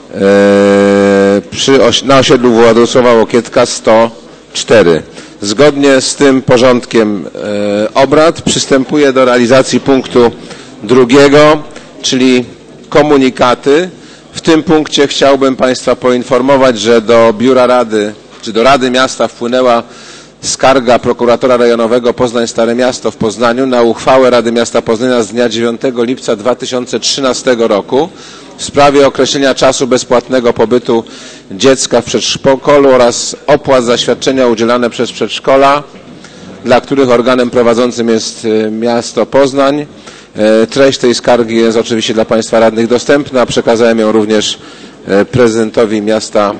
na osiedlu Władysława Łokietka 104. Zgodnie z tym porządkiem obrad przystępuję do realizacji punktu drugiego, czyli komunikaty. W tym punkcie chciałbym Państwa poinformować, że do Biura Rady, czy do Rady Miasta wpłynęła skarga prokuratora rejonowego Poznań Stare Miasto w Poznaniu na uchwałę Rady Miasta Poznania z dnia 9 lipca 2013 roku w sprawie określenia czasu bezpłatnego pobytu dziecka w przedszkolu oraz opłat za świadczenia udzielane przez przedszkola, dla których organem prowadzącym jest miasto Poznań. Treść tej skargi jest oczywiście dla Państwa radnych dostępna. Przekazałem ją również prezydentowi miasta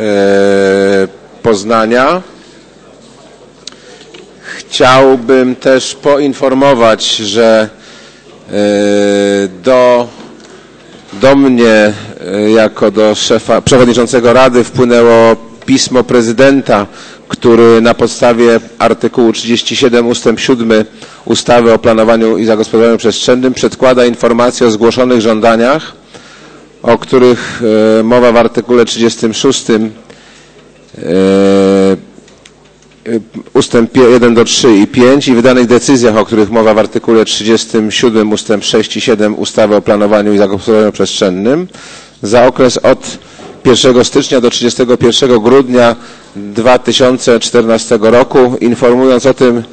Poznania. Chciałbym też poinformować, że do mnie jako do przewodniczącego Rady wpłynęło pismo prezydenta, który na podstawie artykułu 37 ustęp 7 ustawy o planowaniu i zagospodarowaniu przestrzennym przedkłada informację o zgłoszonych żądaniach, o których mowa w artykule 36 ustęp 1 do 3 i 5 i wydanych decyzjach, o których mowa w artykule 37 ustęp 6 i 7 ustawy o planowaniu i zagospodarowaniu przestrzennym za okres od 1 stycznia do 31 grudnia 2014 roku. Informując o tym,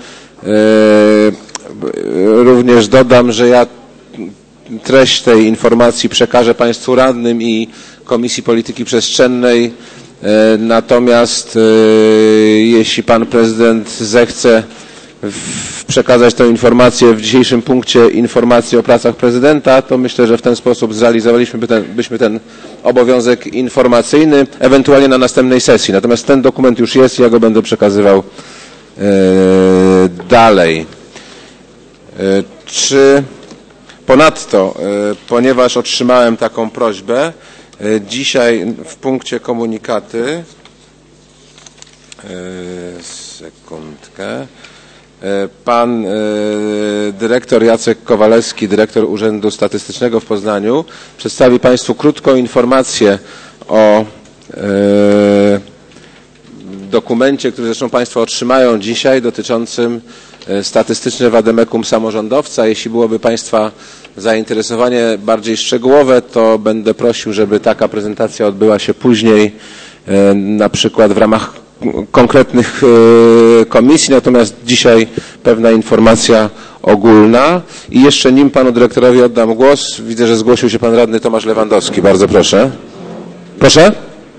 również dodam, że ja treść tej informacji przekażę Państwu radnym i Komisji Polityki Przestrzennej. Natomiast jeśli Pan Prezydent zechce przekazać tę informację w dzisiejszym punkcie informacji o pracach Prezydenta, to myślę, że w ten sposób zrealizowalibyśmy ten obowiązek informacyjny, ewentualnie na następnej sesji. Natomiast ten dokument już jest i ja go będę przekazywał dalej. Ponadto, ponieważ otrzymałem taką prośbę, dzisiaj w punkcie komunikaty, sekundkę, pan dyrektor Jacek Kowalewski, dyrektor Urzędu Statystycznego w Poznaniu, przedstawi Państwu krótką informację o dokumencie, który zresztą Państwo otrzymają dzisiaj, dotyczącym statystyczne wademekum samorządowca. Jeśli byłoby Państwa zainteresowanie bardziej szczegółowe, to będę prosił, żeby taka prezentacja odbyła się później, na przykład w ramach konkretnych komisji, natomiast dzisiaj pewna informacja ogólna. I jeszcze nim Panu Dyrektorowi oddam głos, widzę, że zgłosił się Pan Radny Tomasz Lewandowski. Bardzo proszę. Proszę?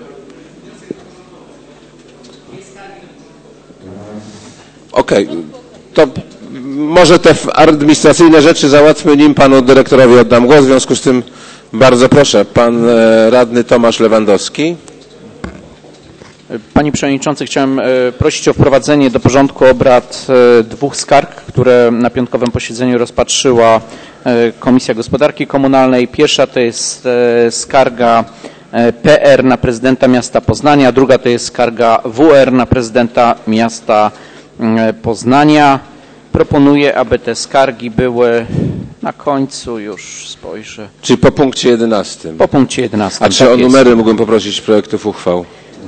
Okej. To może te administracyjne rzeczy załatwmy, nim Panu Dyrektorowi oddam głos. W związku z tym bardzo proszę, Pan Radny Tomasz Lewandowski. Panie Przewodniczący, chciałem prosić o wprowadzenie do porządku obrad dwóch skarg, które na piątkowym posiedzeniu rozpatrzyła Komisja Gospodarki Komunalnej. Pierwsza to jest skarga PR na prezydenta miasta Poznania, druga to jest skarga WR na prezydenta miasta Poznania. Proponuję, aby te skargi były na końcu, już spojrzę. Czyli po punkcie 11. Po punkcie 11. A czy tak o numery mógłbym poprosić projektów uchwał?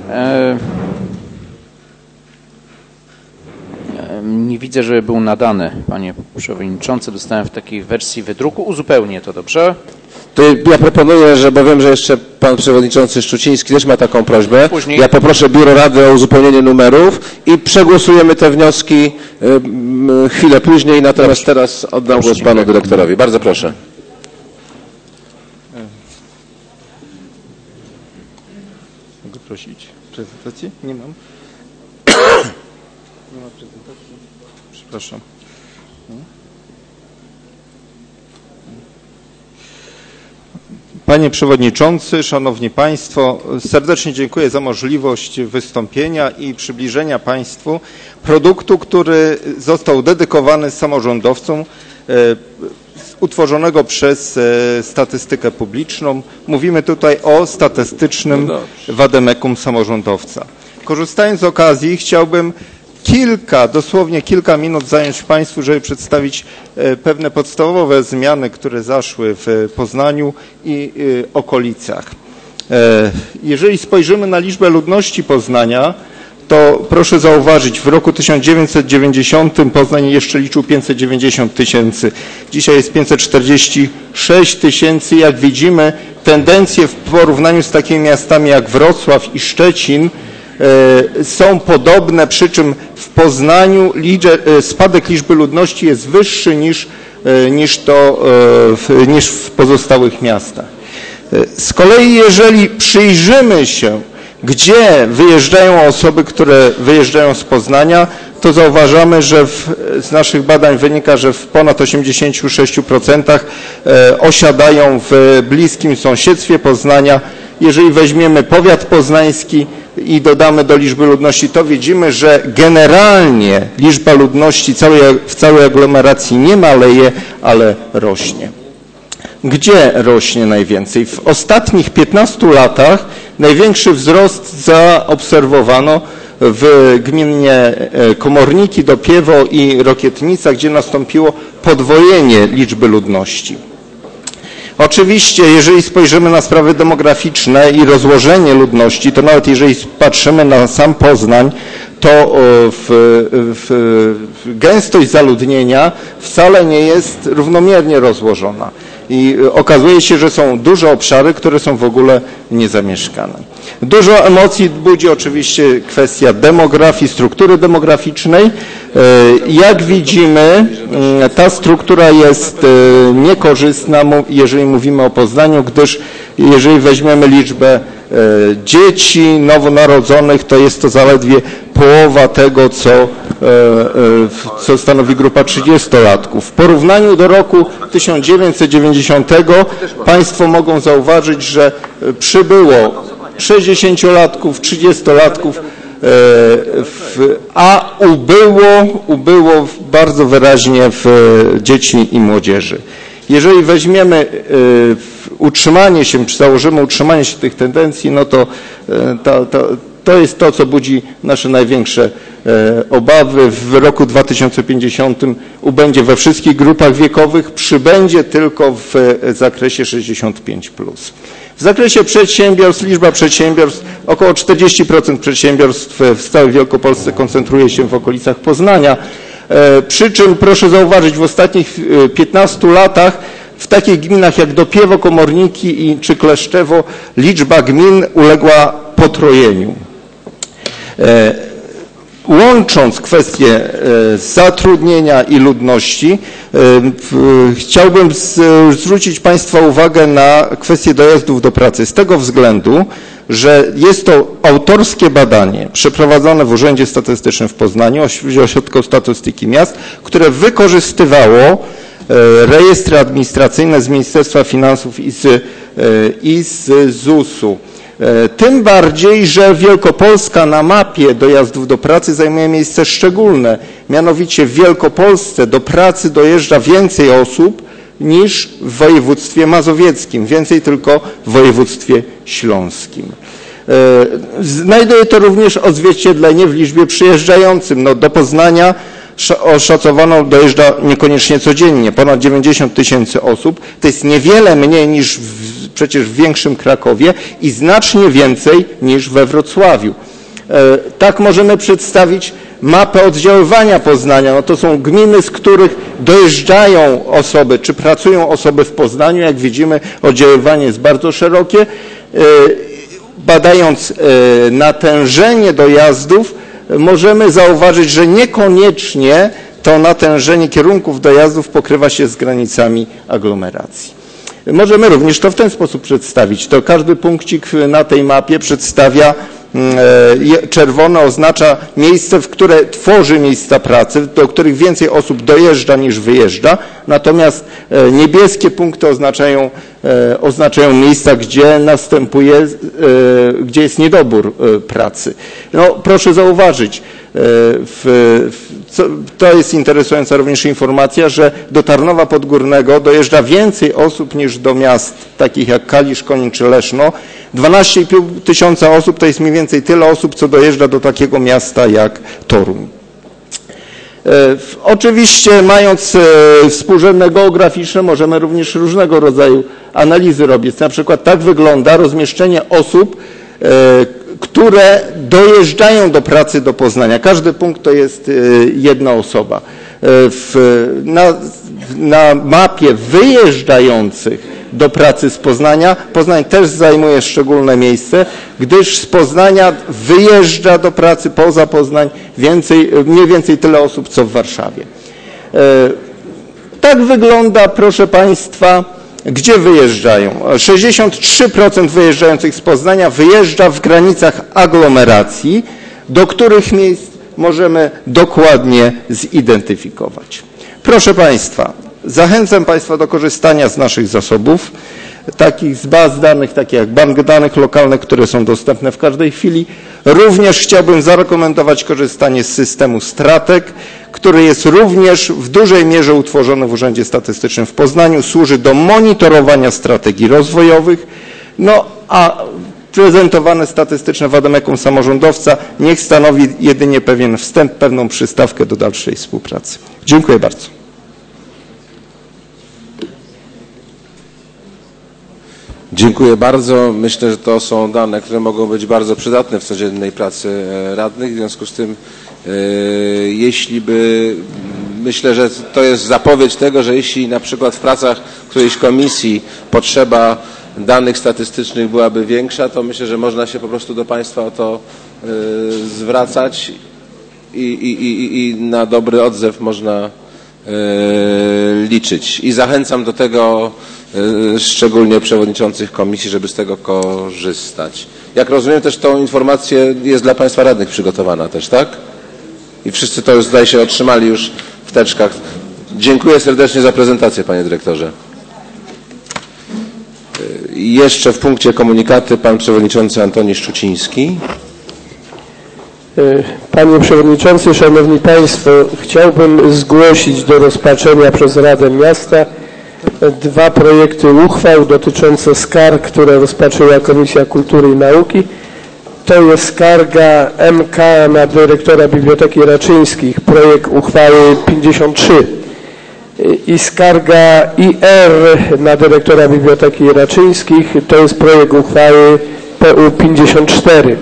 Nie widzę, żeby był nadany, Panie Przewodniczący. Dostałem w takiej wersji wydruku. Uzupełnię to, dobrze? To ja proponuję, że bo wiem, że jeszcze Pan Przewodniczący Szczuciński też ma taką prośbę. Później. Ja poproszę Biuro Rady o uzupełnienie numerów i przegłosujemy te wnioski chwilę później. Natomiast teraz oddam głos Panu Dyrektorowi. Bardzo proszę. Mogę prosić prezentacji? Nie mam. Nie ma prezentacji. Przepraszam. Panie Przewodniczący, Szanowni Państwo, serdecznie dziękuję za możliwość wystąpienia i przybliżenia Państwu produktu, który został dedykowany samorządowcom, utworzonego przez statystykę publiczną. Mówimy tutaj o statystycznym wademekum samorządowca. Korzystając z okazji, chciałbym dosłownie kilka minut zająć Państwu, żeby przedstawić pewne podstawowe zmiany, które zaszły w Poznaniu i okolicach. Jeżeli spojrzymy na liczbę ludności Poznania, to proszę zauważyć, w roku 1990 Poznań jeszcze liczył 590 tysięcy. Dzisiaj jest 546 tysięcy. Jak widzimy, tendencje w porównaniu z takimi miastami jak Wrocław i Szczecin są podobne, przy czym w Poznaniu spadek liczby ludności jest wyższy niż w pozostałych miastach. Z kolei jeżeli przyjrzymy się, gdzie wyjeżdżają osoby, które wyjeżdżają z Poznania, to zauważamy, że z naszych badań wynika, że w ponad 86% osiadają w bliskim sąsiedztwie Poznania. Jeżeli weźmiemy powiat poznański i dodamy do liczby ludności, to widzimy, że generalnie liczba ludności w całej aglomeracji nie maleje, ale rośnie. Gdzie rośnie najwięcej? W ostatnich 15 latach największy wzrost zaobserwowano w gminie Komorniki, Dopiewo i Rokietnica, gdzie nastąpiło podwojenie liczby ludności. Oczywiście, jeżeli spojrzymy na sprawy demograficzne i ludności, to nawet jeżeli patrzymy na sam Poznań, to gęstość zaludnienia wcale nie jest równomiernie rozłożona. I okazuje się, że są duże obszary, które są w ogóle niezamieszkane. Dużo emocji budzi oczywiście kwestia demografii, struktury demograficznej. Jak widzimy, ta struktura jest niekorzystna, jeżeli mówimy o Poznaniu, gdyż jeżeli weźmiemy liczbę dzieci nowonarodzonych, to jest to zaledwie połowa tego, co stanowi grupa 30-latków. W porównaniu do roku 1990 Państwo mogą zauważyć, że przybyło 60-latków, 30-latków, a ubyło bardzo wyraźnie w dzieci i młodzieży. Jeżeli weźmiemy utrzymanie się, czy założymy utrzymanie się tych tendencji, no to jest to, co budzi nasze największe obawy. W roku 2050 ubędzie we wszystkich grupach wiekowych, przybędzie tylko w zakresie 65+. W zakresie przedsiębiorstw, liczba przedsiębiorstw, około 40% przedsiębiorstw w całej Wielkopolsce koncentruje się w okolicach Poznania. Przy czym proszę zauważyć, w ostatnich 15 latach w takich gminach jak Dopiewo, Komorniki czy Kleszczewo liczba gmin uległa potrojeniu. Łącząc kwestie zatrudnienia i ludności, chciałbym zwrócić Państwa uwagę na kwestię dojazdów do pracy z tego względu, że jest to autorskie badanie przeprowadzone w Urzędzie Statystycznym w Poznaniu, w Ośrodku Statystyki Miast, które wykorzystywało rejestry administracyjne z Ministerstwa Finansów i z ZUS-u. Tym bardziej, że Wielkopolska na mapie dojazdów do pracy zajmuje miejsce szczególne. Mianowicie w Wielkopolsce do pracy dojeżdża więcej osób niż w województwie mazowieckim, więcej tylko w województwie śląskim. Znajduje to również odzwierciedlenie w liczbie przyjeżdżającym. Do Poznania oszacowano dojeżdża niekoniecznie codziennie, ponad 90 tysięcy osób. To jest niewiele mniej niż przecież w większym Krakowie i znacznie więcej niż we Wrocławiu. Tak możemy przedstawić mapę oddziaływania Poznania. To są gminy, z których dojeżdżają osoby, czy pracują osoby w Poznaniu. Jak widzimy, oddziaływanie jest bardzo szerokie. Badając natężenie dojazdów, możemy zauważyć, że niekoniecznie to natężenie kierunków dojazdów pokrywa się z granicami aglomeracji. Możemy również to w ten sposób przedstawić. To każdy punkcik na tej mapie przedstawia, czerwone oznacza miejsce, w które tworzy miejsca pracy, do których więcej osób dojeżdża niż wyjeżdża, natomiast niebieskie punkty oznaczają miejsca, gdzie jest niedobór pracy. Proszę zauważyć, to jest interesująca również informacja, że do Tarnowa Podgórnego dojeżdża więcej osób niż do miast takich jak Kalisz, Konin czy Leszno. 12,5 tysiąca osób to jest mniej więcej tyle osób, co dojeżdża do takiego miasta jak Toruń. Oczywiście mając współrzędne geograficzne możemy również różnego rodzaju analizy robić. Na przykład tak wygląda rozmieszczenie osób, które dojeżdżają do pracy do Poznania. Każdy punkt to jest jedna osoba. Na mapie wyjeżdżających do pracy z Poznania, Poznań też zajmuje szczególne miejsce, gdyż z Poznania wyjeżdża do pracy poza Poznań mniej więcej tyle osób, co w Warszawie. Tak wygląda, proszę Państwa, gdzie wyjeżdżają. 63% wyjeżdżających z Poznania wyjeżdża w granicach aglomeracji, do których miejsc możemy dokładnie zidentyfikować. Proszę Państwa, zachęcam Państwa do korzystania z naszych zasobów, takich z baz danych, takich jak bank danych lokalnych, które są dostępne w każdej chwili. Również chciałbym zarekomendować korzystanie z systemu Stratek, który jest również w dużej mierze utworzony w Urzędzie Statystycznym w Poznaniu, służy do monitorowania strategii rozwojowych, no a prezentowane statystyczne wademekum samorządowca niech stanowi jedynie pewien wstęp, pewną przystawkę do dalszej współpracy. Dziękuję bardzo. Dziękuję bardzo. Myślę, że to są dane, które mogą być bardzo przydatne w codziennej pracy radnych. W związku z tym, myślę, że to jest zapowiedź tego, że jeśli na przykład w pracach którejś komisji potrzeba danych statystycznych byłaby większa, to myślę, że można się po prostu do Państwa o to zwracać i na dobry odzew można liczyć. I zachęcam do tego szczególnie przewodniczących komisji, żeby z tego korzystać. Jak rozumiem, też tą informację jest dla Państwa radnych przygotowana też, tak? I wszyscy to już zdaje się otrzymali już w teczkach. Dziękuję serdecznie za prezentację, Panie Dyrektorze. Jeszcze w punkcie komunikaty pan przewodniczący Antoni Szczuciński. Panie Przewodniczący, Szanowni Państwo, chciałbym zgłosić do rozpatrzenia przez Radę Miasta dwa projekty uchwał dotyczące skarg, które rozpatrzyła Komisja Kultury i Nauki. To jest skarga MK na dyrektora Biblioteki Raczyńskich, projekt uchwały 53 i skarga IR na dyrektora Biblioteki Raczyńskich, to jest projekt uchwały PU 54.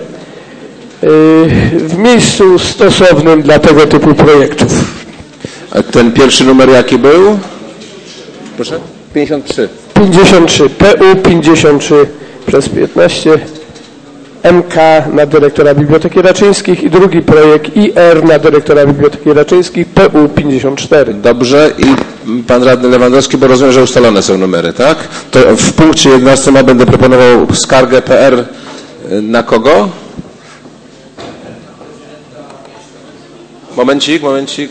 W miejscu stosownym dla tego typu projektów. A ten pierwszy numer jaki był? Proszę? 53. 53. PU 53 przez 15. MK na dyrektora Biblioteki Raczyńskich i drugi projekt IR na dyrektora Biblioteki Raczyńskich PU 54. Dobrze. I pan radny Lewandowski, bo rozumiem, że ustalone są numery, tak? To w punkcie 11 będę proponował skargę PR na kogo? Momencik.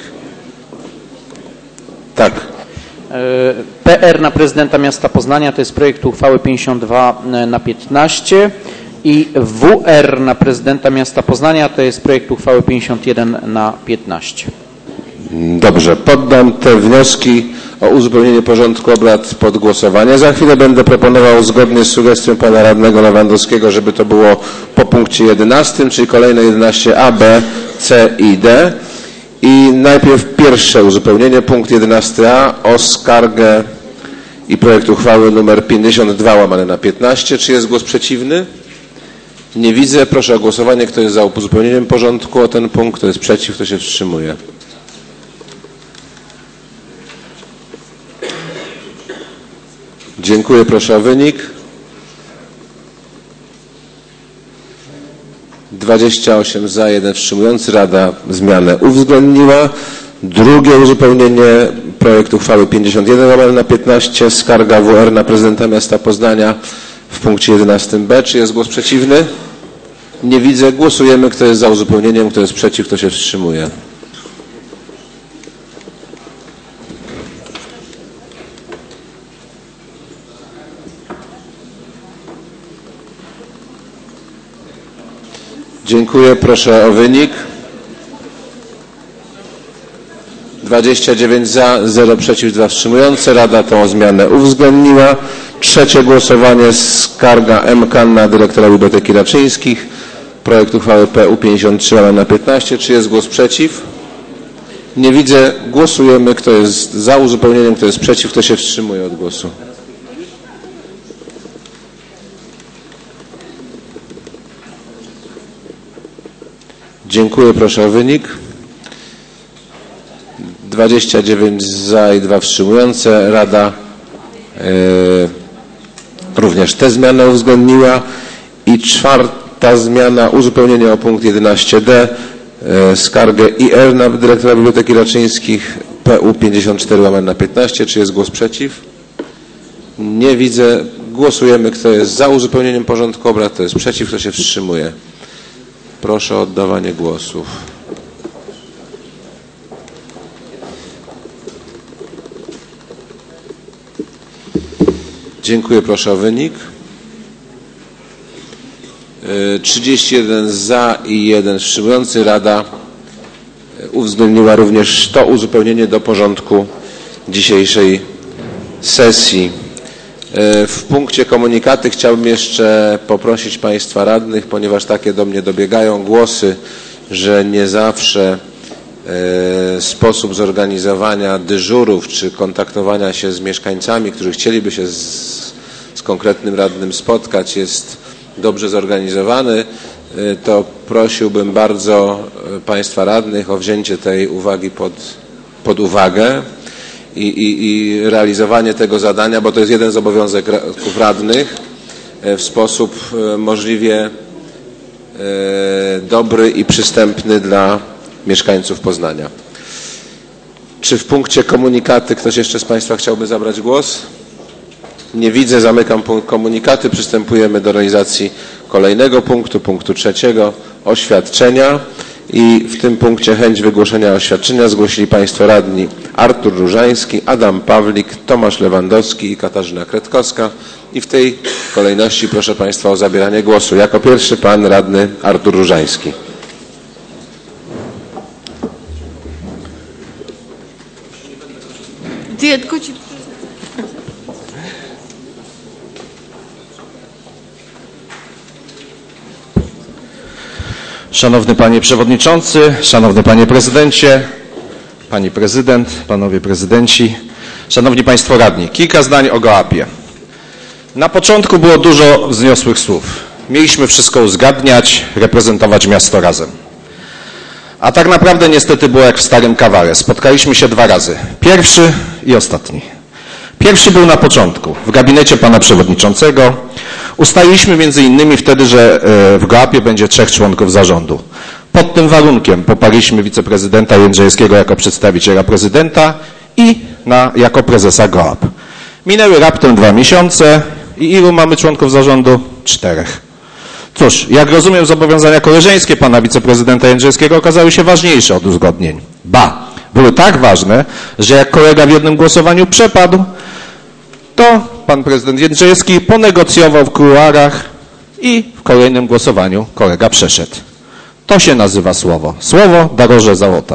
Tak. PR na prezydenta miasta Poznania to jest projekt uchwały 52/15 i WR na prezydenta miasta Poznania to jest projekt uchwały 51/15. Dobrze, poddam te wnioski o uzupełnienie porządku obrad pod głosowanie. Za chwilę będę proponował zgodnie z sugestią pana radnego Lewandowskiego, żeby to było po punkcie 11, czyli kolejne 11a, b, c i d. I najpierw pierwsze uzupełnienie, punkt 11a o skargę i projekt uchwały nr 52/15. Czy jest głos przeciwny? Nie widzę. Proszę o głosowanie. Kto jest za uzupełnieniem porządku o ten punkt? Kto jest przeciw? Kto się wstrzymuje? Dziękuję. Proszę o wynik. 28 za, 1 wstrzymujący. Rada zmianę uwzględniła. Drugie uzupełnienie, projekt uchwały 51/15, skarga WR na prezydenta miasta Poznania w punkcie 11b. Czy jest głos przeciwny? Nie widzę. Głosujemy. Kto jest za uzupełnieniem, kto jest przeciw, kto się wstrzymuje. Dziękuję. Proszę o wynik. 29 za, 0 przeciw, 2 wstrzymujące. Rada tą zmianę uwzględniła. Trzecie głosowanie, skarga MK na dyrektora Biblioteki Raczyńskich. Projekt uchwały PU 53/15. Czy jest głos przeciw? Nie widzę. Głosujemy. Kto jest za uzupełnieniem, kto jest przeciw, kto się wstrzymuje od głosu. Dziękuję. Proszę o wynik. 29 za i 2 wstrzymujące. Rada również tę zmianę uwzględniła. I czwarta zmiana, uzupełnienie o punkt 11d, skargę IR na dyrektora Biblioteki Raczyńskich PU 54/15. Czy jest głos przeciw? Nie widzę. Głosujemy. Kto jest za uzupełnieniem porządku obrad, kto jest przeciw, kto się wstrzymuje. Proszę o oddawanie głosów. Dziękuję. Proszę o wynik. 31 za i 1 wstrzymujący. Rada uwzględniła również to uzupełnienie do porządku dzisiejszej sesji. W punkcie komunikaty chciałbym jeszcze poprosić Państwa radnych, ponieważ takie do mnie dobiegają głosy, że nie zawsze sposób zorganizowania dyżurów czy kontaktowania się z mieszkańcami, którzy chcieliby się z konkretnym radnym spotkać, jest dobrze zorganizowany, to prosiłbym bardzo Państwa radnych o wzięcie tej uwagi pod uwagę i realizowanie tego zadania, bo to jest jeden z obowiązków radnych w sposób możliwie dobry i przystępny dla mieszkańców Poznania. Czy w punkcie komunikaty ktoś jeszcze z Państwa chciałby zabrać głos? Nie widzę. Zamykam punkt komunikaty. Przystępujemy do realizacji kolejnego punktu, punktu 3. Oświadczenia. I w tym punkcie chęć wygłoszenia oświadczenia zgłosili Państwo radni Artur Różański, Adam Pawlik, Tomasz Lewandowski i Katarzyna Kretkowska. I w tej kolejności proszę Państwa o zabieranie głosu. Jako pierwszy Pan radny Artur Różański. Szanowny Panie Przewodniczący, Szanowny Panie Prezydencie, Pani Prezydent, Panowie Prezydenci, Szanowni Państwo Radni. Kilka zdań o GOAP-ie. Na początku było dużo wzniosłych słów. Mieliśmy wszystko uzgadniać, reprezentować miasto razem. A tak naprawdę niestety było jak w starym kawale. Spotkaliśmy się 2 razy. Pierwszy i ostatni. Pierwszy był na początku, w gabinecie Pana Przewodniczącego. Ustaliliśmy między innymi wtedy, że w GOAP-ie będzie 3 członków zarządu. Pod tym warunkiem poparliśmy wiceprezydenta Jędrzejewskiego jako przedstawiciela prezydenta i jako prezesa GOAP. Minęły raptem 2 miesiące i ilu mamy członków zarządu? 4. Cóż, jak rozumiem, zobowiązania koleżeńskie pana wiceprezydenta Jędrzejewskiego okazały się ważniejsze od uzgodnień. Ba, były tak ważne, że jak kolega w jednym głosowaniu przepadł, to pan prezydent Jędrzejewski ponegocjował w kuluarach i w kolejnym głosowaniu kolega przeszedł. To się nazywa słowo. Słowo doroże złota.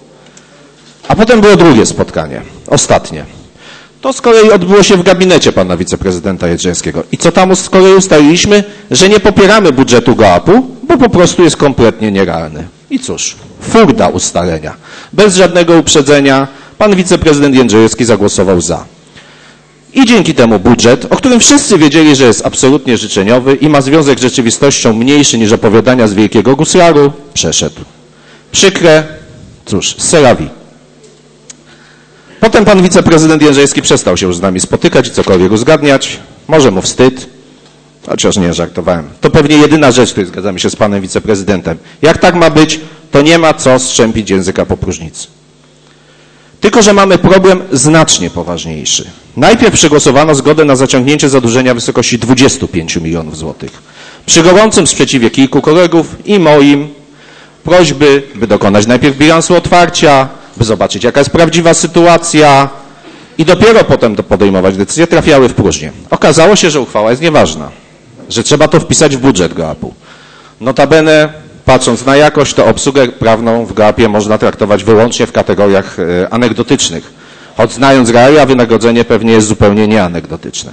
A potem było drugie spotkanie, ostatnie. To z kolei odbyło się w gabinecie pana wiceprezydenta Jędrzejewskiego. I co tam z kolei ustaliliśmy? Że nie popieramy budżetu GOAP-u, bo po prostu jest kompletnie nierealny. I cóż, furda ustalenia. Bez żadnego uprzedzenia pan wiceprezydent Jędrzejewski zagłosował za. I dzięki temu budżet, o którym wszyscy wiedzieli, że jest absolutnie życzeniowy i ma związek z rzeczywistością mniejszy niż opowiadania z wielkiego guslaru, przeszedł. Przykre, cóż, c'est la vie. Potem pan wiceprezydent Jędrzejewski przestał się już z nami spotykać i cokolwiek uzgadniać. Może mu wstyd, chociaż nie, żartowałem. To pewnie jedyna rzecz, w której zgadzamy się z panem wiceprezydentem. Jak tak ma być, to nie ma co strzępić języka po próżnicy. Tylko że mamy problem znacznie poważniejszy. Najpierw przegłosowano zgodę na zaciągnięcie zadłużenia w wysokości 25 milionów złotych. Przy gorącym sprzeciwie kilku kolegów i moim prośby, by dokonać najpierw bilansu otwarcia, by zobaczyć, jaka jest prawdziwa sytuacja i dopiero potem podejmować decyzje, trafiały w próżnię. Okazało się, że uchwała jest nieważna, że trzeba to wpisać w budżet GOAP-u. Notabene, patrząc na jakość, to obsługę prawną w GOAP-ie można traktować wyłącznie w kategoriach anegdotycznych, choć znając realia, wynagrodzenie pewnie jest zupełnie nieanegdotyczne.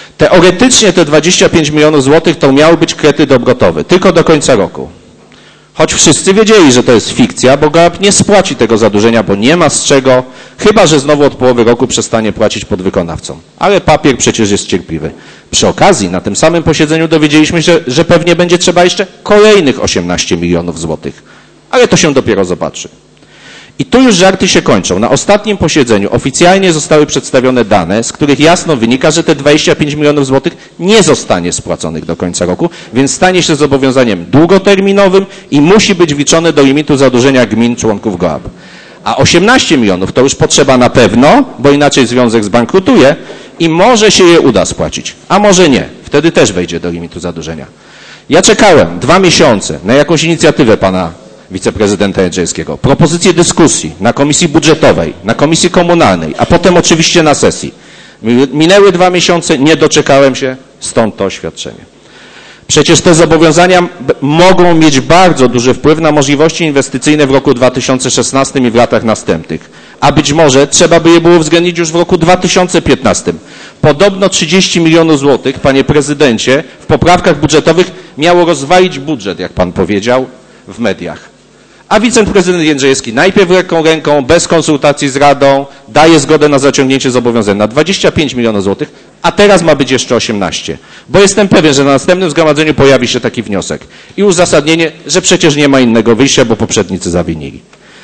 Teoretycznie te 25 milionów złotych to miały być kredyt obrotowy, tylko do końca roku. Choć wszyscy wiedzieli, że to jest fikcja, bo GOAP nie spłaci tego zadłużenia, bo nie ma z czego, chyba że znowu od połowy roku przestanie płacić podwykonawcom. Ale papier przecież jest cierpliwy. Przy okazji, na tym samym posiedzeniu dowiedzieliśmy się, że pewnie będzie trzeba jeszcze kolejnych 18 milionów złotych. Ale to się dopiero zobaczy. I tu już żarty się kończą. Na ostatnim posiedzeniu oficjalnie zostały przedstawione dane, z których jasno wynika, że te 25 milionów złotych nie zostanie spłaconych do końca roku, więc stanie się zobowiązaniem długoterminowym i musi być wliczone do limitu zadłużenia gmin członków GOAP. A 18 milionów to już potrzeba na pewno, bo inaczej związek zbankrutuje i może się je uda spłacić, a może nie. Wtedy też wejdzie do limitu zadłużenia. Ja czekałem 2 miesiące na jakąś inicjatywę pana wiceprezydenta Jędrzejewskiego, propozycje dyskusji na komisji budżetowej, na komisji komunalnej, a potem oczywiście na sesji. Minęły 2 miesiące, nie doczekałem się, stąd to oświadczenie. Przecież te zobowiązania mogą mieć bardzo duży wpływ na możliwości inwestycyjne w roku 2016 i w latach następnych. A być może trzeba by je było uwzględnić już w roku 2015. Podobno 30 milionów złotych, panie prezydencie, w poprawkach budżetowych miało rozwalić budżet, jak pan powiedział, w mediach. A wiceprezydent Jędrzejewski najpierw ręką, bez konsultacji z Radą, daje zgodę na zaciągnięcie zobowiązań na 25 milionów złotych, a teraz ma być jeszcze 18. Bo jestem pewien, że na następnym zgromadzeniu pojawi się taki wniosek i uzasadnienie, że przecież nie ma innego wyjścia, bo poprzednicy zawinili.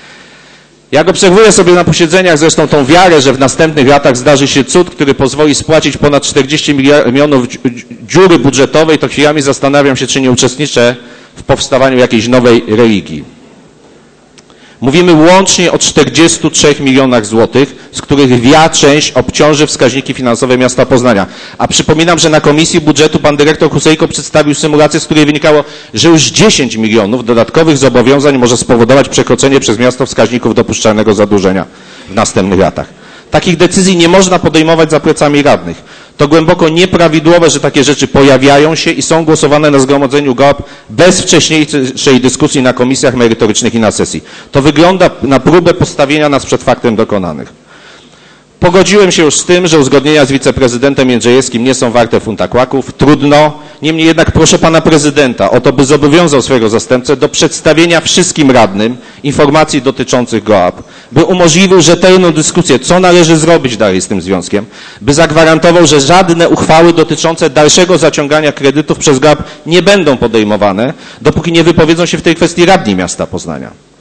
Jak obserwuję sobie na posiedzeniach zresztą tą wiarę, że w następnych latach zdarzy się cud, który pozwoli spłacić ponad 40 milionów dziury budżetowej, to chwilami zastanawiam się, czy nie uczestniczę w powstawaniu jakiejś nowej religii. Mówimy łącznie o 43 milionach złotych, z których lwia część obciąży wskaźniki finansowe miasta Poznania. A przypominam, że na komisji budżetu pan dyrektor Husejko przedstawił symulację, z której wynikało, że już 10 milionów dodatkowych zobowiązań może spowodować przekroczenie przez miasto wskaźników dopuszczalnego zadłużenia w następnych latach. Takich decyzji nie można podejmować za plecami radnych. To głęboko nieprawidłowe, że takie rzeczy pojawiają się i są głosowane na zgromadzeniu GOAP bez wcześniejszej dyskusji na komisjach merytorycznych i na sesji. To wygląda na próbę postawienia nas przed faktem dokonanych. Pogodziłem się już z tym, że uzgodnienia z wiceprezydentem Jędrzejewskim nie są warte funta kłaków. Trudno. Niemniej jednak proszę pana prezydenta o to, by zobowiązał swojego zastępcę do przedstawienia wszystkim radnym informacji dotyczących GOAP, by umożliwił rzetelną dyskusję, co należy zrobić dalej z tym związkiem, by zagwarantował, że żadne uchwały dotyczące dalszego zaciągania kredytów przez GOAP nie będą podejmowane, dopóki nie wypowiedzą się w tej kwestii radni miasta Poznania.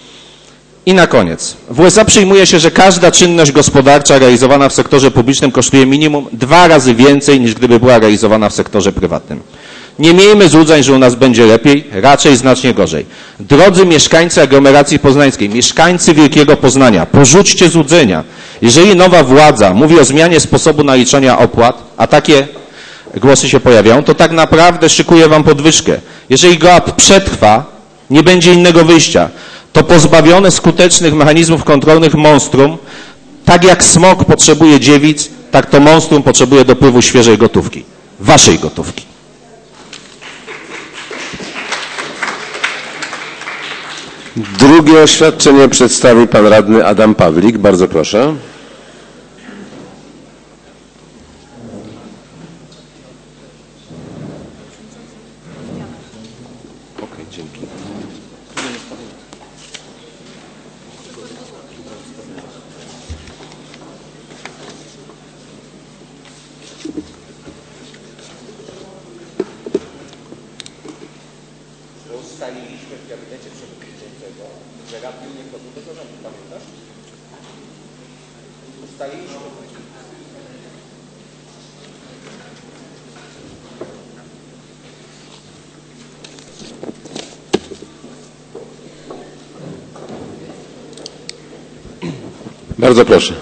I na koniec. W USA przyjmuje się, że każda czynność gospodarcza realizowana w sektorze publicznym kosztuje minimum 2 razy więcej, niż gdyby była realizowana w sektorze prywatnym. Nie miejmy złudzeń, że u nas będzie lepiej, raczej znacznie gorzej. Drodzy mieszkańcy aglomeracji poznańskiej, mieszkańcy Wielkiego Poznania, porzućcie złudzenia. Jeżeli nowa władza mówi o zmianie sposobu naliczania opłat, a takie głosy się pojawiają, to tak naprawdę szykuje wam podwyżkę. Jeżeli GOAP przetrwa, nie będzie innego wyjścia. To pozbawione skutecznych mechanizmów kontrolnych monstrum, tak jak smok potrzebuje dziewic, tak to monstrum potrzebuje dopływu świeżej gotówki. Waszej gotówki. Drugie oświadczenie przedstawi pan radny Adam Pawlik. Bardzo proszę. Ustaliliśmy w gabinecie przewodniczącego, że radny nie wchodzą do zarządu, pamiętasz? Ustaliliśmy. Bardzo proszę.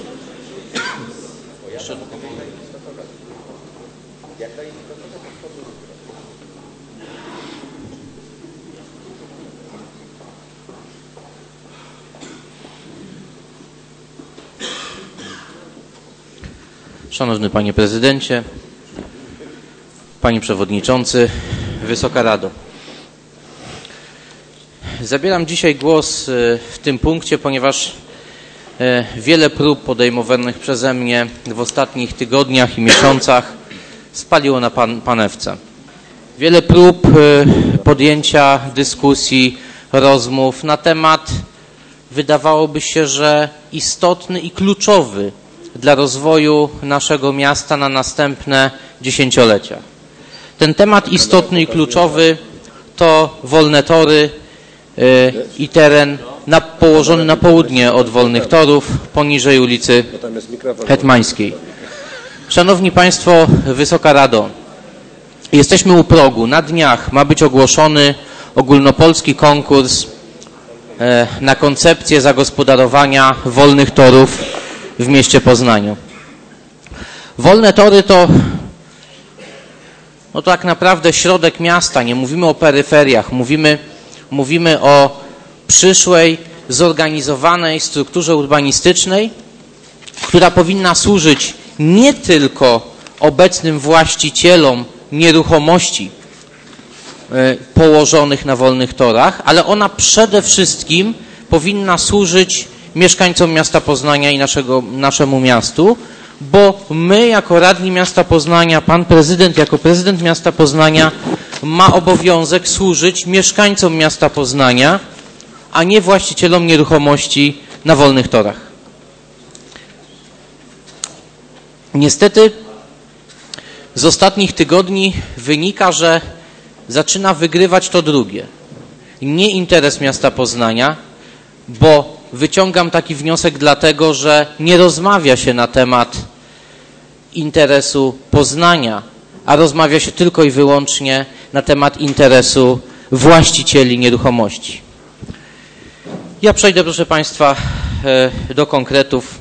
Szanowny Panie Prezydencie, Panie Przewodniczący, Wysoka Rado. Zabieram dzisiaj głos w tym punkcie, ponieważ wiele prób podejmowanych przeze mnie w ostatnich tygodniach i miesiącach spaliło na panewce. Wiele prób podjęcia dyskusji rozmów na temat, wydawałoby się, że istotny i kluczowy dla rozwoju naszego miasta na następne dziesięciolecia. Ten temat istotny i kluczowy to wolne tory i teren położony na południe od Wolnych Torów, poniżej ulicy Hetmańskiej. Szanowni Państwo, Wysoka Rado, jesteśmy u progu. Na dniach ma być ogłoszony ogólnopolski konkurs na koncepcję zagospodarowania wolnych torów w mieście Poznaniu. Wolne tory to tak naprawdę środek miasta, nie mówimy o peryferiach, mówimy o przyszłej, zorganizowanej strukturze urbanistycznej, która powinna służyć nie tylko obecnym właścicielom nieruchomości położonych na wolnych torach, ale ona przede wszystkim powinna służyć mieszkańcom miasta Poznania i naszemu miastu, bo my jako radni miasta Poznania, pan prezydent jako prezydent miasta Poznania ma obowiązek służyć mieszkańcom miasta Poznania, a nie właścicielom nieruchomości na wolnych torach. Niestety z ostatnich tygodni wynika, że zaczyna wygrywać to drugie. Nie interes miasta Poznania, bo wyciągam taki wniosek dlatego, że nie rozmawia się na temat interesu Poznania, a rozmawia się tylko i wyłącznie na temat interesu właścicieli nieruchomości. Ja przejdę, proszę Państwa, do konkretów.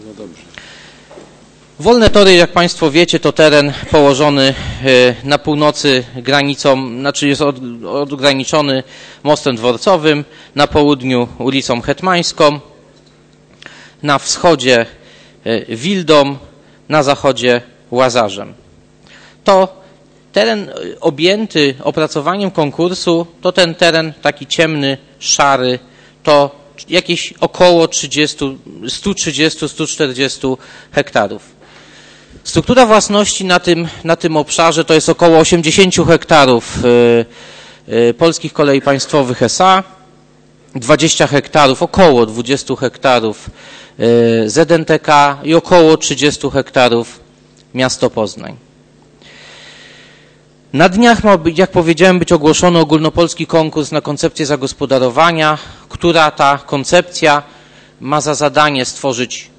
Wolne tory, jak Państwo wiecie, to teren położony na północy granicą, znaczy jest odgraniczony mostem dworcowym, na południu ulicą Hetmańską, na wschodzie Wildą, na zachodzie Łazarzem. To teren objęty opracowaniem konkursu, to ten teren taki ciemny, szary, to jakieś około 130-140 hektarów. Struktura własności na tym obszarze to jest około 80 hektarów Polskich Kolei Państwowych S.A., 20 hektarów, około 20 hektarów ZNTK i około 30 hektarów miasto Poznań. Na dniach ma, jak powiedziałem, być ogłoszony ogólnopolski konkurs na koncepcję zagospodarowania, która ta koncepcja ma za zadanie stworzyć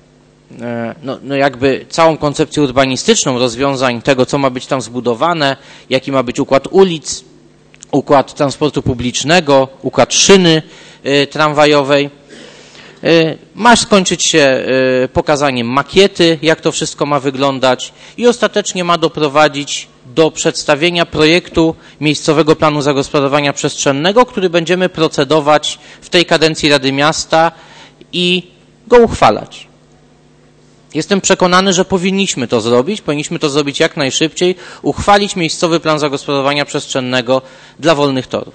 jakby całą koncepcję urbanistyczną rozwiązań tego, co ma być tam zbudowane, jaki ma być układ ulic, układ transportu publicznego, układ szyny tramwajowej. Ma skończyć się pokazaniem makiety, jak to wszystko ma wyglądać i ostatecznie ma doprowadzić do przedstawienia projektu miejscowego planu zagospodarowania przestrzennego, który będziemy procedować w tej kadencji Rady Miasta i go uchwalać. Jestem przekonany, że powinniśmy to zrobić jak najszybciej, uchwalić miejscowy plan zagospodarowania przestrzennego dla wolnych torów.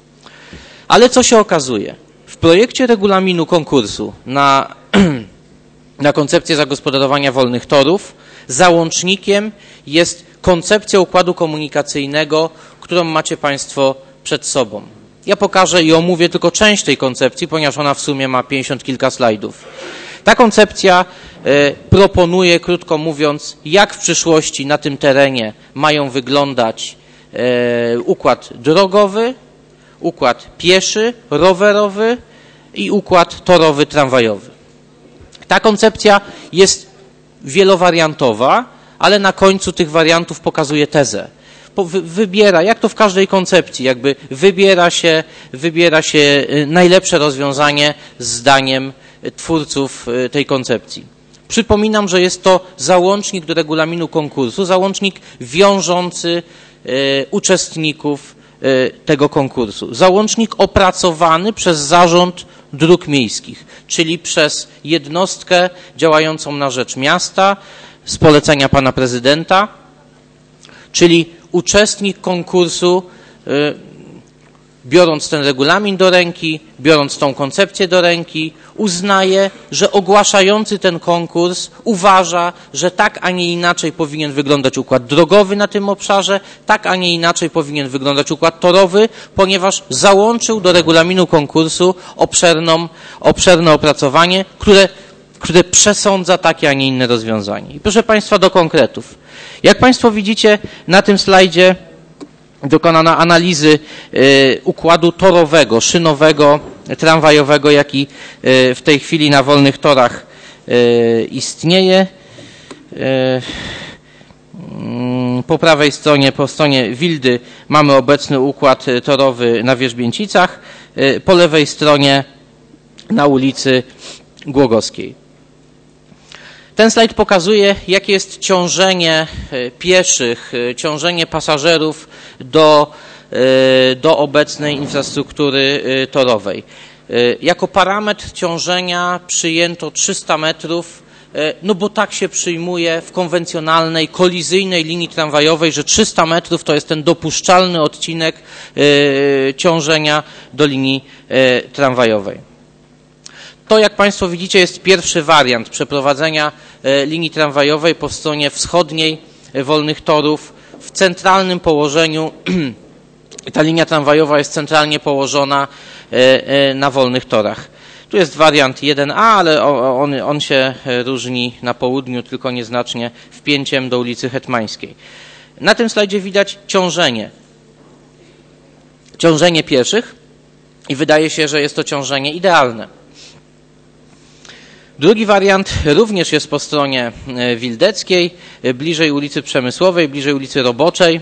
Ale co się okazuje? W projekcie regulaminu konkursu na koncepcję zagospodarowania wolnych torów załącznikiem jest koncepcja układu komunikacyjnego, którą macie Państwo przed sobą. Ja pokażę i omówię tylko część tej koncepcji, ponieważ ona w sumie ma 50 kilka slajdów. Ta koncepcja proponuje, krótko mówiąc, jak w przyszłości na tym terenie mają wyglądać układ drogowy, układ pieszy, rowerowy i układ torowy, tramwajowy. Ta koncepcja jest wielowariantowa, ale na końcu tych pokazuje tezę. Wybiera, jak to w każdej koncepcji, jakby wybiera się najlepsze rozwiązanie zdaniem twórców tej koncepcji. Przypominam, że jest to załącznik do regulaminu konkursu, załącznik wiążący uczestników tego konkursu. Załącznik opracowany przez Zarząd Dróg Miejskich, czyli przez jednostkę działającą na rzecz miasta z polecenia pana prezydenta, czyli uczestnik konkursu biorąc ten regulamin do ręki, biorąc tą koncepcję do ręki, uznaje, że ogłaszający ten konkurs uważa, że tak, a nie inaczej powinien wyglądać układ drogowy na tym obszarze, tak, a nie inaczej powinien wyglądać układ torowy, ponieważ załączył do regulaminu konkursu obszerne opracowanie, które przesądza takie, a nie inne rozwiązanie. I proszę Państwa, do konkretów. Jak Państwo widzicie na tym slajdzie, dokonano analizy układu torowego, szynowego, tramwajowego, jaki w tej chwili na wolnych torach istnieje. Po prawej stronie, po stronie Wildy mamy obecny układ torowy na Wierzbięcicach, po lewej stronie na ulicy Głogowskiej. Ten slajd pokazuje, jakie jest ciążenie pieszych, ciążenie pasażerów do obecnej infrastruktury torowej. Jako parametr ciążenia przyjęto 300 metrów, no bo tak się przyjmuje w konwencjonalnej, kolizyjnej linii tramwajowej, że 300 metrów to jest ten dopuszczalny odcinek ciążenia do linii tramwajowej. To, jak Państwo widzicie, jest pierwszy wariant przeprowadzenia linii tramwajowej po stronie wschodniej wolnych torów. W centralnym położeniu ta linia tramwajowa jest centralnie położona na wolnych torach. Tu jest wariant 1A, ale on się różni na południu tylko nieznacznie wpięciem do ulicy Hetmańskiej. Na tym slajdzie widać ciążenie pieszych i wydaje się, że jest to ciążenie idealne. Drugi wariant również jest po stronie wildeckiej, bliżej ulicy Przemysłowej, bliżej ulicy Roboczej.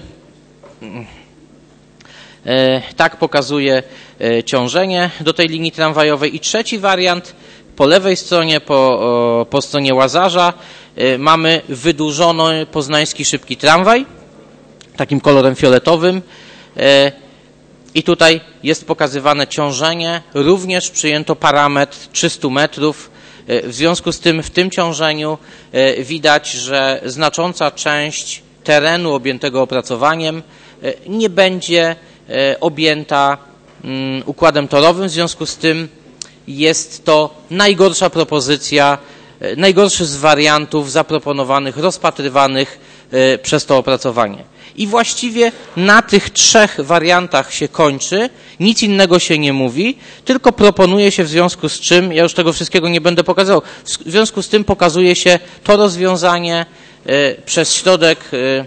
Tak pokazuje ciążenie do tej linii tramwajowej. I trzeci wariant, po lewej stronie, po stronie Łazarza, mamy wydłużony poznański szybki tramwaj, takim kolorem fioletowym. I tutaj jest pokazywane ciążenie, również przyjęto parametr 300 metrów. W związku z tym w tym ciążeniu widać, że znacząca część terenu objętego opracowaniem nie będzie objęta układem torowym. W związku z tym jest to najgorsza propozycja, najgorszy z wariantów zaproponowanych, rozpatrywanych przez to opracowanie. I właściwie na tych trzech wariantach się kończy, nic innego się nie mówi, tylko proponuje się w związku z czym, ja już tego wszystkiego nie będę pokazywał, w związku z tym pokazuje się to rozwiązanie przez środek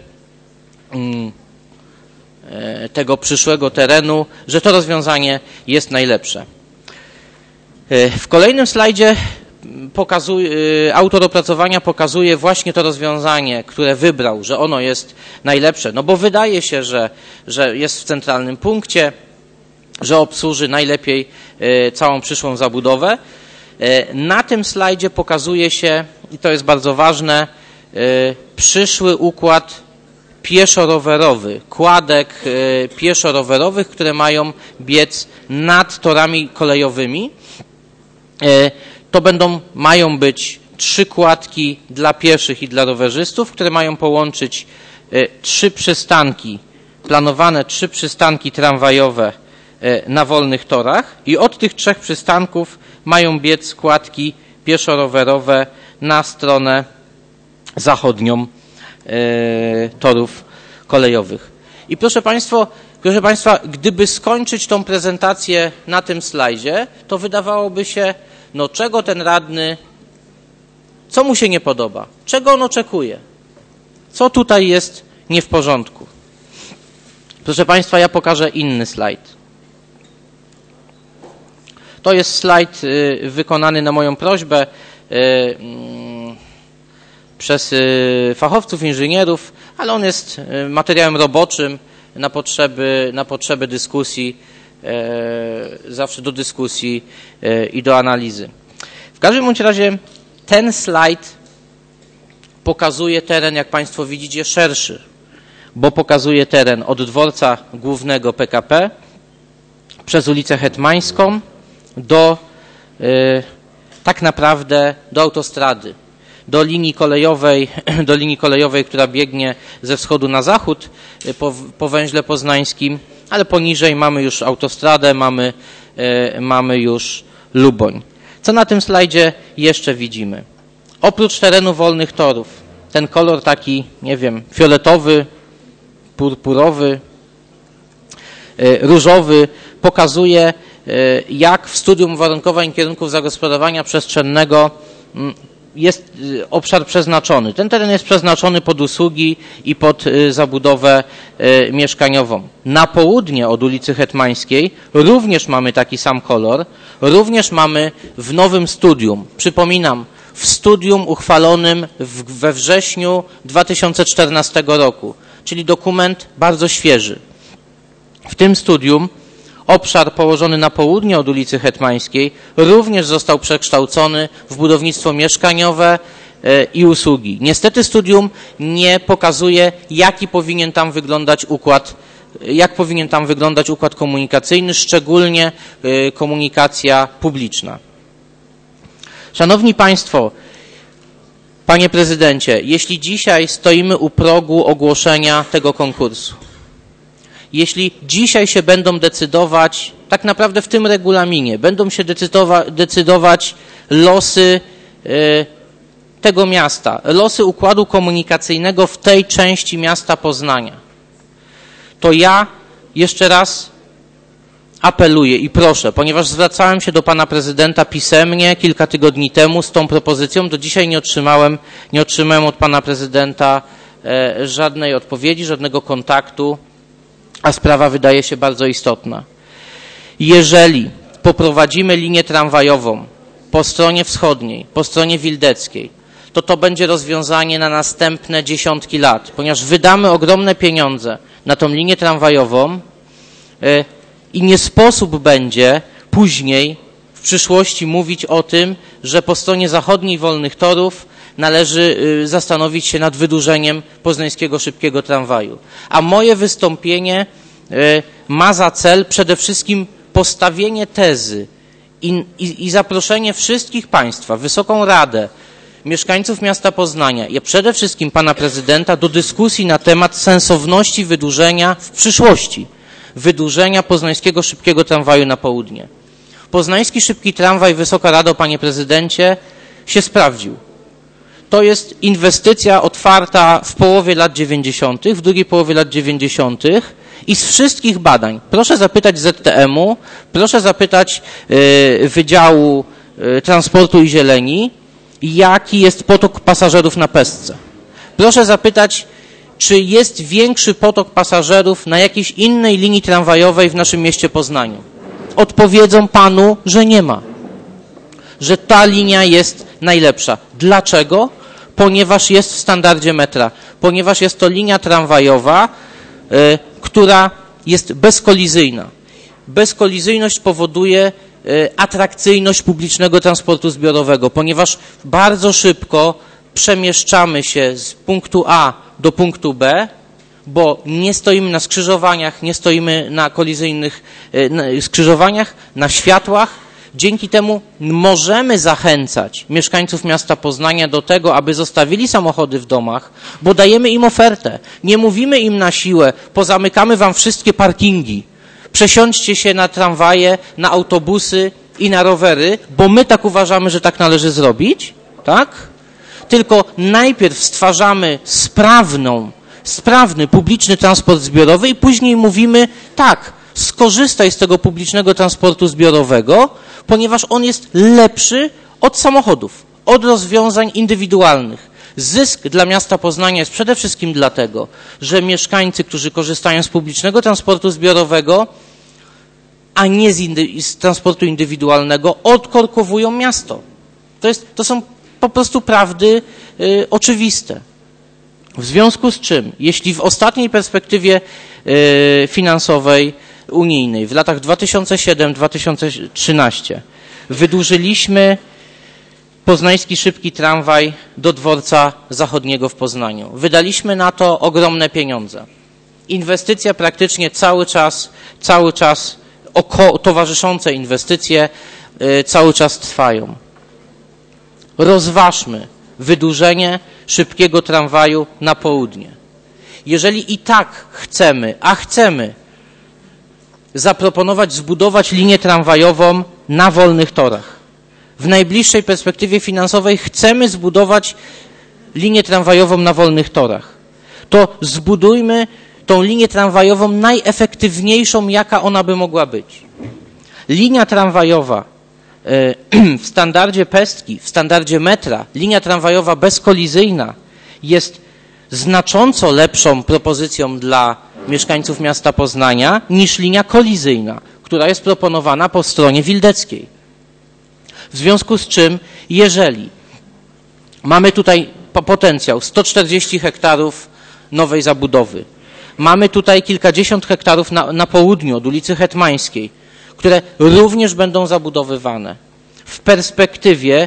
tego przyszłego terenu, że to rozwiązanie jest najlepsze. W kolejnym slajdzie autor opracowania pokazuje właśnie to rozwiązanie, które wybrał, że ono jest najlepsze, no bo wydaje się, że jest w centralnym punkcie, że obsłuży najlepiej całą przyszłą zabudowę. Na tym slajdzie pokazuje się, i to jest bardzo ważne, przyszły układ pieszo-rowerowy, kładek pieszo-rowerowych, które mają biec nad torami kolejowymi. To mają być 3 kładki dla pieszych i dla rowerzystów, które mają połączyć 3 przystanki, planowane 3 przystanki tramwajowe na wolnych torach i od tych 3 przystanków mają biec kładki pieszo-rowerowe na stronę zachodnią torów kolejowych. I proszę Państwa, gdyby skończyć tą prezentację na tym slajdzie, to wydawałoby się, no czego ten radny, co mu się nie podoba, czego on oczekuje, co tutaj jest nie w porządku. Proszę Państwa, ja pokażę inny slajd. To jest slajd wykonany na moją prośbę przez fachowców, inżynierów, ale on jest materiałem roboczym na potrzeby dyskusji, zawsze do dyskusji i do analizy. W każdym bądź razie ten slajd pokazuje teren, jak Państwo widzicie, szerszy, bo pokazuje teren od dworca głównego PKP przez ulicę Hetmańską tak naprawdę do autostrady, do linii kolejowej, która biegnie ze wschodu na zachód po węźle poznańskim ale poniżej mamy już autostradę, mamy już Luboń. Co na tym slajdzie jeszcze widzimy? Oprócz terenu wolnych torów, ten kolor taki, nie wiem, fioletowy, purpurowy, różowy pokazuje, jak w studium uwarunkowań kierunków zagospodarowania przestrzennego jest obszar przeznaczony. Ten teren jest przeznaczony pod usługi i pod zabudowę mieszkaniową. Na południe od ulicy Hetmańskiej również mamy taki sam kolor, również mamy w nowym studium, przypominam, w studium uchwalonym we wrześniu 2014 roku, czyli dokument bardzo świeży. W tym studium obszar położony na południe od ulicy Hetmańskiej również został przekształcony w budownictwo mieszkaniowe i usługi. Niestety studium nie pokazuje, jak powinien tam wyglądać układ komunikacyjny, szczególnie komunikacja publiczna. Szanowni Państwo, Panie Prezydencie, jeśli dzisiaj stoimy u progu ogłoszenia tego konkursu, jeśli dzisiaj się będą decydować, tak naprawdę w tym regulaminie, będą się decydować losy tego miasta, losy układu komunikacyjnego w tej części miasta Poznania, to ja jeszcze raz apeluję i proszę, ponieważ zwracałem się do Pana Prezydenta pisemnie kilka tygodni temu z tą propozycją, do dzisiaj nie otrzymałem od Pana Prezydenta żadnej odpowiedzi, żadnego kontaktu, a sprawa wydaje się bardzo istotna. Jeżeli poprowadzimy linię tramwajową po stronie wschodniej, po stronie wildeckiej, to będzie rozwiązanie na następne dziesiątki lat, ponieważ wydamy ogromne pieniądze na tą linię tramwajową i nie sposób będzie później w przyszłości mówić o tym, że po stronie zachodniej wolnych torów należy zastanowić się nad wydłużeniem poznańskiego szybkiego tramwaju. A moje wystąpienie ma za cel przede wszystkim postawienie tezy i zaproszenie wszystkich Państwa, Wysoką Radę, mieszkańców miasta Poznania i przede wszystkim Pana Prezydenta do dyskusji na temat sensowności wydłużenia w przyszłości, wydłużenia poznańskiego szybkiego tramwaju na południe. Poznański szybki tramwaj, Wysoka Rado, Panie Prezydencie, się sprawdził. To jest inwestycja otwarta w połowie lat 90., w drugiej połowie lat 90. i z wszystkich badań, proszę zapytać ZTM-u, proszę zapytać Wydziału Transportu i Zieleni, jaki jest potok pasażerów na Pestce. Proszę zapytać, czy jest większy potok pasażerów na jakiejś innej linii tramwajowej w naszym mieście Poznaniu. Odpowiedzą Panu, że nie ma. Że ta linia jest najlepsza. Dlaczego? Ponieważ jest w standardzie metra. Ponieważ jest to linia tramwajowa, która jest bezkolizyjna. Bezkolizyjność powoduje atrakcyjność publicznego transportu zbiorowego, ponieważ bardzo szybko przemieszczamy się z punktu A do punktu B, bo nie stoimy na skrzyżowaniach, nie stoimy na kolizyjnych skrzyżowaniach, na światłach. Dzięki temu możemy zachęcać mieszkańców miasta Poznania do tego, aby zostawili samochody w domach, bo dajemy im ofertę. Nie mówimy im na siłę, pozamykamy wam wszystkie parkingi, przesiądźcie się na tramwaje, na autobusy i na rowery, bo my tak uważamy, że tak należy zrobić, tak? Tylko najpierw stwarzamy sprawny publiczny transport zbiorowy i później mówimy tak, skorzystaj z tego publicznego transportu zbiorowego, ponieważ on jest lepszy od samochodów, od rozwiązań indywidualnych. Zysk dla miasta Poznania jest przede wszystkim dlatego, że mieszkańcy, którzy korzystają z publicznego transportu zbiorowego, a nie z transportu indywidualnego, odkorkowują miasto. To są po prostu prawdy oczywiste. W związku z czym, jeśli w ostatniej perspektywie finansowej unijnej w latach 2007-2013 wydłużyliśmy poznański szybki tramwaj do dworca zachodniego w Poznaniu. Wydaliśmy na to ogromne pieniądze. Inwestycja praktycznie cały czas towarzyszące inwestycje cały czas trwają. Rozważmy wydłużenie szybkiego tramwaju na południe. Jeżeli i tak chcemy, zaproponować zbudować linię tramwajową na wolnych torach. W najbliższej perspektywie finansowej chcemy zbudować linię tramwajową na wolnych torach. To zbudujmy tą linię tramwajową najefektywniejszą, jaka ona by mogła być. Linia tramwajowa w standardzie pestki, w standardzie metra, linia tramwajowa bezkolizyjna jest znacząco lepszą propozycją dla mieszkańców miasta Poznania niż linia kolizyjna, która jest proponowana po stronie wildeckiej. W związku z czym, jeżeli mamy tutaj potencjał 140 hektarów nowej zabudowy, mamy tutaj kilkadziesiąt hektarów na południu od ulicy Hetmańskiej, które również będą zabudowywane. W perspektywie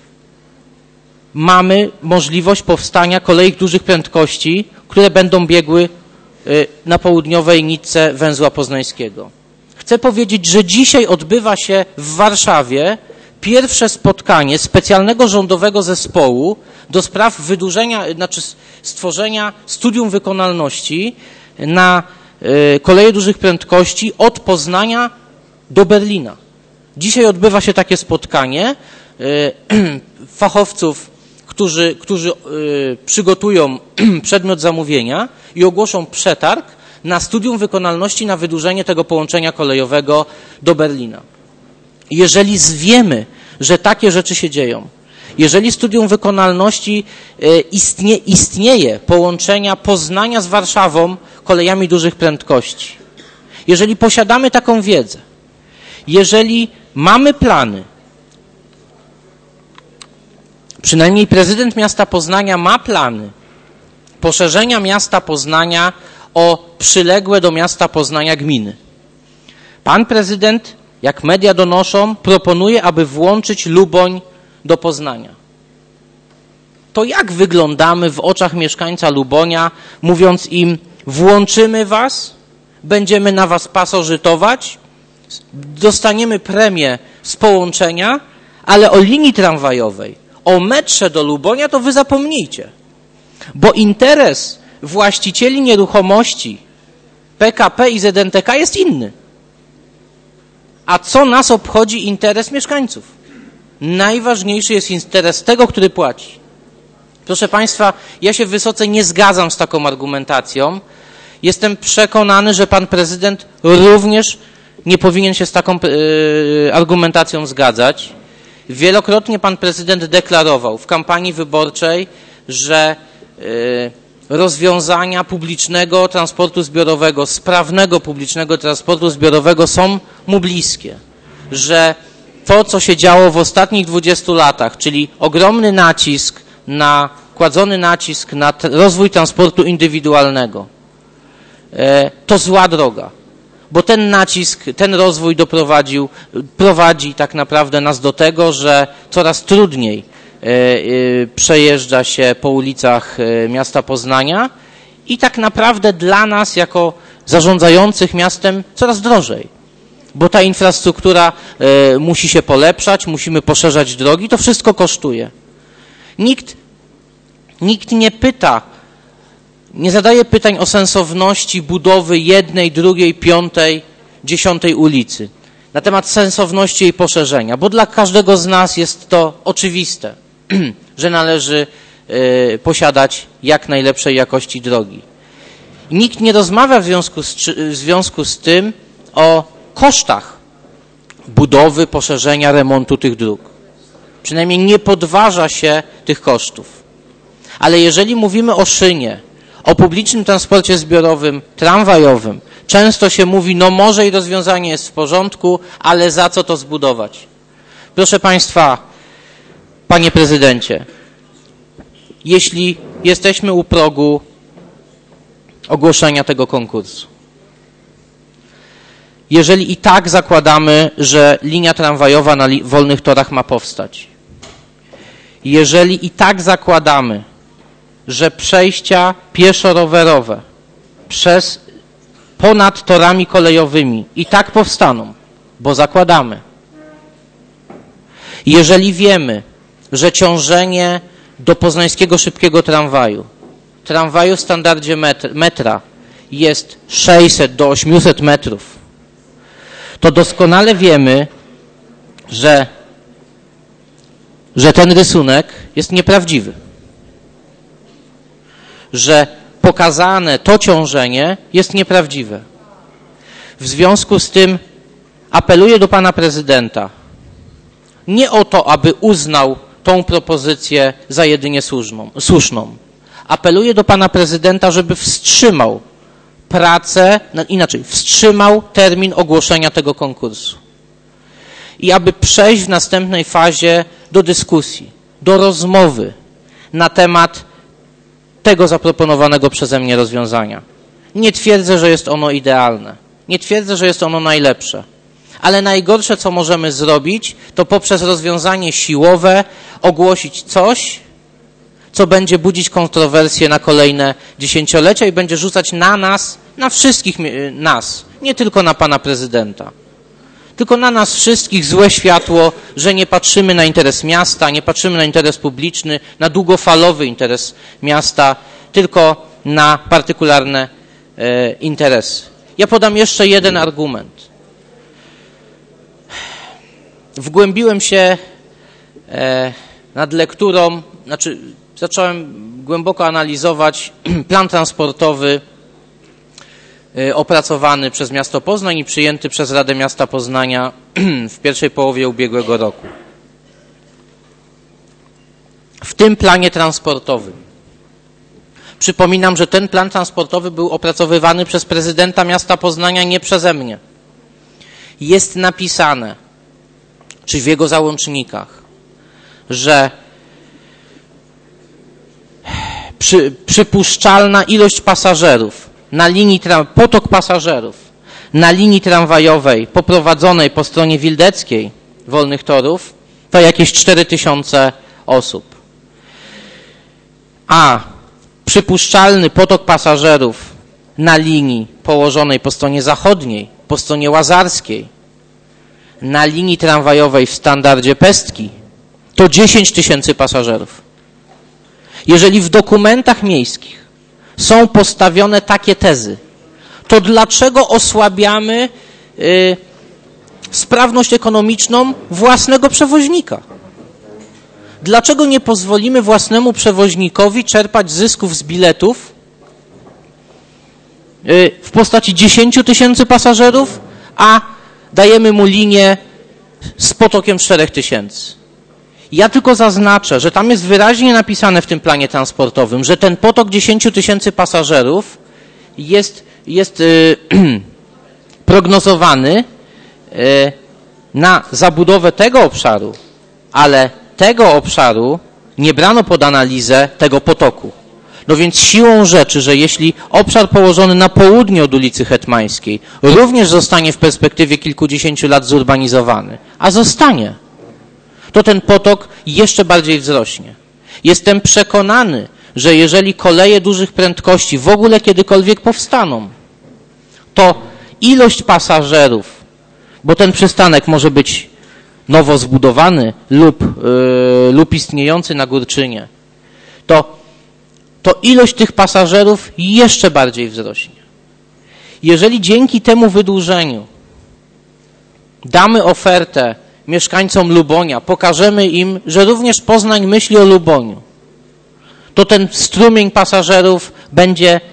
mamy możliwość powstania kolei dużych prędkości, które będą biegły na południowej nitce węzła poznańskiego. Chcę powiedzieć, że dzisiaj odbywa się w Warszawie pierwsze spotkanie specjalnego rządowego zespołu do spraw stworzenia studium wykonalności na koleje dużych prędkości od Poznania do Berlina. Dzisiaj odbywa się takie spotkanie fachowców, którzy przygotują przedmiot zamówienia i ogłoszą przetarg na studium wykonalności na wydłużenie tego połączenia kolejowego do Berlina. Jeżeli wiemy, że takie rzeczy się dzieją, jeżeli studium wykonalności istnieje połączenia Poznania z Warszawą kolejami dużych prędkości, jeżeli posiadamy taką wiedzę, jeżeli mamy plany, przynajmniej prezydent miasta Poznania ma plany poszerzenia miasta Poznania o przyległe do miasta Poznania gminy. Pan prezydent, jak media donoszą, proponuje, aby włączyć Luboń do Poznania. To jak wyglądamy w oczach mieszkańca Lubonia, mówiąc im, włączymy was, będziemy na was pasożytować, dostaniemy premię z połączenia, ale o linii tramwajowej, o metrze do Lubonia to wy zapomnijcie. Bo interes właścicieli nieruchomości PKP i ZNTK jest inny. A co nas obchodzi interes mieszkańców? Najważniejszy jest interes tego, który płaci. Proszę Państwa, ja się wysoce nie zgadzam z taką argumentacją. Jestem przekonany, że pan prezydent również nie powinien się z taką argumentacją zgadzać. Wielokrotnie pan prezydent deklarował w kampanii wyborczej, że rozwiązania publicznego transportu zbiorowego, sprawnego publicznego transportu zbiorowego są mu bliskie. Że to, co się działo w ostatnich 20 latach, czyli ogromny kładzony nacisk na rozwój transportu indywidualnego, to zła droga. Bo ten nacisk, ten rozwój prowadzi tak naprawdę nas do tego, że coraz trudniej przejeżdża się po ulicach miasta Poznania i tak naprawdę dla nas, jako zarządzających miastem, coraz drożej. Bo ta infrastruktura musi się polepszać, musimy poszerzać drogi, to wszystko kosztuje. Nikt nie zadaje pytań o sensowności budowy jednej, drugiej, 5., 10. ulicy. Na temat sensowności jej poszerzenia, bo dla każdego z nas jest to oczywiste, że należy posiadać jak najlepszej jakości drogi. Nikt nie rozmawia w związku z tym o kosztach budowy, poszerzenia, remontu tych dróg. Przynajmniej nie podważa się tych kosztów. Ale jeżeli mówimy o szynie, o publicznym transporcie zbiorowym, tramwajowym, często się mówi, no może i rozwiązanie jest w porządku, ale za co to zbudować? Proszę Państwa, Panie Prezydencie, jeśli jesteśmy u progu ogłoszenia tego konkursu, jeżeli i tak zakładamy, że linia tramwajowa na wolnych torach ma powstać, jeżeli i tak zakładamy, że przejścia pieszo-rowerowe ponad torami kolejowymi i tak powstaną, bo zakładamy. Jeżeli wiemy, że ciążenie do poznańskiego szybkiego tramwaju w standardzie metra jest 600 do 800 metrów, to doskonale wiemy, że ten rysunek jest nieprawdziwy. Że pokazane to ciążenie jest nieprawdziwe. W związku z tym apeluję do pana prezydenta nie o to, aby uznał tą propozycję za jedynie słuszną. Apeluję do pana prezydenta, żeby wstrzymał pracę, wstrzymał termin ogłoszenia tego konkursu. I aby przejść w następnej fazie do dyskusji, do rozmowy na temat tego zaproponowanego przeze mnie rozwiązania. Nie twierdzę, że jest ono idealne. Nie twierdzę, że jest ono najlepsze. Ale najgorsze, co możemy zrobić, to poprzez rozwiązanie siłowe ogłosić coś, co będzie budzić kontrowersje na kolejne dziesięciolecia i będzie rzucać na nas, na wszystkich nas, nie tylko na pana prezydenta, tylko na nas wszystkich złe światło, że nie patrzymy na interes miasta, nie patrzymy na interes publiczny, na długofalowy interes miasta, tylko na partykularne interesy. Ja podam jeszcze jeden argument. Wgłębiłem się nad lekturą, zacząłem głęboko analizować plan transportowy opracowany przez miasto Poznań i przyjęty przez Radę Miasta Poznania w pierwszej połowie ubiegłego roku. W tym planie transportowym, przypominam, że ten plan transportowy był opracowywany przez prezydenta miasta Poznania, nie przeze mnie. Jest napisane, czy w jego załącznikach, że przypuszczalna ilość pasażerów na linii, potok pasażerów na linii tramwajowej poprowadzonej po stronie wildeckiej Wolnych Torów to jakieś 4000 osób. A przypuszczalny potok pasażerów na linii położonej po stronie zachodniej, po stronie łazarskiej, na linii tramwajowej w standardzie Pestki to 10 000 pasażerów. Jeżeli w dokumentach miejskich są postawione takie tezy, to dlaczego osłabiamy sprawność ekonomiczną własnego przewoźnika? Dlaczego nie pozwolimy własnemu przewoźnikowi czerpać zysków z biletów w postaci 10 000 pasażerów, a dajemy mu linię z potokiem 4000? Ja tylko zaznaczę, że tam jest wyraźnie napisane w tym planie transportowym, że ten potok 10 000 pasażerów jest prognozowany na zabudowę tego obszaru, ale tego obszaru nie brano pod analizę tego potoku. No więc siłą rzeczy, że jeśli obszar położony na południe od ulicy Hetmańskiej również zostanie w perspektywie kilkudziesięciu lat zurbanizowany, a zostanie, to ten potok jeszcze bardziej wzrośnie. Jestem przekonany, że jeżeli koleje dużych prędkości w ogóle kiedykolwiek powstaną, to ilość pasażerów, bo ten przystanek może być nowo zbudowany lub istniejący na Górczynie, to ilość tych pasażerów jeszcze bardziej wzrośnie. Jeżeli dzięki temu wydłużeniu damy ofertę mieszkańcom Lubonia, pokażemy im, że również Poznań myśli o Luboniu, to ten strumień pasażerów będzie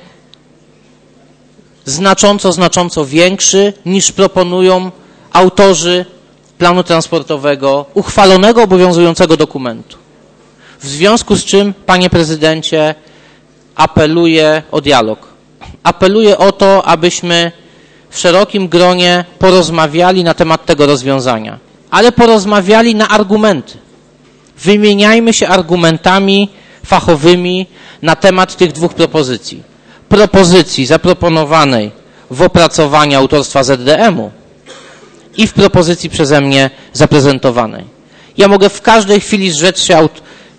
znacząco większy, niż proponują autorzy planu transportowego, uchwalonego, obowiązującego dokumentu. W związku z czym, panie prezydencie, apeluję o dialog. Apeluję o to, abyśmy w szerokim gronie porozmawiali na temat tego rozwiązania, ale porozmawiali na argumenty. Wymieniajmy się argumentami fachowymi na temat tych dwóch propozycji. Propozycji zaproponowanej w opracowaniu autorstwa ZDM-u i w propozycji przeze mnie zaprezentowanej. Ja mogę w każdej chwili zrzec się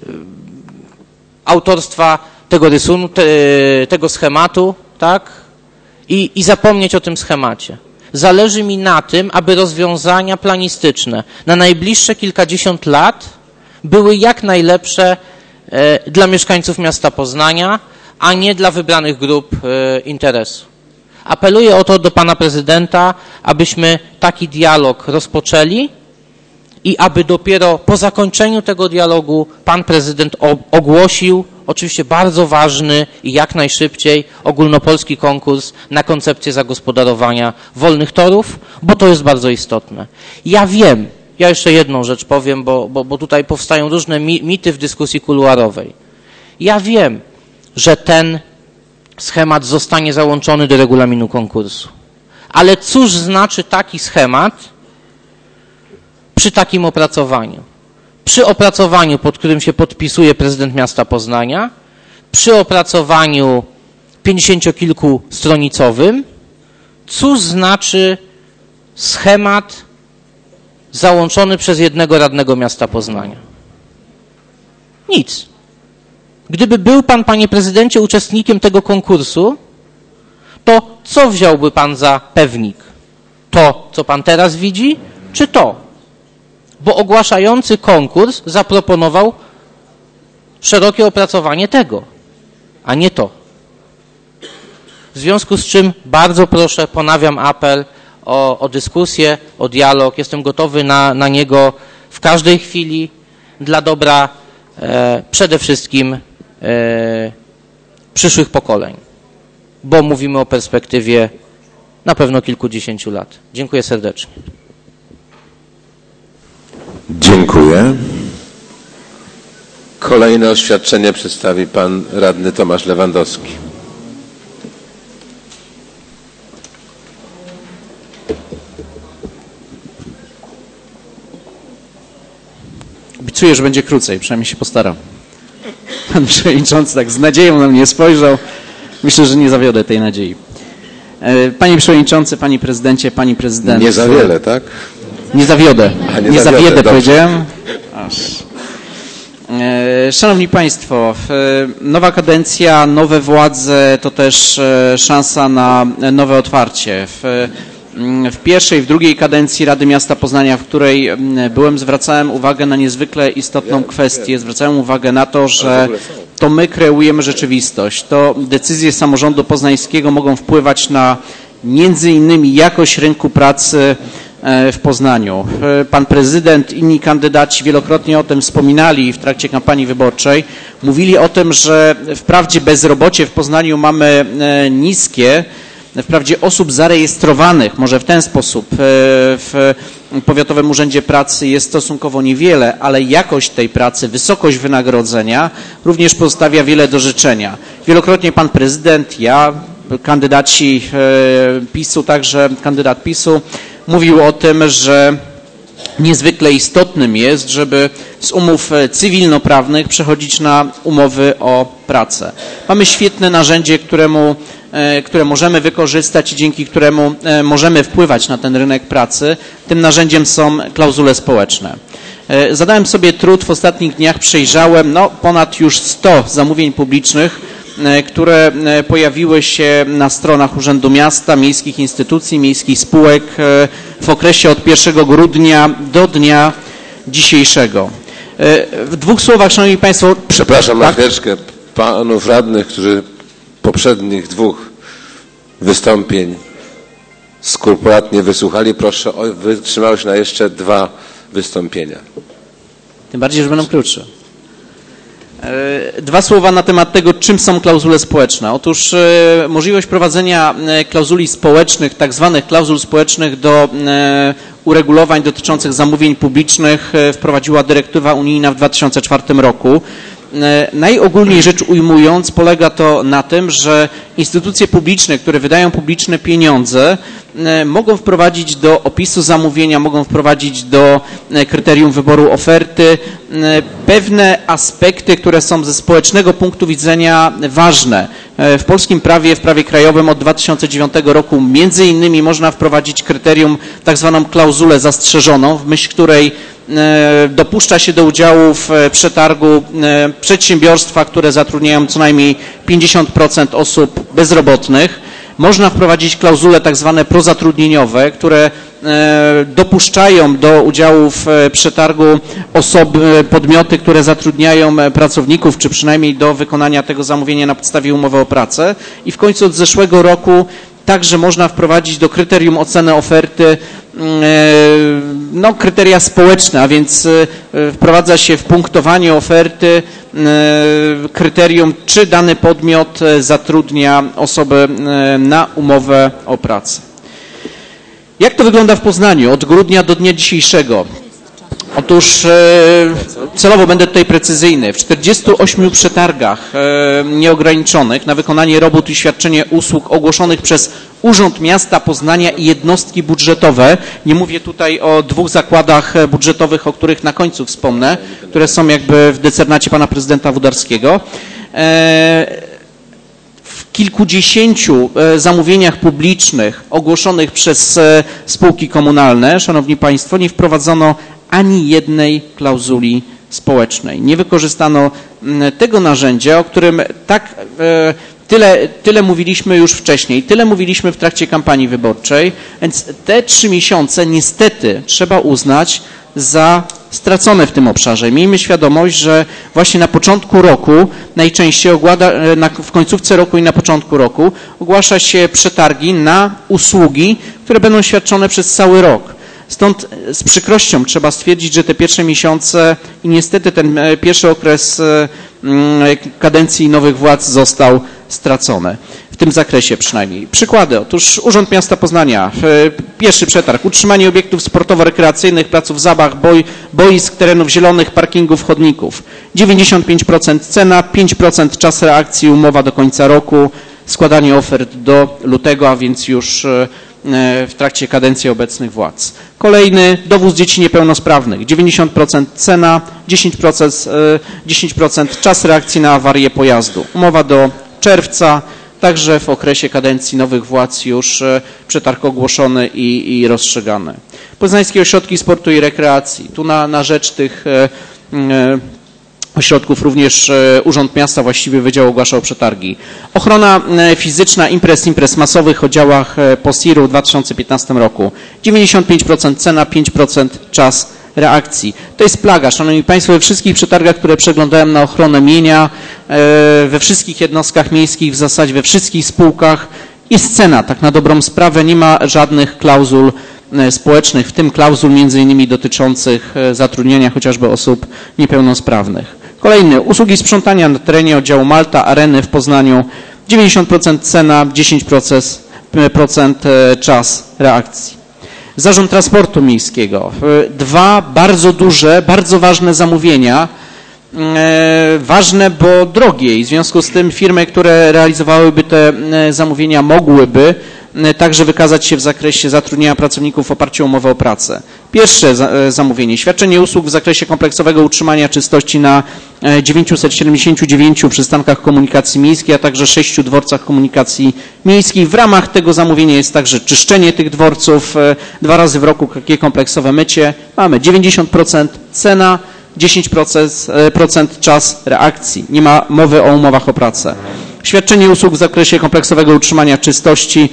autorstwa tego rysunku, tego schematu, tak? I zapomnieć o tym schemacie. Zależy mi na tym, aby rozwiązania planistyczne na najbliższe kilkadziesiąt lat były jak najlepsze dla mieszkańców miasta Poznania, a nie dla wybranych grup interesu. Apeluję o to do pana prezydenta, abyśmy taki dialog rozpoczęli i aby dopiero po zakończeniu tego dialogu pan prezydent ogłosił oczywiście bardzo ważny i jak najszybciej ogólnopolski konkurs na koncepcję zagospodarowania wolnych torów, bo to jest bardzo istotne. Ja wiem, ja jeszcze jedną rzecz powiem, bo tutaj powstają różne mity w dyskusji kuluarowej. Ja wiem, że ten schemat zostanie załączony do regulaminu konkursu. Ale cóż znaczy taki schemat przy takim opracowaniu? Przy opracowaniu, pod którym się podpisuje prezydent miasta Poznania, przy opracowaniu 50-kilkustronicowym, cóż znaczy schemat załączony przez jednego radnego miasta Poznania? Nic. Gdyby był pan, panie prezydencie, uczestnikiem tego konkursu, to co wziąłby pan za pewnik? To, co pan teraz widzi, czy to? Bo ogłaszający konkurs zaproponował szerokie opracowanie tego, a nie to. W związku z czym bardzo proszę, ponawiam apel o dyskusję, o dialog. Jestem gotowy na niego w każdej chwili dla dobra przede wszystkim przyszłych pokoleń, bo mówimy o perspektywie na pewno kilkudziesięciu lat. Dziękuję serdecznie. Dziękuję. Kolejne oświadczenie przedstawi pan radny Tomasz Lewandowski. Obiecuję, że będzie krócej, przynajmniej się postaram. Pan przewodniczący tak z nadzieją na mnie spojrzał. Myślę, że nie zawiodę tej nadziei. Panie przewodniczący, panie prezydencie, pani prezydent. Nie za wiele, tak? Nie zawiodę. Nie zawiodę, powiedziałem. Szanowni Państwo, nowa kadencja, nowe władze to też szansa na nowe otwarcie. W pierwszej, w drugiej kadencji Rady Miasta Poznania, w której byłem, zwracałem uwagę na niezwykle istotną kwestię. Zwracałem uwagę na to, że to my kreujemy rzeczywistość. To decyzje samorządu poznańskiego mogą wpływać na między innymi jakość rynku pracy w Poznaniu. Pan prezydent, inni kandydaci wielokrotnie o tym wspominali w trakcie kampanii wyborczej. Mówili o tym, że wprawdzie bezrobocie w Poznaniu mamy niskie, wprawdzie osób zarejestrowanych, może w ten sposób, w Powiatowym Urzędzie Pracy jest stosunkowo niewiele, ale jakość tej pracy, wysokość wynagrodzenia również pozostawia wiele do życzenia. Wielokrotnie pan prezydent, ja, kandydaci PiS-u, także kandydat PiS-u, mówił o tym, że niezwykle istotnym jest, żeby z umów cywilnoprawnych przechodzić na umowy o pracę. Mamy świetne narzędzie, które możemy wykorzystać i dzięki któremu możemy wpływać na ten rynek pracy. Tym narzędziem są klauzule społeczne. Zadałem sobie trud, w ostatnich dniach przejrzałem ponad już 100 zamówień publicznych, które pojawiły się na stronach Urzędu Miasta, miejskich instytucji, miejskich spółek w okresie od 1 grudnia do dnia dzisiejszego. W dwóch słowach, Szanowni Państwo... Przepraszam na chwileczkę. Panów radnych, którzy poprzednich dwóch wystąpień skrupulatnie wysłuchali, proszę o wytrzymałość na jeszcze 2 wystąpienia. Tym bardziej, że będą krótsze. 2 słowa na temat tego, czym są klauzule społeczne. Otóż możliwość prowadzenia klauzuli społecznych, tak zwanych klauzul społecznych do uregulowań dotyczących zamówień publicznych wprowadziła dyrektywa unijna w 2004 roku. Najogólniej rzecz ujmując, polega to na tym, że instytucje publiczne, które wydają publiczne pieniądze, mogą wprowadzić do opisu zamówienia, mogą wprowadzić do kryterium wyboru oferty pewne aspekty, które są ze społecznego punktu widzenia ważne. W polskim prawie, w prawie krajowym od 2009 roku między innymi można wprowadzić kryterium, tak zwaną klauzulę zastrzeżoną, w myśl której dopuszcza się do udziału w przetargu przedsiębiorstwa, które zatrudniają co najmniej 50% osób bezrobotnych. Można wprowadzić klauzule tak zwane prozatrudnieniowe, które dopuszczają do udziału w przetargu osoby, podmioty, które zatrudniają pracowników, czy przynajmniej do wykonania tego zamówienia na podstawie umowy o pracę. I w końcu od zeszłego roku także można wprowadzić do kryterium oceny oferty kryteria społeczne, a więc wprowadza się w punktowaniu oferty kryterium, czy dany podmiot zatrudnia osobę na umowę o pracę. Jak to wygląda w Poznaniu od grudnia do dnia dzisiejszego? Otóż celowo będę tutaj precyzyjny. W 48 przetargach nieograniczonych na wykonanie robót i świadczenie usług ogłoszonych przez Urząd Miasta Poznania i jednostki budżetowe, nie mówię tutaj o 2 zakładach budżetowych, o których na końcu wspomnę, które są jakby w decernacie pana prezydenta Włodarskiego, w kilkudziesięciu zamówieniach publicznych ogłoszonych przez spółki komunalne, szanowni państwo, nie wprowadzono ani jednej klauzuli społecznej. Nie wykorzystano tego narzędzia, o którym tak tyle mówiliśmy już wcześniej, tyle mówiliśmy w trakcie kampanii wyborczej, więc te 3 miesiące niestety trzeba uznać za stracone w tym obszarze. Miejmy świadomość, że właśnie na początku roku, najczęściej w końcówce roku i na początku roku ogłasza się przetargi na usługi, które będą świadczone przez cały rok. Stąd z przykrością trzeba stwierdzić, że te pierwsze miesiące i niestety ten pierwszy okres kadencji nowych władz został stracony. W tym zakresie przynajmniej. Przykłady. Otóż Urząd Miasta Poznania, pierwszy przetarg, utrzymanie obiektów sportowo-rekreacyjnych, placów zabaw, boisk, terenów zielonych, parkingów, chodników. 95% cena, 5% czas reakcji, umowa do końca roku, składanie ofert do lutego, a więc już w trakcie kadencji obecnych władz. Kolejny, dowóz dzieci niepełnosprawnych, 90% cena, 10% czas reakcji na awarię pojazdu. Umowa do czerwca, także w okresie kadencji nowych władz już przetarg ogłoszony i rozstrzygany. Poznańskie ośrodki sportu i rekreacji. Tu na rzecz tych ośrodków również Urząd Miasta, właściwie wydział ogłaszał przetargi. Ochrona fizyczna imprez masowych o działach POSIR-u w 2015 roku. 95% cena, 5% czas reakcji. To jest plaga, szanowni państwo, we wszystkich przetargach, które przeglądałem na ochronę mienia, we wszystkich jednostkach miejskich, w zasadzie we wszystkich spółkach jest cena, tak na dobrą sprawę, nie ma żadnych klauzul społecznych, w tym klauzul między innymi dotyczących zatrudniania chociażby osób niepełnosprawnych. Kolejny, usługi sprzątania na terenie oddziału Malta, Areny w Poznaniu, 90% cena, 10% czas reakcji. Zarząd Transportu Miejskiego, 2 bardzo duże, bardzo ważne zamówienia, ważne, bo drogie i w związku z tym firmy, które realizowałyby te zamówienia, mogłyby także wykazać się w zakresie zatrudnienia pracowników w oparciu o umowę o pracę. Pierwsze zamówienie, świadczenie usług w zakresie kompleksowego utrzymania czystości na 979 przystankach komunikacji miejskiej, a także 6 dworcach komunikacji miejskiej. W ramach tego zamówienia jest także czyszczenie tych dworców, 2 razy w roku takie kompleksowe mycie. Mamy 90% cena, 10% czas reakcji. Nie ma mowy o umowach o pracę. Świadczenie usług w zakresie kompleksowego utrzymania czystości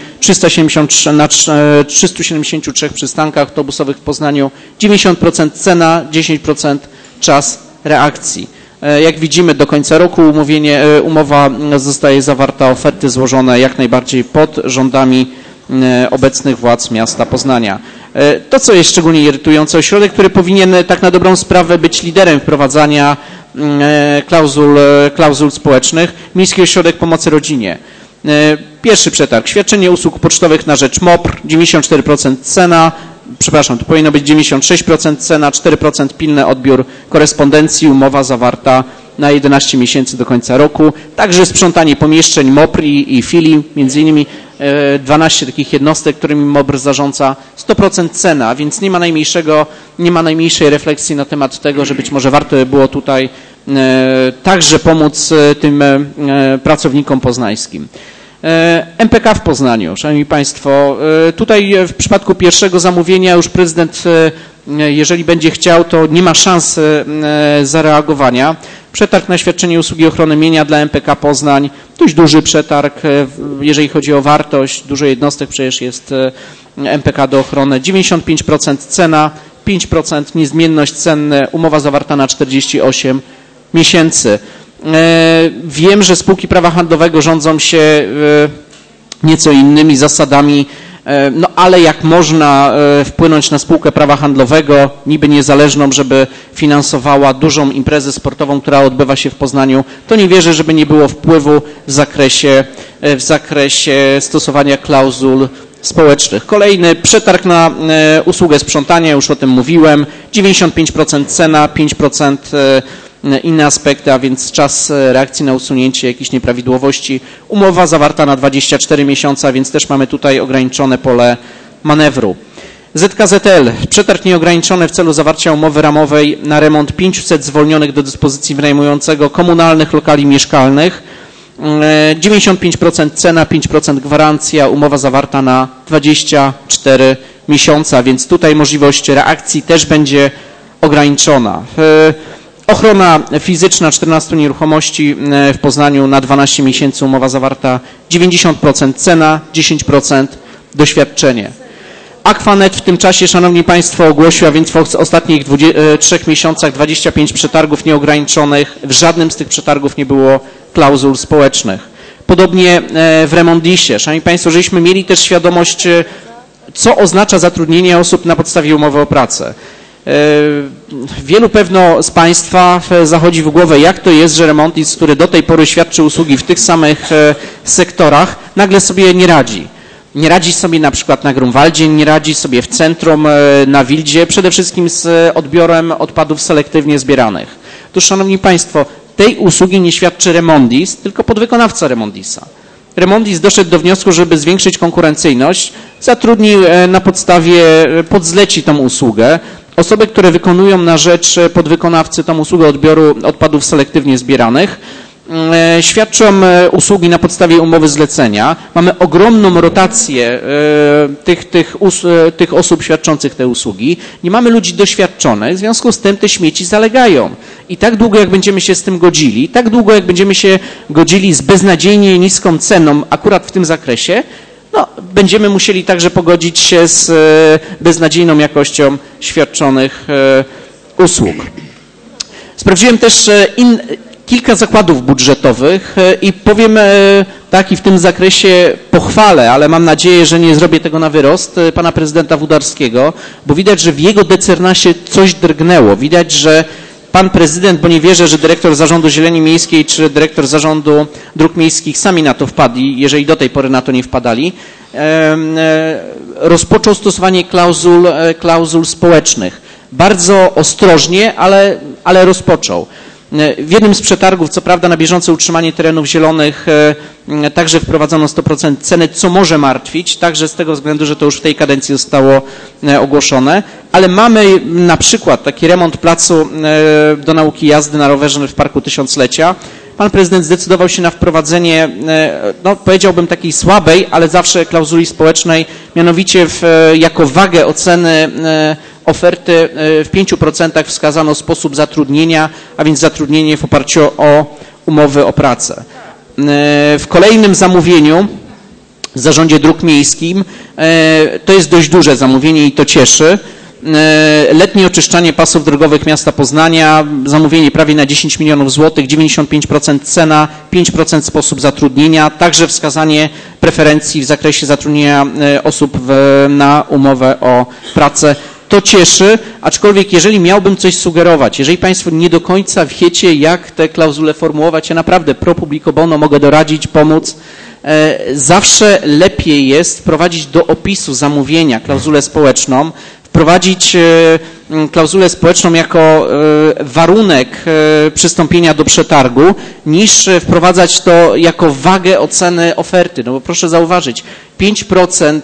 373 przystankach autobusowych w Poznaniu, 90% cena, 10% czas reakcji. Jak widzimy, do końca roku umowa zostaje zawarta, oferty złożone jak najbardziej pod rządami obecnych władz miasta Poznania. To, co jest szczególnie irytujące, ośrodek, który powinien tak na dobrą sprawę być liderem wprowadzania klauzul społecznych, Miejski Ośrodek Pomocy Rodzinie. Pierwszy przetarg, świadczenie usług pocztowych na rzecz MOPR, 94% cena, przepraszam, to powinno być 96% cena, 4% pilny odbiór korespondencji, umowa zawarta na 11 miesięcy do końca roku. Także sprzątanie pomieszczeń MOPR i filii, między innymi 12 takich jednostek, którymi MOPR zarządza, 100% cena, więc nie ma najmniejszej refleksji na temat tego, że być może warto by było tutaj także pomóc tym pracownikom poznańskim. MPK w Poznaniu, szanowni państwo, tutaj w przypadku pierwszego zamówienia już prezydent, jeżeli będzie chciał, to nie ma szans zareagowania. Przetarg na świadczenie usługi ochrony mienia dla MPK Poznań, dość duży przetarg, jeżeli chodzi o wartość, dużo jednostek przecież jest MPK do ochrony, 95% cena, 5% niezmienność cenne, umowa zawarta na 48 miesięcy. Wiem, że spółki prawa handlowego rządzą się nieco innymi zasadami, no ale jak można wpłynąć na spółkę prawa handlowego, niby niezależną, żeby finansowała dużą imprezę sportową, która odbywa się w Poznaniu, to nie wierzę, żeby nie było wpływu w zakresie stosowania klauzul społecznych. Kolejny przetarg na usługę sprzątania, już o tym mówiłem, 95% cena, 5% inne aspekty, a więc czas reakcji na usunięcie jakichś nieprawidłowości. Umowa zawarta na 24 miesiące, a więc też mamy tutaj ograniczone pole manewru. ZKZL, przetarg nieograniczony w celu zawarcia umowy ramowej na remont 500 zwolnionych do dyspozycji wynajmującego komunalnych lokali mieszkalnych. 95% cena, 5% gwarancja, umowa zawarta na 24 miesiące, a więc tutaj możliwość reakcji też będzie ograniczona. Ochrona fizyczna 14 nieruchomości w Poznaniu na 12 miesięcy, umowa zawarta 90% cena, 10% doświadczenie. Aquanet w tym czasie, Szanowni Państwo, ogłosiła więc w ostatnich 3 miesiącach 25 przetargów nieograniczonych. W żadnym z tych przetargów nie było klauzul społecznych. Podobnie w Remondisie. Szanowni Państwo, żeśmy mieli też świadomość, co oznacza zatrudnienie osób na podstawie umowy o pracę. Wielu pewno z Państwa zachodzi w głowę, jak to jest, że Remondis, który do tej pory świadczy usługi w tych samych sektorach, nagle sobie nie radzi. Nie radzi sobie na przykład na Grunwaldzie, nie radzi sobie w centrum, na Wildzie, przede wszystkim z odbiorem odpadów selektywnie zbieranych. Otóż, Szanowni Państwo, tej usługi nie świadczy Remondis, tylko podwykonawca Remondisa. Remondis doszedł do wniosku, żeby zwiększyć konkurencyjność, zatrudnił na podstawie, podzleci tą usługę. Osoby, które wykonują na rzecz podwykonawcy tą usługę odbioru odpadów selektywnie zbieranych, świadczą usługi na podstawie umowy zlecenia. Mamy ogromną rotację tych osób świadczących te usługi. Nie mamy ludzi doświadczonych, w związku z tym te śmieci zalegają. I tak długo, jak będziemy się z tym godzili, tak długo, jak będziemy się godzili z beznadziejnie niską ceną akurat w tym zakresie, no, będziemy musieli także pogodzić się z beznadziejną jakością świadczonych usług. Sprawdziłem też kilka zakładów budżetowych i powiem tak, i w tym zakresie pochwalę, ale mam nadzieję, że nie zrobię tego na wyrost, pana prezydenta Wódarskiego, bo widać, że w jego decernasie coś drgnęło. Widać, że pan prezydent, bo nie wierzę, że dyrektor Zarządu Zieleni Miejskiej czy dyrektor Zarządu Dróg Miejskich sami na to wpadli, jeżeli do tej pory na to nie wpadali, rozpoczął stosowanie klauzul społecznych. Bardzo ostrożnie, ale rozpoczął. W jednym z przetargów, co prawda na bieżące utrzymanie terenów zielonych, także wprowadzono 100% ceny, co może martwić, także z tego względu, że to już w tej kadencji zostało ogłoszone, ale mamy na przykład taki remont placu do nauki jazdy na rowerze w Parku Tysiąclecia. Pan prezydent zdecydował się na wprowadzenie, no powiedziałbym takiej słabej, ale zawsze klauzuli społecznej, mianowicie jako wagę oceny oferty w 5% wskazano sposób zatrudnienia, a więc zatrudnienie w oparciu o umowy o pracę. W kolejnym zamówieniu w Zarządzie Dróg Miejskich, to jest dość duże zamówienie i to cieszy, letnie oczyszczanie pasów drogowych miasta Poznania, zamówienie prawie na 10 milionów złotych, 95% cena, 5% sposób zatrudnienia, także wskazanie preferencji w zakresie zatrudnienia osób na umowę o pracę. To cieszy, aczkolwiek jeżeli miałbym coś sugerować, jeżeli Państwo nie do końca wiecie, jak te klauzule formułować, ja naprawdę pro publico bono mogę doradzić, pomóc. Zawsze lepiej jest wprowadzić do opisu zamówienia klauzulę społeczną, wprowadzić klauzulę społeczną jako warunek przystąpienia do przetargu, niż wprowadzać to jako wagę oceny oferty. No bo proszę zauważyć, 5%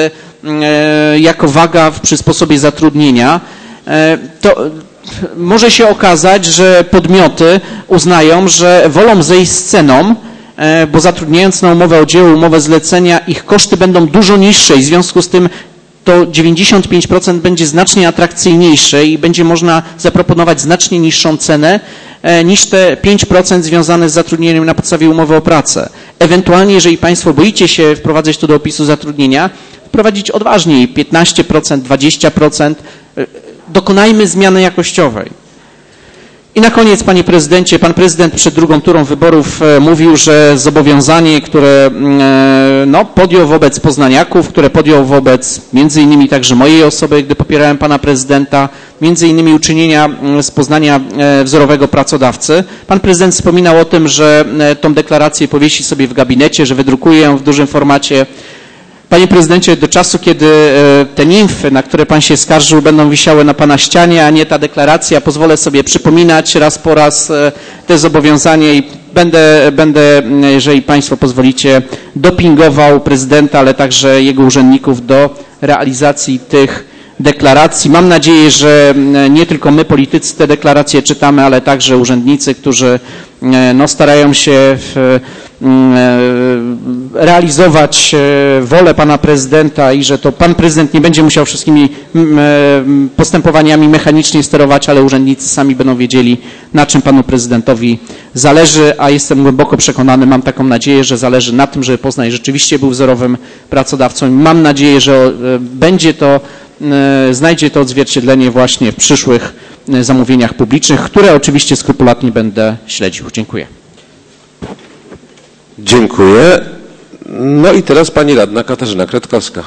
jako waga przy sposobie zatrudnienia, to może się okazać, że podmioty uznają, że wolą zejść z ceną, bo zatrudniając na umowę o dzieło, umowę zlecenia, ich koszty będą dużo niższe i w związku z tym to 95% będzie znacznie atrakcyjniejsze i będzie można zaproponować znacznie niższą cenę niż te 5% związane z zatrudnieniem na podstawie umowy o pracę. Ewentualnie, jeżeli Państwo boicie się wprowadzać to do opisu zatrudnienia, wprowadzić odważniej 15%, 20%, dokonajmy zmiany jakościowej. I na koniec, panie prezydencie, pan prezydent przed drugą turą wyborów mówił, że zobowiązanie, które podjął wobec poznaniaków, które podjął wobec między innymi także mojej osoby, gdy popierałem pana prezydenta, między innymi uczynienia z Poznania wzorowego pracodawcy. Pan prezydent wspominał o tym, że tą deklarację powiesi sobie w gabinecie, że wydrukuje ją w dużym formacie. Panie prezydencie, do czasu, kiedy te nimfy, na które pan się skarżył, będą wisiały na pana ścianie, a nie ta deklaracja, pozwolę sobie przypominać raz po raz te zobowiązania i będę, jeżeli państwo pozwolicie, dopingował prezydenta, ale także jego urzędników do realizacji tych deklaracji. Mam nadzieję, że nie tylko my, politycy, te deklaracje czytamy, ale także urzędnicy, którzy starają się realizować wolę pana prezydenta i że to pan prezydent nie będzie musiał wszystkimi postępowaniami mechanicznie sterować, ale urzędnicy sami będą wiedzieli, na czym panu prezydentowi zależy, a jestem głęboko przekonany, mam taką nadzieję, że zależy na tym, żeby Poznań rzeczywiście był wzorowym pracodawcą i mam nadzieję, że znajdzie to odzwierciedlenie właśnie w przyszłych zamówieniach publicznych, które oczywiście skrupulatnie będę śledził. Dziękuję. Dziękuję. No i teraz pani radna Katarzyna Kretkowska.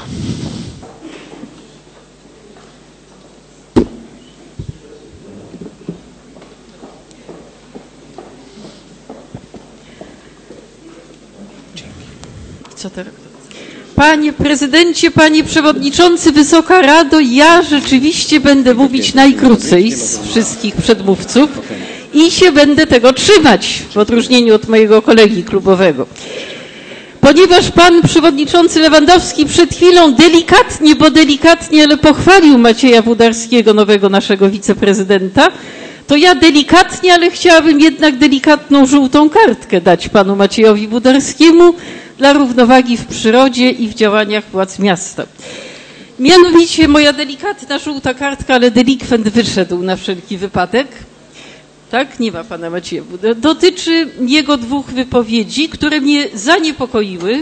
Co teraz? Panie prezydencie, panie przewodniczący, Wysoka Rado, ja rzeczywiście będę mówić najkrócej z wszystkich przedmówców i się będę tego trzymać, w odróżnieniu od mojego kolegi klubowego. Ponieważ pan przewodniczący Lewandowski przed chwilą delikatnie, ale pochwalił Macieja Włodarskiego, nowego naszego wiceprezydenta, to ja delikatnie, ale chciałabym jednak delikatną żółtą kartkę dać panu Maciejowi Włodarskiemu dla równowagi w przyrodzie i w działaniach władz miasta. Mianowicie moja delikatna żółta kartka, ale delikwent wyszedł na wszelki wypadek. Tak? Nie ma pana Macieja. Dotyczy jego dwóch wypowiedzi, które mnie zaniepokoiły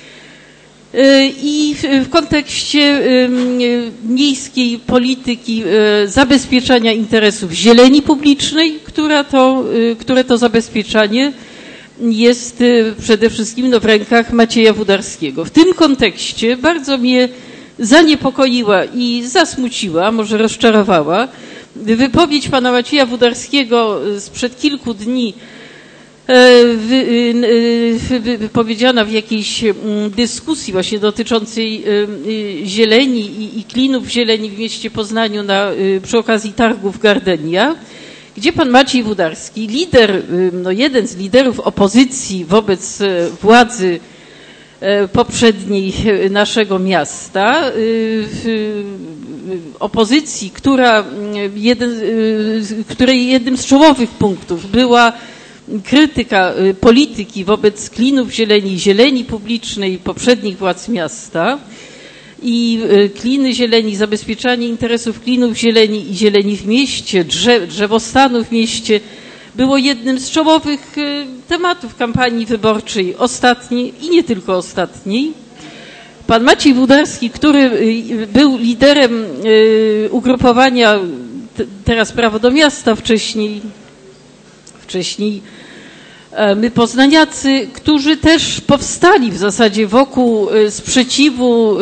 i w kontekście miejskiej polityki zabezpieczania interesów zieleni publicznej, które to zabezpieczanie jest przede wszystkim w rękach Macieja Włodarskiego. W tym kontekście bardzo mnie zaniepokoiła i zasmuciła, może rozczarowała, wypowiedź pana Macieja Włodarskiego sprzed kilku dni, wypowiedziana w jakiejś dyskusji właśnie dotyczącej zieleni i klinów zieleni w mieście Poznaniu przy okazji targów Gardenia, gdzie pan Maciej Włodarski, jeden z liderów opozycji wobec władzy poprzedniej naszego miasta, opozycji, której jednym z czołowych punktów była krytyka polityki wobec klinów zieleni, zieleni publicznej poprzednich władz miasta i kliny zieleni, zabezpieczanie interesów klinów zieleni i zieleni w mieście, drzewostanu w mieście było jednym z czołowych tematów kampanii wyborczej ostatniej i nie tylko ostatniej. Pan Maciej Włodarski, który był liderem ugrupowania teraz Prawo do Miasta, wcześniej My Poznaniacy, którzy też powstali w zasadzie wokół sprzeciwu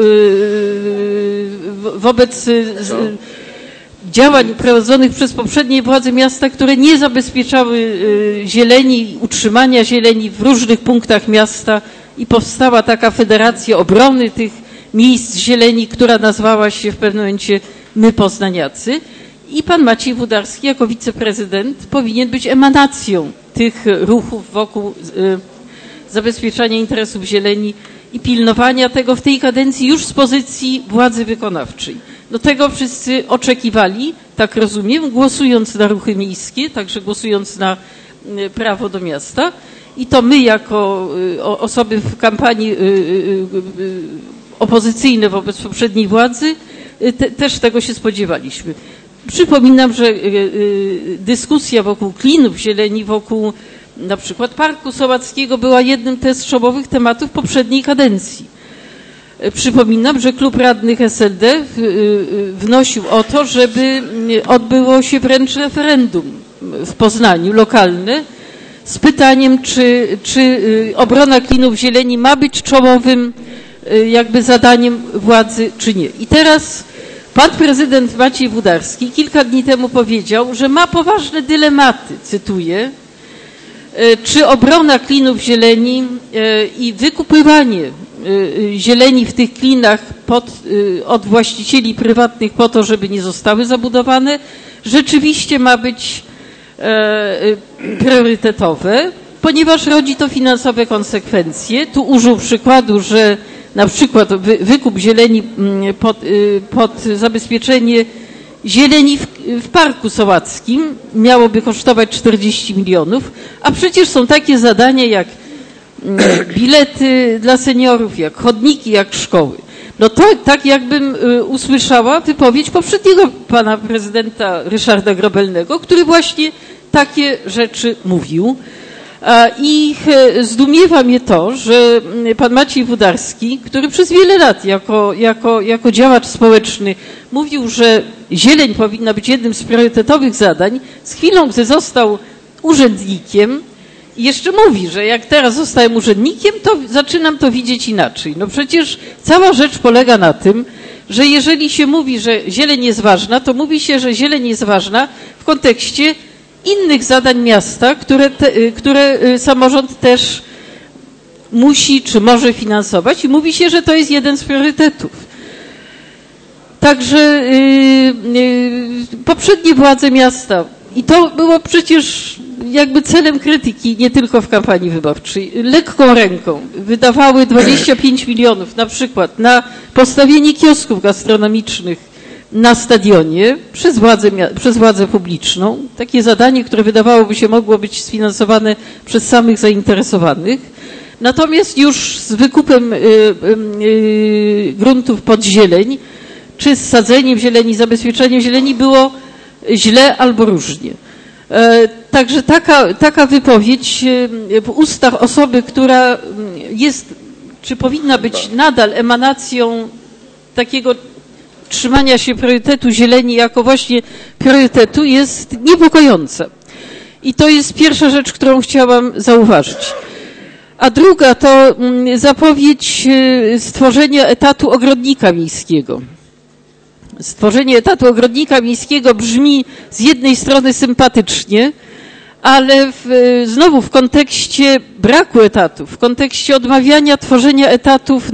wobec działań prowadzonych przez poprzednie władze miasta, które nie zabezpieczały zieleni, utrzymania zieleni w różnych punktach miasta i powstała taka federacja obrony tych miejsc zieleni, która nazwała się w pewnym momencie My Poznaniacy. I pan Maciej Włodarski jako wiceprezydent powinien być emanacją tych ruchów wokół zabezpieczania interesów zieleni i pilnowania tego w tej kadencji już z pozycji władzy wykonawczej. Do tego wszyscy oczekiwali, tak rozumiem, głosując na ruchy miejskie, także głosując na prawo do miasta. I to my jako osoby w kampanii opozycyjne wobec poprzedniej władzy też tego się spodziewaliśmy. Przypominam, że dyskusja wokół klinów zieleni, wokół na przykład Parku Sołackiego była jednym z czołowych tematów poprzedniej kadencji. Przypominam, że klub radnych SLD wnosił o to, żeby odbyło się wręcz referendum w Poznaniu, lokalne, z pytaniem, czy obrona klinów zieleni ma być czołowym jakby zadaniem władzy, czy nie. I teraz pan prezydent Maciej Włodarski kilka dni temu powiedział, że ma poważne dylematy, cytuję, czy obrona klinów zieleni i wykupywanie zieleni w tych klinach od właścicieli prywatnych po to, żeby nie zostały zabudowane, rzeczywiście ma być priorytetowe, ponieważ rodzi to finansowe konsekwencje. Tu użył przykładu, że na przykład wykup zieleni pod zabezpieczenie zieleni w Parku Sołackim miałoby kosztować 40 milionów, a przecież są takie zadania jak bilety dla seniorów, jak chodniki, jak szkoły. No to tak jakbym usłyszała wypowiedź poprzedniego pana prezydenta Ryszarda Grobelnego, który właśnie takie rzeczy mówił. I zdumiewa mnie to, że pan Maciej Włodarski, który przez wiele lat jako działacz społeczny mówił, że zieleń powinna być jednym z priorytetowych zadań, z chwilą, gdy został urzędnikiem, i jeszcze mówi, że jak teraz zostałem urzędnikiem, to zaczynam to widzieć inaczej. No przecież cała rzecz polega na tym, że jeżeli się mówi, że zieleń jest ważna, to mówi się, że zieleń jest ważna w kontekście innych zadań miasta, które samorząd też musi czy może finansować i mówi się, że to jest jeden z priorytetów. Także poprzednie władze miasta, i to było przecież jakby celem krytyki, nie tylko w kampanii wyborczej, lekką ręką wydawały 25 milionów na przykład na postawienie kiosków gastronomicznych na stadionie przez władzę publiczną. Takie zadanie, które wydawałoby się mogło być sfinansowane przez samych zainteresowanych. Natomiast już z wykupem gruntów pod zieleń, czy z sadzeniem zieleni, zabezpieczeniem zieleni było źle albo różnie. Także taka wypowiedź w ustach osoby, która jest, czy powinna być nadal emanacją takiego trzymania się priorytetu zieleni jako właśnie priorytetu, jest niepokojąca. I to jest pierwsza rzecz, którą chciałam zauważyć. A druga to zapowiedź stworzenia etatu ogrodnika miejskiego. Stworzenie etatu ogrodnika miejskiego brzmi z jednej strony sympatycznie, ale znowu w kontekście braku etatów, w kontekście odmawiania tworzenia etatów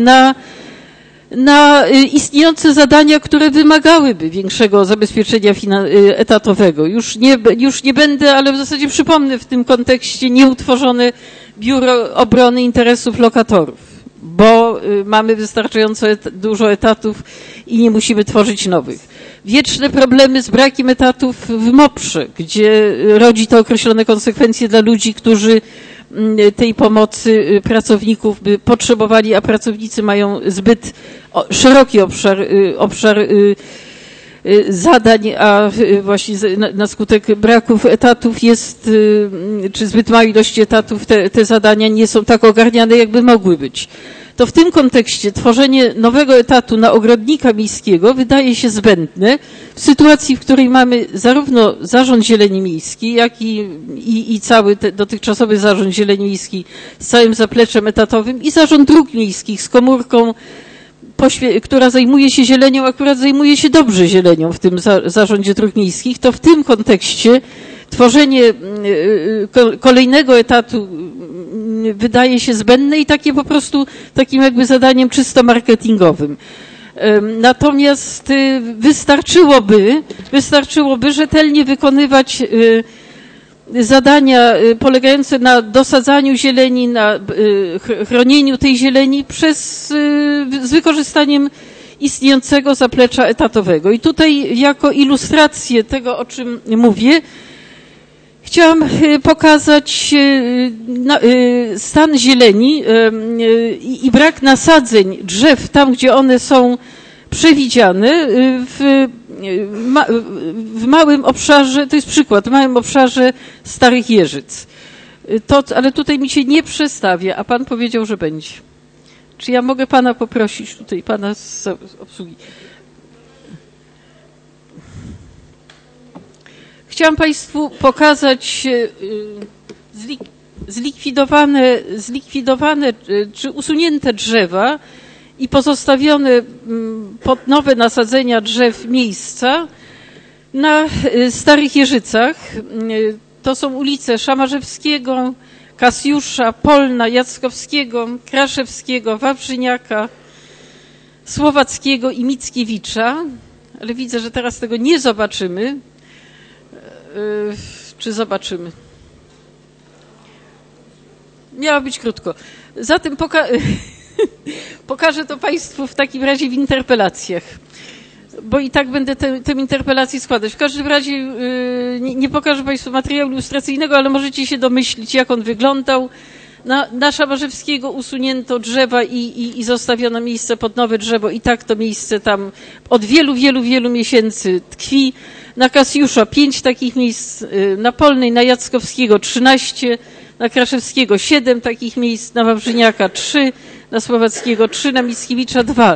na istniejące zadania, które wymagałyby większego zabezpieczenia etatowego. Już nie będę, ale w zasadzie przypomnę w tym kontekście nieutworzone Biuro Obrony Interesów Lokatorów, bo mamy wystarczająco dużo etatów i nie musimy tworzyć nowych. Wieczne problemy z brakiem etatów w MOPRze, gdzie rodzi to określone konsekwencje dla ludzi, którzy tej pomocy pracowników by potrzebowali, a pracownicy mają zbyt szeroki obszar zadań, a właśnie na skutek braków etatów jest, czy zbyt małej ilości etatów te zadania nie są tak ogarniane, jakby mogły być. To w tym kontekście tworzenie nowego etatu na ogrodnika miejskiego wydaje się zbędne w sytuacji, w której mamy zarówno Zarząd Zieleni Miejskiej, jak i cały dotychczasowy Zarząd Zieleni Miejskiej z całym zapleczem etatowym i Zarząd Dróg Miejskich z komórką, która zajmuje się zielenią, akurat zajmuje się dobrze zielenią w tym Zarządzie Dróg Miejskich, to w tym kontekście tworzenie kolejnego etatu wydaje się zbędne i takie po prostu takim jakby zadaniem czysto marketingowym. Natomiast wystarczyłoby rzetelnie wykonywać zadania polegające na dosadzaniu zieleni, na chronieniu tej zieleni z wykorzystaniem istniejącego zaplecza etatowego. I tutaj jako ilustrację tego, o czym mówię, chciałam pokazać stan zieleni i brak nasadzeń drzew tam, gdzie one są przewidziane w małym obszarze, to jest przykład, w małym obszarze Starych Jeżyc. Ale tutaj mi się nie przestawia, a pan powiedział, że będzie. Czy ja mogę pana poprosić tutaj, pana z obsługi? chciałam Państwu pokazać zlikwidowane czy usunięte drzewa i pozostawione pod nowe nasadzenia drzew miejsca na Starych Jeżycach. To są ulice Szamarzewskiego, Kasjusza, Polna, Jackowskiego, Kraszewskiego, Wawrzyniaka, Słowackiego i Mickiewicza. Ale widzę, że teraz tego nie zobaczymy. Czy zobaczymy? Miało być krótko. Zatem pokażę to Państwu w takim razie w interpelacjach, bo i tak będę tę interpelację składać. W każdym razie nie pokażę Państwu materiału ilustracyjnego, ale możecie się domyślić, jak on wyglądał. Na Szamarzewskiego usunięto drzewa i zostawiono miejsce pod nowe drzewo i tak to miejsce tam od wielu miesięcy tkwi. Na Kasjusza 5 takich miejsc, na Polnej, na Jackowskiego 13, na Kraszewskiego 7 takich miejsc, na Wawrzyniaka 3, na Słowackiego 3, na Mickiewicza 2.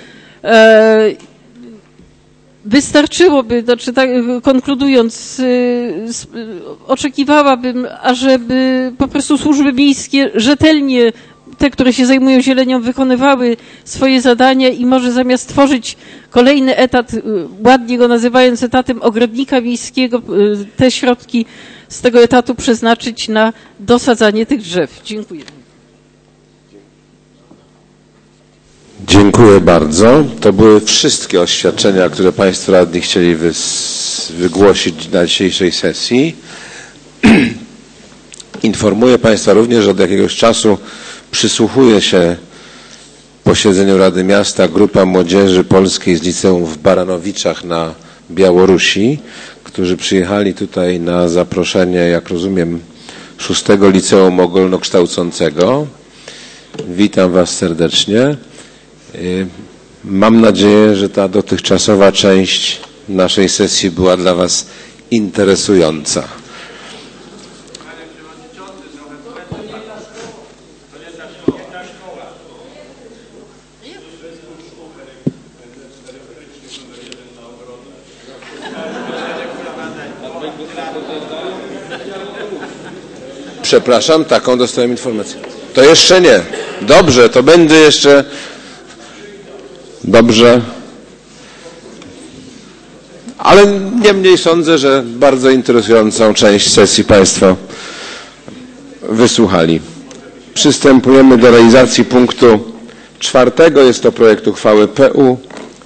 Wystarczyłoby, znaczy tak, konkludując, oczekiwałabym, ażeby po prostu służby miejskie rzetelnie, te, które się zajmują zielenią, wykonywały swoje zadania i może zamiast tworzyć kolejny etat, ładnie go nazywając etatem ogrodnika miejskiego, te środki z tego etatu przeznaczyć na dosadzanie tych drzew. Dziękuję. Dziękuję bardzo. To były wszystkie oświadczenia, które Państwo radni chcieli wygłosić na dzisiejszej sesji. Informuję Państwa również, że od jakiegoś czasu przysłuchuje się posiedzeniu Rady Miasta grupa młodzieży polskiej z liceum w Baranowiczach na Białorusi, którzy przyjechali tutaj na zaproszenie, jak rozumiem, 6. Liceum Ogólnokształcącego. Witam Was serdecznie. Mam nadzieję, że ta dotychczasowa część naszej sesji była dla Was interesująca. Przepraszam, taką dostałem informację. To jeszcze nie. Dobrze, to będę jeszcze... Dobrze. Ale niemniej sądzę, że bardzo interesującą część sesji Państwo wysłuchali. Przystępujemy do realizacji punktu 4. Jest to projekt uchwały PU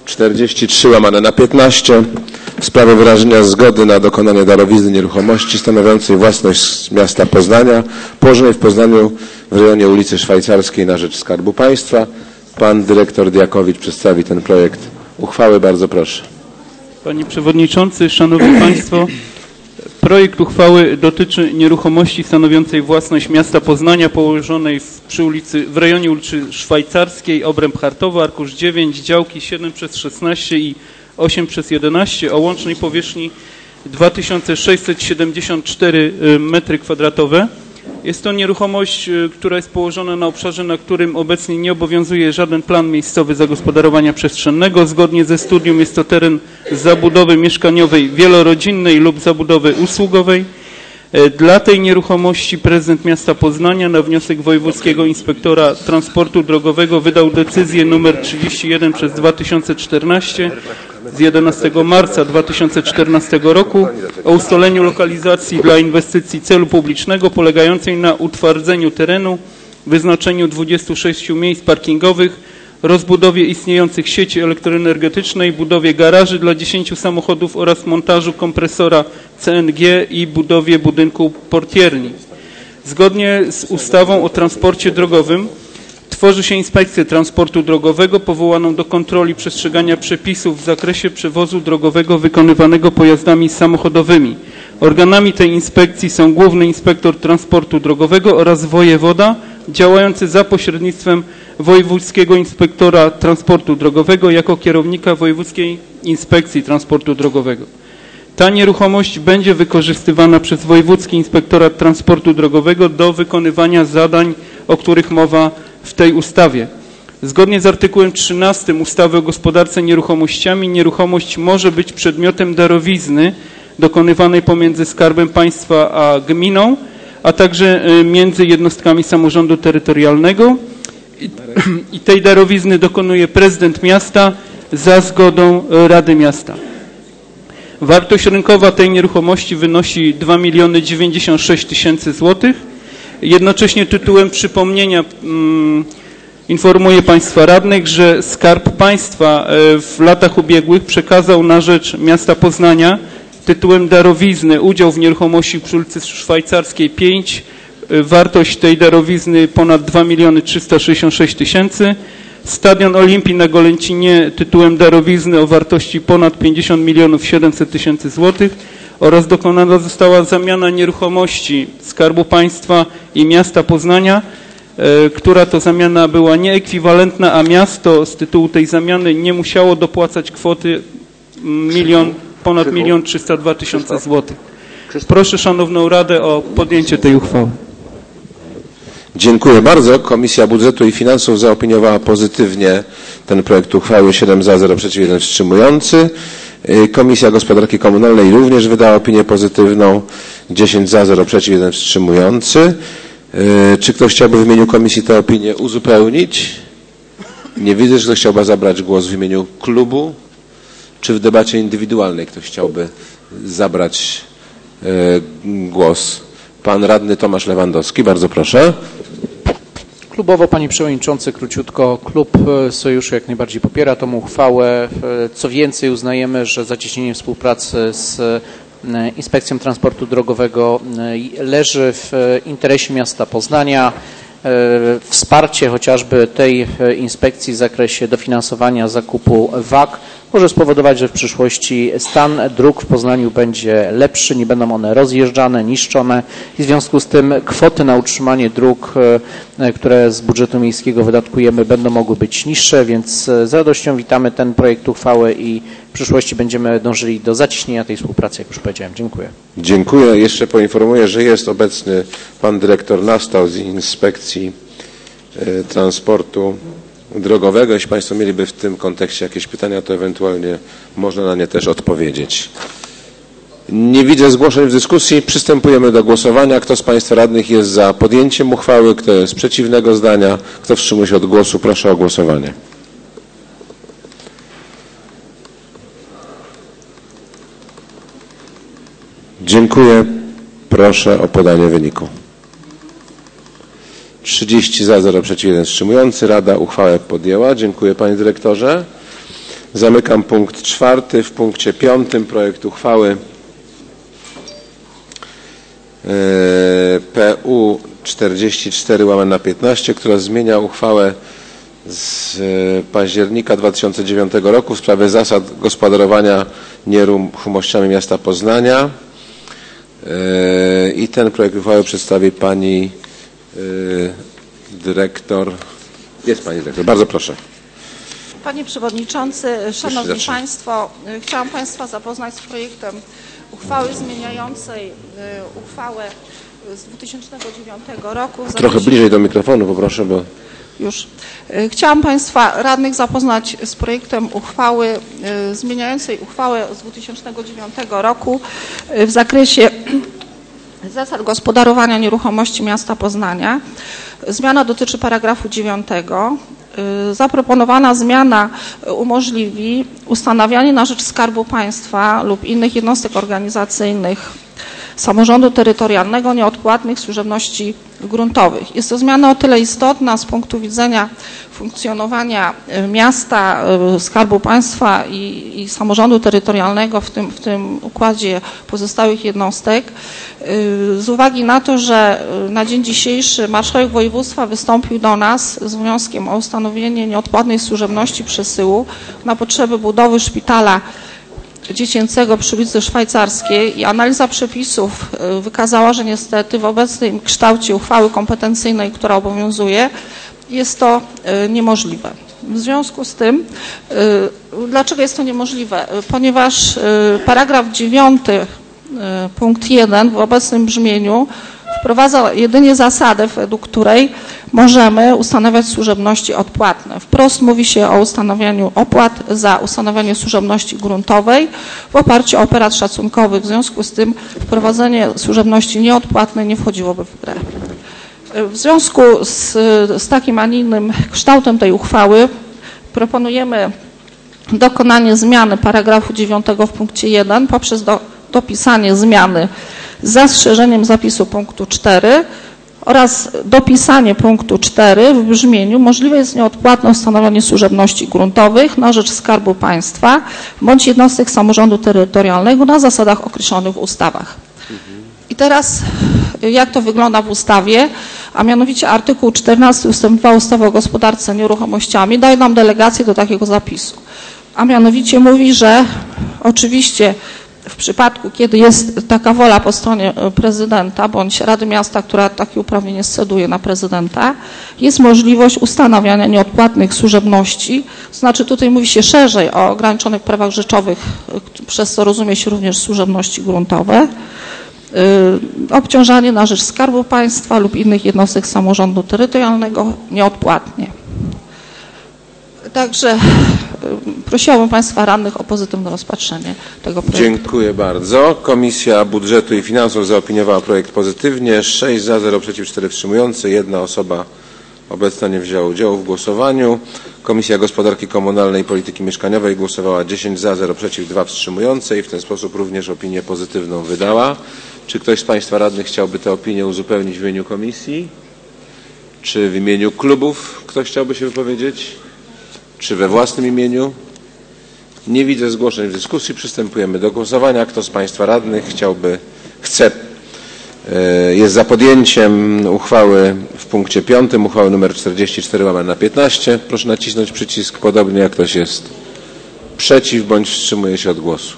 43/15 w sprawie wyrażenia zgody na dokonanie darowizny nieruchomości stanowiącej własność miasta Poznania, położonej w Poznaniu w rejonie ulicy Szwajcarskiej na rzecz Skarbu Państwa. Pan dyrektor Diakowicz przedstawi ten projekt uchwały. Bardzo proszę. Panie Przewodniczący, Szanowni Państwo, projekt uchwały dotyczy nieruchomości stanowiącej własność miasta Poznania położonej w rejonie ulicy Szwajcarskiej, obręb Chartowa, arkusz 9, działki 7/16 i 8/11 o łącznej powierzchni 2674 m2. Jest to nieruchomość, która jest położona na obszarze, na którym obecnie nie obowiązuje żaden plan miejscowy zagospodarowania przestrzennego. Zgodnie ze studium jest to teren zabudowy mieszkaniowej wielorodzinnej lub zabudowy usługowej. Dla tej nieruchomości prezydent miasta Poznania na wniosek wojewódzkiego inspektora transportu drogowego wydał decyzję nr 31/2014 z 11 marca 2014 roku o ustaleniu lokalizacji dla inwestycji celu publicznego polegającej na utwardzeniu terenu, wyznaczeniu 26 miejsc parkingowych, rozbudowie istniejących sieci elektroenergetycznej, budowie garaży dla 10 samochodów oraz montażu kompresora CNG i budowie budynku portierni. Zgodnie z ustawą o transporcie drogowym tworzy się Inspekcję Transportu Drogowego powołaną do kontroli przestrzegania przepisów w zakresie przewozu drogowego wykonywanego pojazdami samochodowymi. Organami tej inspekcji są Główny Inspektor Transportu Drogowego oraz wojewoda działający za pośrednictwem Wojewódzkiego Inspektora Transportu Drogowego jako kierownika Wojewódzkiej Inspekcji Transportu Drogowego. Ta nieruchomość będzie wykorzystywana przez Wojewódzki Inspektorat Transportu Drogowego do wykonywania zadań, o których mowa w tej ustawie. Zgodnie z artykułem 13 ustawy o gospodarce nieruchomościami nieruchomość może być przedmiotem darowizny dokonywanej pomiędzy Skarbem Państwa a gminą, a także między jednostkami samorządu terytorialnego. I tej darowizny dokonuje prezydent miasta za zgodą Rady Miasta. Wartość rynkowa tej nieruchomości wynosi 2 096 000 złotych. Jednocześnie tytułem przypomnienia informuję Państwa radnych, że Skarb Państwa w latach ubiegłych przekazał na rzecz miasta Poznania tytułem darowizny udział w nieruchomości przy ulicy Szwajcarskiej 5. Wartość tej darowizny ponad 2 366 000. Stadion Olimpii na Golęcinie tytułem darowizny o wartości ponad 50 700 000 złotych oraz dokonana została zamiana nieruchomości Skarbu Państwa i miasta Poznania, która to zamiana była nieekwiwalentna, a miasto z tytułu tej zamiany nie musiało dopłacać kwoty ponad 1 302 000 złotych. Proszę Szanowną Radę o podjęcie tej uchwały. Dziękuję bardzo. Komisja Budżetu i Finansów zaopiniowała pozytywnie ten projekt uchwały. 7 za, 0 przeciw, 1 wstrzymujący. Komisja Gospodarki Komunalnej również wydała opinię pozytywną. 10 za, 0 przeciw, 1 wstrzymujący. Czy ktoś chciałby w imieniu komisji tę opinię uzupełnić? Nie widzę, że ktoś chciałby zabrać głos w imieniu klubu. Czy w debacie indywidualnej ktoś chciałby zabrać głos? Pan radny Tomasz Lewandowski, bardzo proszę. Klubowo, Panie Przewodniczący, króciutko. Klub Sojuszu jak najbardziej popiera tą uchwałę. Co więcej, uznajemy, że zacieśnienie współpracy z Inspekcją Transportu Drogowego leży w interesie miasta Poznania. Wsparcie chociażby tej inspekcji w zakresie dofinansowania zakupu WAG może spowodować, że w przyszłości stan dróg w Poznaniu będzie lepszy, nie będą one rozjeżdżane, niszczone i w związku z tym kwoty na utrzymanie dróg, które z budżetu miejskiego wydatkujemy, będą mogły być niższe, więc z radością witamy ten projekt uchwały i w przyszłości będziemy dążyli do zacieśnienia tej współpracy, jak już powiedziałem. Dziękuję. Dziękuję. Jeszcze poinformuję, że jest obecny pan dyrektor Nastał z Inspekcji Transportu Drogowego. Jeśli Państwo mieliby w tym kontekście jakieś pytania, to ewentualnie można na nie też odpowiedzieć. Nie widzę zgłoszeń w dyskusji. Przystępujemy do głosowania. Kto z Państwa radnych jest za podjęciem uchwały? Kto jest przeciwnego zdania? Kto wstrzymuje się od głosu? Proszę o głosowanie. Dziękuję. Proszę o podanie wyniku. 30 za, 0 przeciw, 1 wstrzymujący. Rada uchwałę podjęła. Dziękuję Panie Dyrektorze. Zamykam punkt 4. W punkcie 5 projekt uchwały PU 44/15, która zmienia uchwałę z października 2009 roku w sprawie zasad gospodarowania nieruchomościami miasta Poznania. I ten projekt uchwały przedstawi Pani dyrektor. Jest Pani dyrektor. Bardzo proszę. Panie Przewodniczący, Szanowni Państwo, chciałam Państwa zapoznać z projektem uchwały zmieniającej uchwałę z 2009 roku. Trochę bliżej do mikrofonu poproszę, bo... Już. Chciałam Państwa radnych zapoznać z projektem uchwały zmieniającej uchwałę z 2009 roku w zakresie zasad gospodarowania nieruchomości miasta Poznania. Zmiana dotyczy paragrafu 9. Zaproponowana zmiana umożliwi ustanawianie na rzecz Skarbu Państwa lub innych jednostek organizacyjnych samorządu terytorialnego nieodpłatnych służebności gruntowych. Jest to zmiana o tyle istotna z punktu widzenia funkcjonowania miasta, Skarbu Państwa i samorządu terytorialnego w tym układzie pozostałych jednostek, z uwagi na to, że na dzień dzisiejszy marszałek województwa wystąpił do nas z wnioskiem o ustanowienie nieodpłatnej służebności przesyłu na potrzeby budowy szpitala dziecięcego przy ulicy Szwajcarskiej i analiza przepisów wykazała, że niestety w obecnym kształcie uchwały kompetencyjnej, która obowiązuje, jest to niemożliwe. W związku z tym, dlaczego jest to niemożliwe? Ponieważ paragraf 9 punkt 1 w obecnym brzmieniu Wprowadza jedynie zasadę, według której możemy ustanawiać służebności odpłatne. Wprost mówi się o ustanawianiu opłat za ustanawianie służebności gruntowej w oparciu o operat szacunkowy. W związku z tym wprowadzenie służebności nieodpłatnej nie wchodziłoby w grę. W związku z takim, a nie innym kształtem tej uchwały proponujemy dokonanie zmiany paragrafu 9 w punkcie 1 poprzez dopisanie zmiany z zastrzeżeniem zapisu punktu 4 oraz dopisanie punktu 4 w brzmieniu: możliwe jest nieodpłatne ustanowienie służebności gruntowych na rzecz Skarbu Państwa bądź jednostek samorządu terytorialnego na zasadach określonych w ustawach. I teraz jak to wygląda w ustawie, a mianowicie artykuł 14 ust. 2 ustawy o gospodarce nieruchomościami daje nam delegację do takiego zapisu. A mianowicie mówi, że oczywiście w przypadku, kiedy jest taka wola po stronie prezydenta bądź Rady Miasta, która takie uprawnienie sceduje na prezydenta, jest możliwość ustanawiania nieodpłatnych służebności. To znaczy tutaj mówi się szerzej o ograniczonych prawach rzeczowych, przez co rozumie się również służebności gruntowe, obciążanie na rzecz Skarbu Państwa lub innych jednostek samorządu terytorialnego nieodpłatnie. Także prosiłabym Państwa radnych o pozytywne rozpatrzenie tego projektu. Dziękuję bardzo. Komisja Budżetu i Finansów zaopiniowała projekt pozytywnie. 6 za, 0 przeciw, 4 wstrzymujące. 1 osoba obecna nie wzięła udziału w głosowaniu. Komisja Gospodarki Komunalnej i Polityki Mieszkaniowej głosowała 10 za, 0 przeciw, 2 wstrzymujące i w ten sposób również opinię pozytywną wydała. Czy ktoś z Państwa radnych chciałby tę opinię uzupełnić w imieniu komisji? Czy w imieniu klubów ktoś chciałby się wypowiedzieć? Czy we własnym imieniu? Nie widzę zgłoszeń w dyskusji. Przystępujemy do głosowania. Kto z Państwa radnych jest za podjęciem uchwały w punkcie 5, uchwały nr 44/15. Proszę nacisnąć przycisk, podobnie jak ktoś jest przeciw bądź wstrzymuje się od głosu.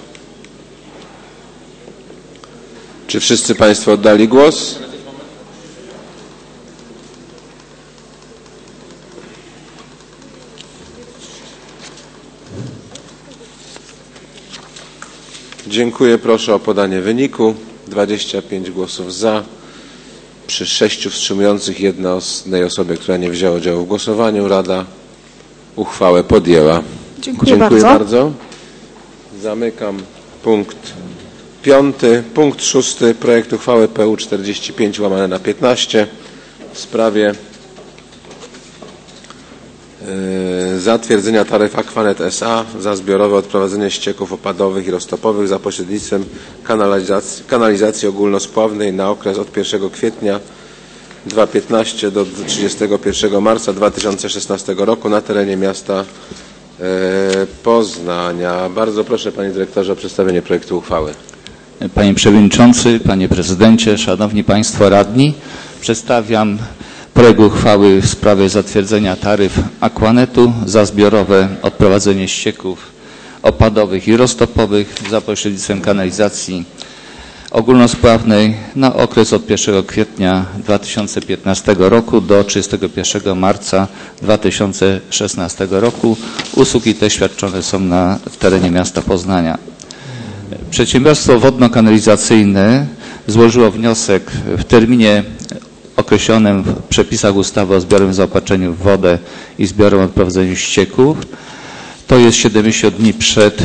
Czy wszyscy Państwo oddali głos? Dziękuję. Proszę o podanie wyniku. 25 głosów za, przy 6 wstrzymujących, jednej osobie, która nie wzięła udziału w głosowaniu. Rada uchwałę podjęła. Dziękuję bardzo. Zamykam punkt 5. Punkt 6. Projekt uchwały PU 45/15 w sprawie zatwierdzenia taryf Aquanet S.A. za zbiorowe odprowadzenie ścieków opadowych i roztopowych za pośrednictwem kanalizacji ogólnospławnej na okres od 1 kwietnia 2015 do 31 marca 2016 roku na terenie miasta Poznania. Bardzo proszę, Panie Dyrektorze, o przedstawienie projektu uchwały. Panie Przewodniczący, Panie Prezydencie, Szanowni Państwo Radni, przedstawiam projekt uchwały w sprawie zatwierdzenia taryf Aquanetu za zbiorowe odprowadzenie ścieków opadowych i roztopowych za pośrednictwem kanalizacji ogólnospławnej na okres od 1 kwietnia 2015 roku do 31 marca 2016 roku. Usługi te świadczone są w terenie miasta Poznania. Przedsiębiorstwo wodno-kanalizacyjne złożyło wniosek w terminie określonym w przepisach ustawy o zbiorowym zaopatrzeniu w wodę i zbiorowym odprowadzeniu ścieków. To jest 70 dni przed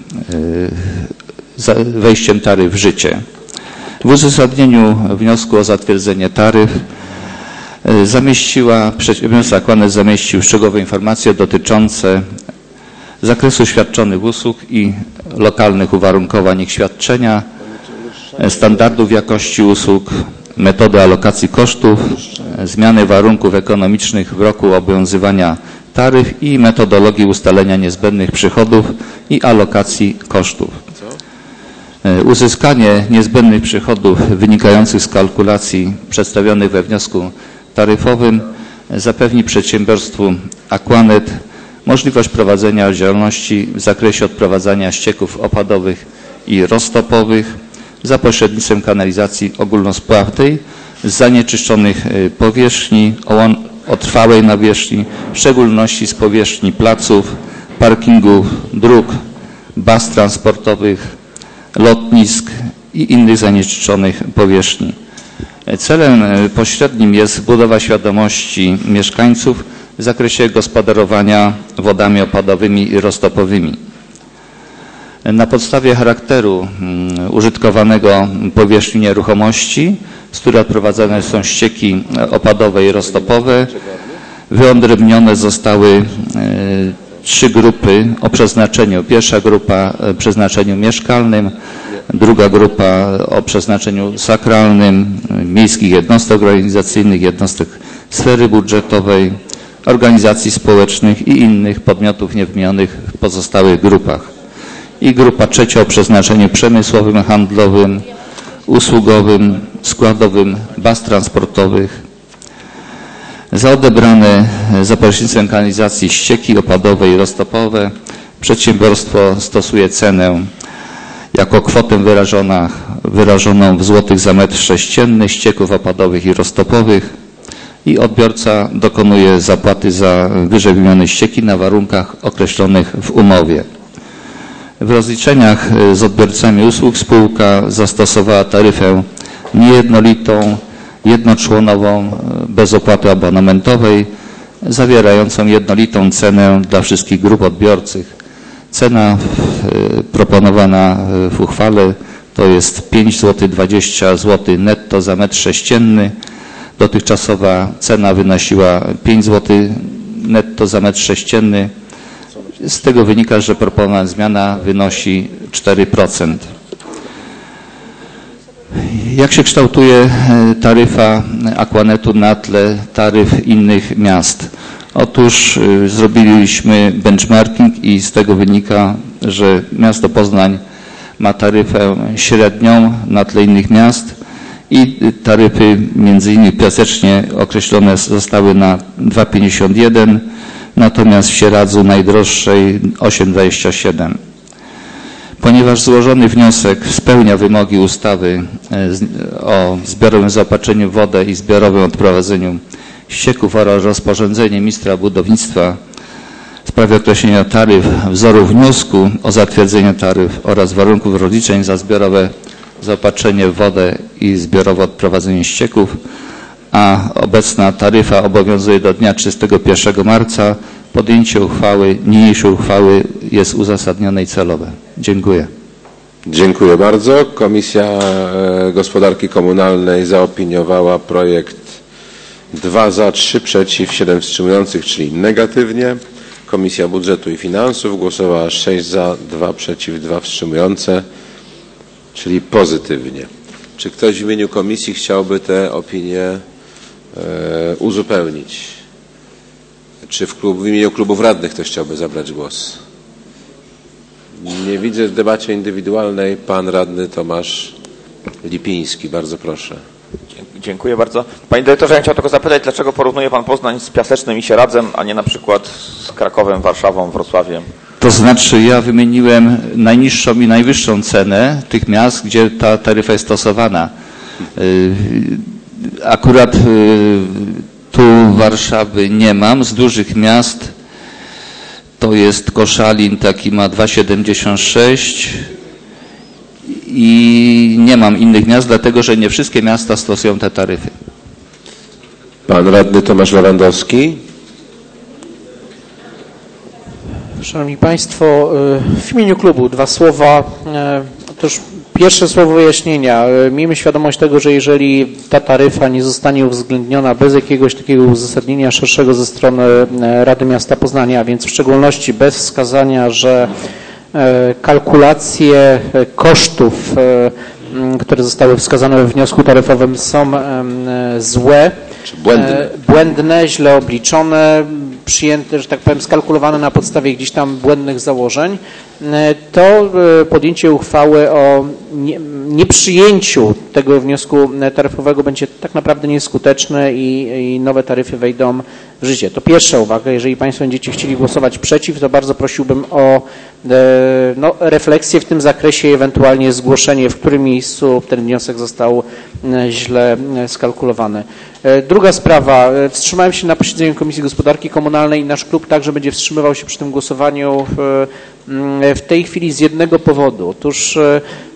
wejściem taryf w życie. W uzasadnieniu wniosku o zatwierdzenie taryf przedsiębiorstwo Aquanet zamieścił szczegółowe informacje dotyczące zakresu świadczonych usług i lokalnych uwarunkowań ich świadczenia, standardów jakości usług, metody alokacji kosztów, zmiany warunków ekonomicznych w roku obowiązywania taryf i metodologii ustalenia niezbędnych przychodów i alokacji kosztów. Uzyskanie niezbędnych przychodów wynikających z kalkulacji przedstawionych we wniosku taryfowym zapewni przedsiębiorstwu Aquanet możliwość prowadzenia działalności w zakresie odprowadzania ścieków opadowych i roztopowych za pośrednictwem kanalizacji ogólnospławnej z zanieczyszczonych powierzchni o trwałej nawierzchni, w szczególności z powierzchni placów, parkingów, dróg, baz transportowych, lotnisk i innych zanieczyszczonych powierzchni. Celem pośrednim jest budowa świadomości mieszkańców w zakresie gospodarowania wodami opadowymi i roztopowymi. Na podstawie charakteru użytkowanego powierzchni nieruchomości, z której odprowadzane są ścieki opadowe i roztopowe, wyodrębnione zostały 3 grupy o przeznaczeniu. Pierwsza grupa o przeznaczeniu mieszkalnym, druga grupa o przeznaczeniu sakralnym, miejskich jednostek organizacyjnych, jednostek sfery budżetowej, organizacji społecznych i innych podmiotów niewymienionych w pozostałych grupach. I grupa trzecia o przeznaczeniu przemysłowym, handlowym, usługowym, składowym, baz transportowych. Za odebrane za pośrednictwem kanalizacji ścieki opadowe i roztopowe przedsiębiorstwo stosuje cenę jako kwotę wyrażoną w złotych za metr sześcienny ścieków opadowych i roztopowych i odbiorca dokonuje zapłaty za wyżej wymienione ścieki na warunkach określonych w umowie. W rozliczeniach z odbiorcami usług spółka zastosowała taryfę niejednolitą, jednoczłonową, bez opłaty abonamentowej, zawierającą jednolitą cenę dla wszystkich grup odbiorców. Cena proponowana w uchwale to jest 5,20 zł netto za metr sześcienny. Dotychczasowa cena wynosiła 5 zł netto za metr sześcienny. Z tego wynika, że proponowana zmiana wynosi 4%. Jak się kształtuje taryfa Aquanetu na tle taryf innych miast? Otóż zrobiliśmy benchmarking i z tego wynika, że miasto Poznań ma taryfę średnią na tle innych miast i taryfy między innymi Piasecznie określone zostały na 2,51, natomiast w Sieradzu najdroższej 8,27. Ponieważ złożony wniosek spełnia wymogi ustawy o zbiorowym zaopatrzeniu w wodę i zbiorowym odprowadzeniu ścieków oraz rozporządzenie ministra budownictwa w sprawie określenia taryf, wzoru wniosku o zatwierdzenie taryf oraz warunków rozliczeń za zbiorowe zaopatrzenie w wodę i zbiorowe odprowadzenie ścieków, a obecna taryfa obowiązuje do dnia 31 marca, podjęcie niniejszej uchwały jest uzasadnione i celowe. Dziękuję. Dziękuję bardzo. Komisja Gospodarki Komunalnej zaopiniowała projekt 2 za, 3 przeciw, 7 wstrzymujących, czyli negatywnie. Komisja Budżetu i Finansów głosowała 6 za, 2 przeciw, 2 wstrzymujące, czyli pozytywnie. Czy ktoś w imieniu komisji chciałby te opinie uzupełnić? Czy w imieniu klubów radnych ktoś chciałby zabrać głos? Nie widzę w debacie indywidualnej. Pan radny Tomasz Lipiński. Bardzo proszę. Dziękuję bardzo. Panie dyrektorze, ja chciałem tylko zapytać, dlaczego porównuje Pan Poznań z Piasecznym i Sieradzem, a nie na przykład z Krakowem, Warszawą, Wrocławiem? To znaczy ja wymieniłem najniższą i najwyższą cenę tych miast, gdzie ta taryfa jest stosowana. Akurat tu Warszawy nie mam. Z dużych miast to jest Koszalin, taki ma 2,76 i nie mam innych miast, dlatego że nie wszystkie miasta stosują te taryfy. Pan radny Tomasz Lewandowski. Szanowni Państwo, w imieniu klubu 2 słowa. Otóż pierwsze słowo wyjaśnienia. Miejmy świadomość tego, że jeżeli ta taryfa nie zostanie uwzględniona bez jakiegoś takiego uzasadnienia szerszego ze strony Rady Miasta Poznania, więc w szczególności bez wskazania, że kalkulacje kosztów, które zostały wskazane w wniosku taryfowym, są złe, błędne, źle obliczone, przyjęte, że tak powiem, skalkulowane na podstawie gdzieś tam błędnych założeń, to podjęcie uchwały o nieprzyjęciu tego wniosku taryfowego będzie tak naprawdę nieskuteczne i nowe taryfy wejdą w życie. To pierwsza uwaga. Jeżeli Państwo będziecie chcieli głosować przeciw, to bardzo prosiłbym o refleksję w tym zakresie i ewentualnie zgłoszenie, w którym miejscu ten wniosek został źle skalkulowany. Druga sprawa. Wstrzymałem się na posiedzeniu Komisji Gospodarki Komunalnej i nasz klub także będzie wstrzymywał się przy tym głosowaniu w tej chwili z jednego powodu. Otóż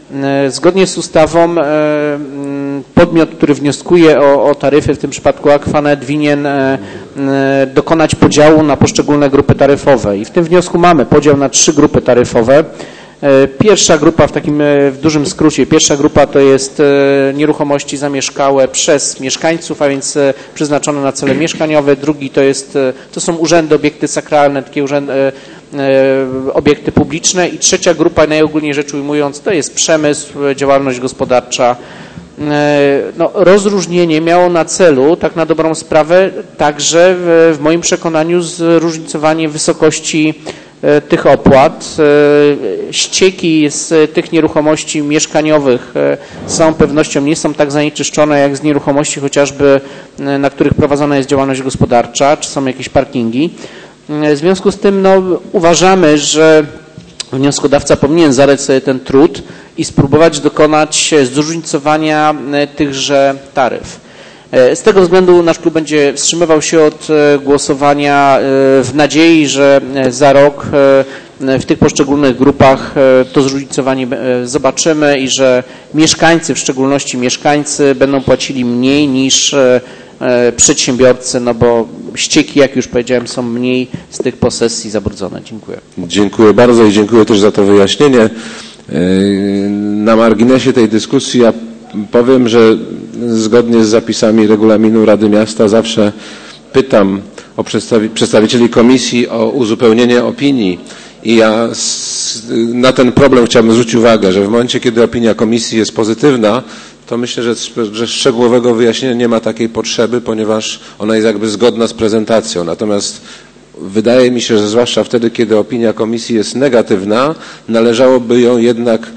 Zgodnie z ustawą podmiot, który wnioskuje o taryfy, w tym przypadku Aquanet, winien dokonać podziału na poszczególne grupy taryfowe i w tym wniosku mamy podział na 3 grupy taryfowe. Pierwsza grupa, w takim w dużym skrócie, pierwsza grupa to jest nieruchomości zamieszkałe przez mieszkańców, a więc przeznaczone na cele mieszkaniowe. Drugi to są urzędy, obiekty sakralne, takie obiekty publiczne i trzecia grupa, najogólniej rzecz ujmując, to jest przemysł, działalność gospodarcza. No, rozróżnienie miało na celu, tak na dobrą sprawę, także w moim przekonaniu zróżnicowanie wysokości tych opłat. Ścieki z tych nieruchomości mieszkaniowych z całą pewnością nie są tak zanieczyszczone jak z nieruchomości chociażby, na których prowadzona jest działalność gospodarcza, czy są jakieś parkingi. W związku z tym uważamy, że wnioskodawca powinien zadać sobie ten trud i spróbować dokonać zróżnicowania tychże taryf. Z tego względu nasz klub będzie wstrzymywał się od głosowania w nadziei, że za rok w tych poszczególnych grupach to zróżnicowanie zobaczymy i że mieszkańcy, w szczególności mieszkańcy, będą płacili mniej niż przedsiębiorcy, no bo ścieki, jak już powiedziałem, są mniej z tych posesji zabrudzone. Dziękuję. Dziękuję bardzo i dziękuję też za to wyjaśnienie. Na marginesie tej dyskusji ja powiem, że zgodnie z zapisami regulaminu Rady Miasta zawsze pytam o przedstawicieli komisji o uzupełnienie opinii i ja na ten problem chciałbym zwrócić uwagę, że w momencie, kiedy opinia komisji jest pozytywna, to myślę, że szczegółowego wyjaśnienia nie ma takiej potrzeby, ponieważ ona jest jakby zgodna z prezentacją. Natomiast wydaje mi się, że zwłaszcza wtedy, kiedy opinia komisji jest negatywna, należałoby ją jednak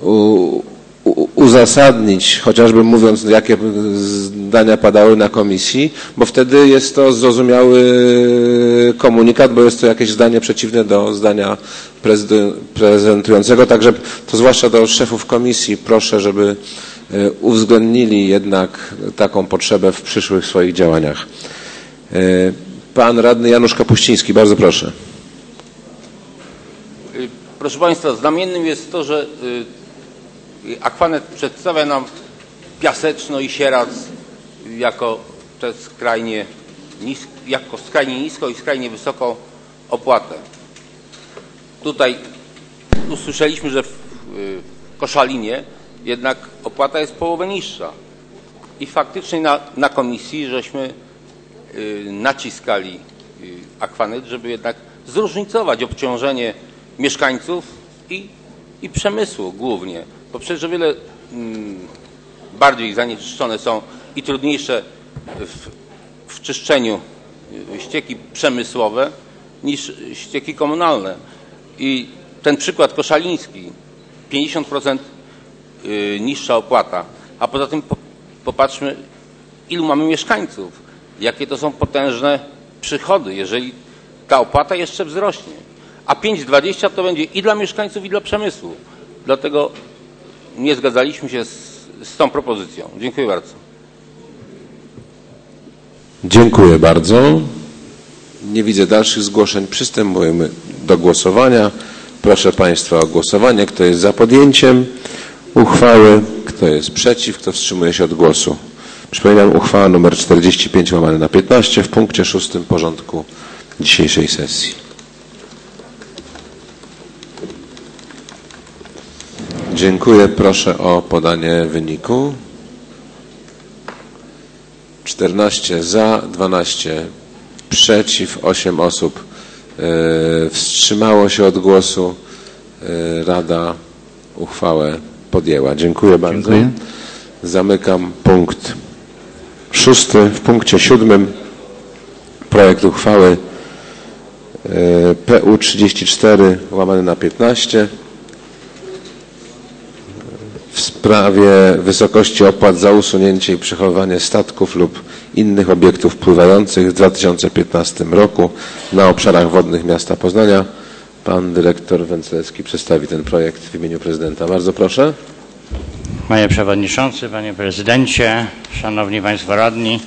uzasadnić, chociażby mówiąc, jakie zdania padały na komisji, bo wtedy jest to zrozumiały komunikat, bo jest to jakieś zdanie przeciwne do zdania prezentującego. Także to zwłaszcza do szefów komisji proszę, żeby uwzględnili jednak taką potrzebę w przyszłych swoich działaniach. Pan radny Janusz Kapuściński, bardzo proszę. Proszę Państwa, znamiennym jest to, że Aquanet przedstawia nam Piaseczno i Sieradz jako skrajnie nisko i skrajnie wysoką opłatę. Tutaj usłyszeliśmy, że w Koszalinie jednak opłata jest połowę niższa. I faktycznie na komisji żeśmy naciskali Aquanet, żeby jednak zróżnicować obciążenie mieszkańców i przemysłu głównie. Bo przecież o wiele bardziej zanieczyszczone są i trudniejsze w czyszczeniu ścieki przemysłowe niż ścieki komunalne. I ten przykład koszaliński, 50% niższa opłata, a poza tym popatrzmy, ilu mamy mieszkańców, jakie to są potężne przychody, jeżeli ta opłata jeszcze wzrośnie. A 5,20 to będzie i dla mieszkańców, i dla przemysłu. Dlatego nie zgadzaliśmy się z tą propozycją. Dziękuję bardzo. Dziękuję bardzo. Nie widzę dalszych zgłoszeń. Przystępujemy do głosowania. Proszę Państwa o głosowanie. Kto jest za podjęciem uchwały? Kto jest przeciw? Kto wstrzymuje się od głosu? Przypominam, uchwała nr 45/15 w punkcie 6 porządku dzisiejszej sesji. Dziękuję. Proszę o podanie wyniku. 14 za, 12 przeciw, 8 osób wstrzymało się od głosu. Rada uchwałę podjęła. Dziękuję bardzo. Dziękuję. Zamykam punkt 6. W punkcie 7 projekt uchwały PU 34/15 w sprawie wysokości opłat za usunięcie i przechowywanie statków lub innych obiektów pływających w 2015 roku na obszarach wodnych miasta Poznania. Pan dyrektor Węclewski przedstawi ten projekt w imieniu prezydenta. Bardzo proszę. Panie Przewodniczący, Panie Prezydencie, Szanowni Państwo Radni,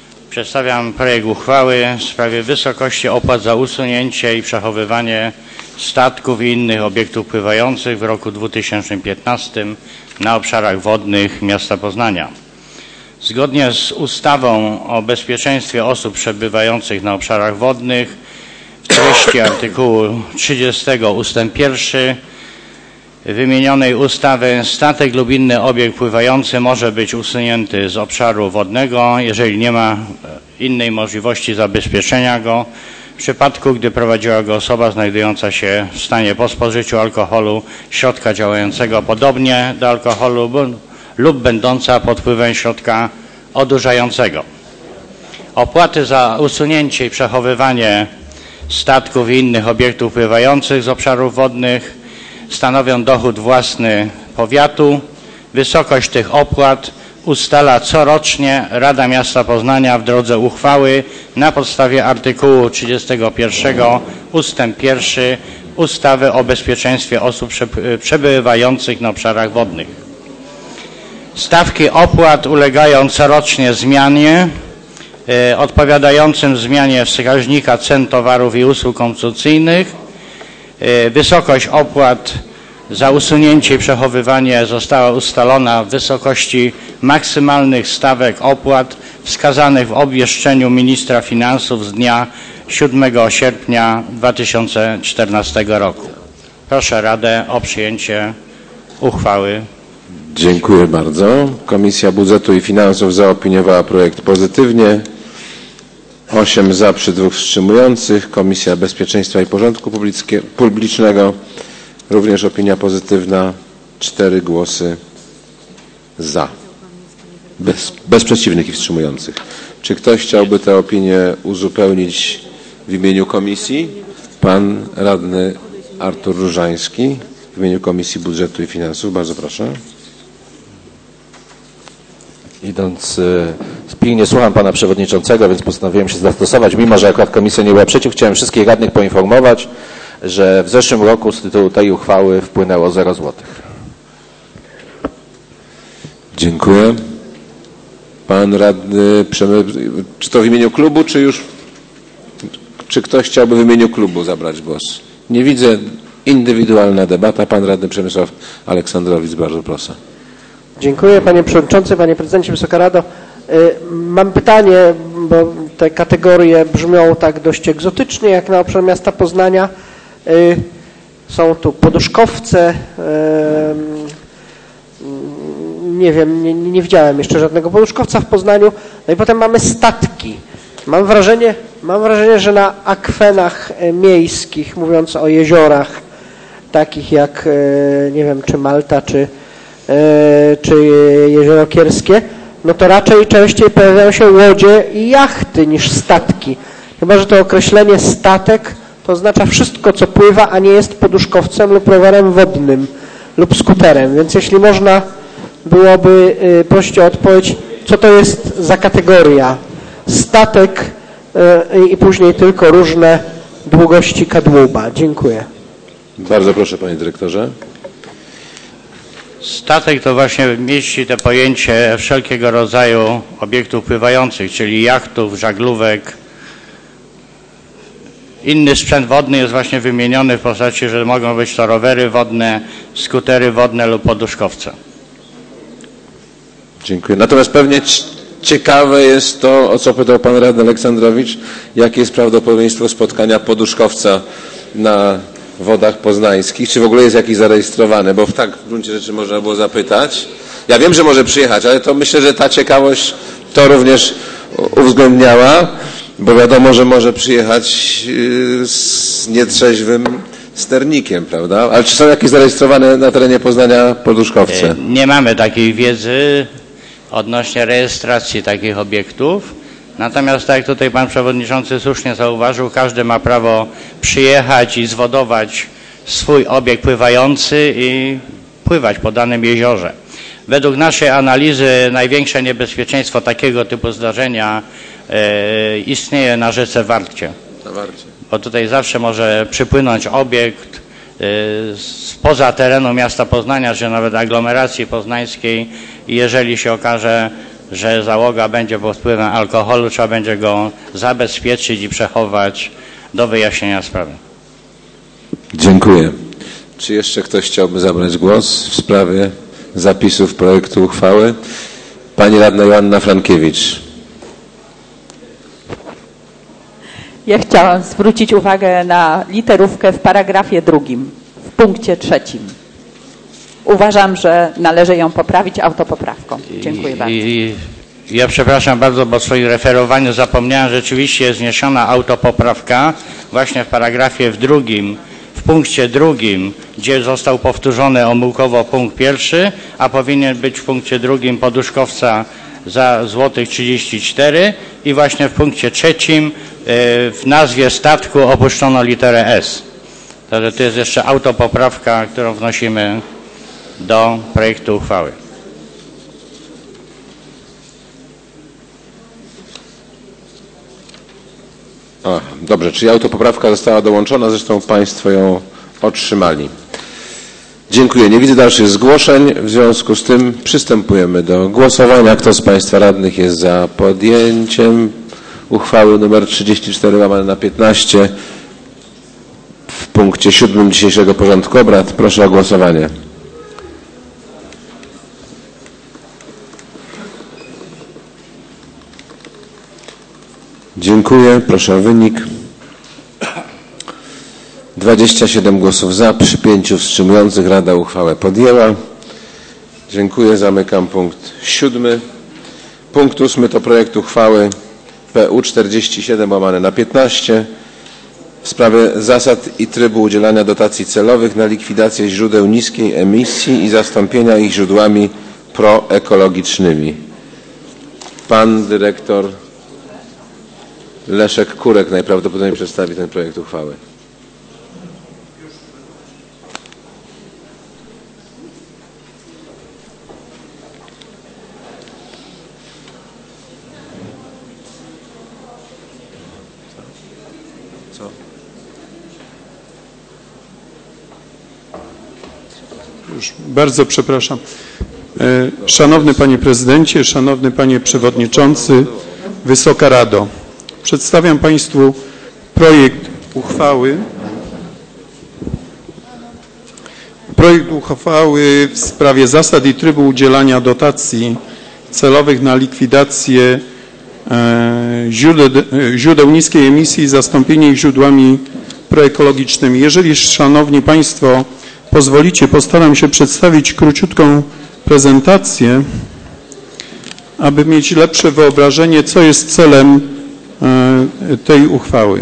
przedstawiam projekt uchwały w sprawie wysokości opłat za usunięcie i przechowywanie statków i innych obiektów pływających w roku 2015 na obszarach wodnych miasta Poznania. Zgodnie z ustawą o bezpieczeństwie osób przebywających na obszarach wodnych w treści artykułu 30 ustęp 1 wymienionej ustawy statek lub inny obiekt pływający może być usunięty z obszaru wodnego, jeżeli nie ma innej możliwości zabezpieczenia go, w przypadku gdy prowadziła go osoba znajdująca się w stanie po spożyciu alkoholu, środka działającego podobnie do alkoholu lub będąca pod wpływem środka odurzającego. Opłaty za usunięcie i przechowywanie statków i innych obiektów pływających z obszarów wodnych stanowią dochód własny powiatu. Wysokość tych opłat ustala corocznie Rada Miasta Poznania w drodze uchwały na podstawie artykułu 31 ustęp 1 ustawy o bezpieczeństwie osób przebywających na obszarach wodnych. Stawki opłat ulegają corocznie zmianie odpowiadającym zmianie wskaźnika cen towarów i usług konsumpcyjnych. Wysokość opłat za usunięcie i przechowywanie została ustalona w wysokości maksymalnych stawek opłat wskazanych w obwieszczeniu ministra finansów z dnia 7 sierpnia 2014 roku. Proszę Radę o przyjęcie uchwały. Dziękuję bardzo. Komisja Budżetu i Finansów zaopiniowała projekt pozytywnie. 8 za przy 2 wstrzymujących. Komisja Bezpieczeństwa i Porządku Publicznego również opinia pozytywna. 4 głosy za. Bez przeciwnych i wstrzymujących. Czy ktoś chciałby tę opinię uzupełnić w imieniu komisji? Pan radny Artur Różański w imieniu Komisji Budżetu i Finansów. Bardzo proszę. Idąc pilnie słucham pana przewodniczącego, więc postanowiłem się zastosować. Mimo że akurat komisja nie była przeciw, chciałem wszystkich radnych poinformować, że w zeszłym roku z tytułu tej uchwały wpłynęło 0 złotych. Dziękuję. Pan radny, czy to w imieniu klubu, czy ktoś chciałby w imieniu klubu zabrać głos? Nie widzę. Indywidualna debata. Pan radny Przemysław Aleksandrowicz, bardzo proszę. Dziękuję panie przewodniczący, panie prezydencie, Wysoka Rado. Mam pytanie, bo te kategorie brzmią tak dość egzotycznie jak na obszar miasta Poznania. Są tu poduszkowce, nie wiem, nie widziałem jeszcze żadnego poduszkowca w Poznaniu. No i potem mamy statki. Mam wrażenie, że na akwenach miejskich, mówiąc o jeziorach, takich jak, nie wiem, czy Malta, czy Jezioro Kierskie, no to raczej częściej pojawiają się łodzie i jachty niż statki. Chyba że to określenie statek to oznacza wszystko, co pływa, a nie jest poduszkowcem lub rowerem wodnym lub skuterem. Więc jeśli można byłoby prosić o odpowiedź, co to jest za kategoria statek i później tylko różne długości kadłuba. Dziękuję. Bardzo proszę panie dyrektorze. Statek to właśnie mieści te pojęcie wszelkiego rodzaju obiektów pływających, czyli jachtów, żaglówek. Inny sprzęt wodny jest właśnie wymieniony w postaci, że mogą być to rowery wodne, skutery wodne lub poduszkowce. Dziękuję. Natomiast pewnie ciekawe jest to, o co pytał pan radny Aleksandrowicz, jakie jest prawdopodobieństwo spotkania poduszkowca na wodach poznańskich, czy w ogóle jest jakiś zarejestrowany, bo tak w gruncie rzeczy można było zapytać. Ja wiem, że może przyjechać, ale to myślę, że ta ciekawość to również uwzględniała, bo wiadomo, że może przyjechać z nietrzeźwym sternikiem, prawda? Ale czy są jakieś zarejestrowane na terenie Poznania poduszkowce? Nie mamy takiej wiedzy odnośnie rejestracji takich obiektów. Natomiast tak jak tutaj pan przewodniczący słusznie zauważył, każdy ma prawo przyjechać i zwodować swój obiekt pływający i pływać po danym jeziorze. Według naszej analizy największe niebezpieczeństwo takiego typu zdarzenia istnieje na rzece Warcie. Bo tutaj zawsze może przypłynąć obiekt spoza terenu miasta Poznania, czy nawet aglomeracji poznańskiej i jeżeli się okaże, że załoga będzie pod wpływem alkoholu, trzeba będzie go zabezpieczyć i przechować do wyjaśnienia sprawy. Dziękuję. Czy jeszcze ktoś chciałby zabrać głos w sprawie zapisów projektu uchwały? Pani radna Joanna Frankiewicz. Ja chciałam zwrócić uwagę na literówkę w paragrafie 2, w punkcie 3. Uważam, że należy ją poprawić autopoprawką. Dziękuję bardzo. Ja przepraszam bardzo, bo w swoim referowaniu zapomniałem, rzeczywiście jest wniesiona autopoprawka właśnie w paragrafie w punkcie 2, gdzie został powtórzony omyłkowo punkt 1, a powinien być w punkcie 2 poduszkowca za złotych 34 i właśnie w punkcie 3 w nazwie statku opuszczono literę S. Także to jest jeszcze autopoprawka, którą wnosimy do projektu uchwały. Dobrze, czyli autopoprawka została dołączona, zresztą Państwo ją otrzymali. Dziękuję. Nie widzę dalszych zgłoszeń, w związku z tym przystępujemy do głosowania. Kto z Państwa radnych jest za podjęciem uchwały nr 34/15 w punkcie 7 dzisiejszego porządku obrad? Proszę o głosowanie. Dziękuję. Proszę o wynik. 27 głosów za, przy 5 wstrzymujących. Rada uchwałę podjęła. Dziękuję. Zamykam punkt 7. Punkt 8 to projekt uchwały PU 47/15 w sprawie zasad i trybu udzielania dotacji celowych na likwidację źródeł niskiej emisji i zastąpienia ich źródłami proekologicznymi. Pan dyrektor Leszek Kurek najprawdopodobniej przedstawi ten projekt uchwały. Już bardzo przepraszam. Szanowny Panie Prezydencie, Szanowny Panie Przewodniczący, Wysoka Rado. Przedstawiam Państwu projekt uchwały w sprawie zasad i trybu udzielania dotacji celowych na likwidację źródeł niskiej emisji i zastąpienie ich źródłami proekologicznymi. Jeżeli, Szanowni Państwo, pozwolicie, postaram się przedstawić króciutką prezentację, aby mieć lepsze wyobrażenie, co jest celem tej uchwały.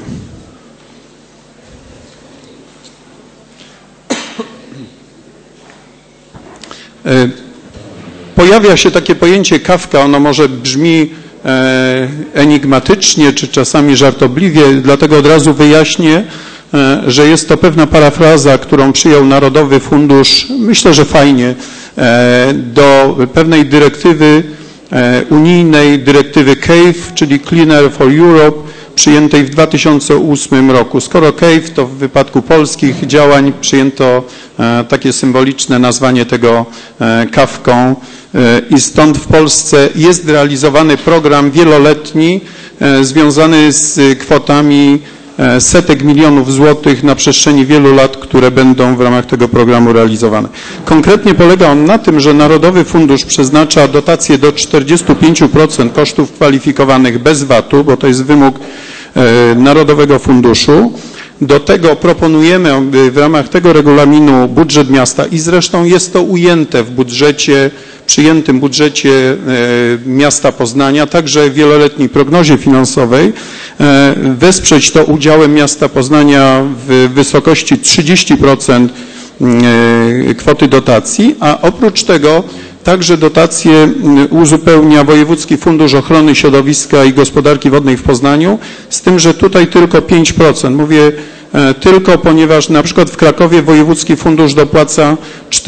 Pojawia się takie pojęcie Kafka, ono może brzmi enigmatycznie, czy czasami żartobliwie, dlatego od razu wyjaśnię, że jest to pewna parafraza, którą przyjął Narodowy Fundusz, myślę, że fajnie, do pewnej dyrektywy unijnej, dyrektywy CAVE, czyli Cleaner for Europe, przyjętej w 2008 roku. Skoro CAVE, to w wypadku polskich działań przyjęto takie symboliczne nazwanie tego kawką i stąd w Polsce jest realizowany program wieloletni związany z kwotami setek milionów złotych na przestrzeni wielu lat, które będą w ramach tego programu realizowane. Konkretnie polega on na tym, że Narodowy Fundusz przeznacza dotacje do 45% kosztów kwalifikowanych bez VAT-u, bo to jest wymóg Narodowego Funduszu. Do tego proponujemy w ramach tego regulaminu budżet miasta i zresztą jest to ujęte w budżecie, przyjętym budżecie miasta Poznania, także w wieloletniej prognozie finansowej, wesprzeć to udziałem miasta Poznania w wysokości 30% kwoty dotacji, a oprócz tego także dotacje uzupełnia Wojewódzki Fundusz Ochrony Środowiska i Gospodarki Wodnej w Poznaniu, z tym, że tutaj tylko 5%. Mówię tylko, ponieważ na przykład w Krakowie Wojewódzki Fundusz dopłaca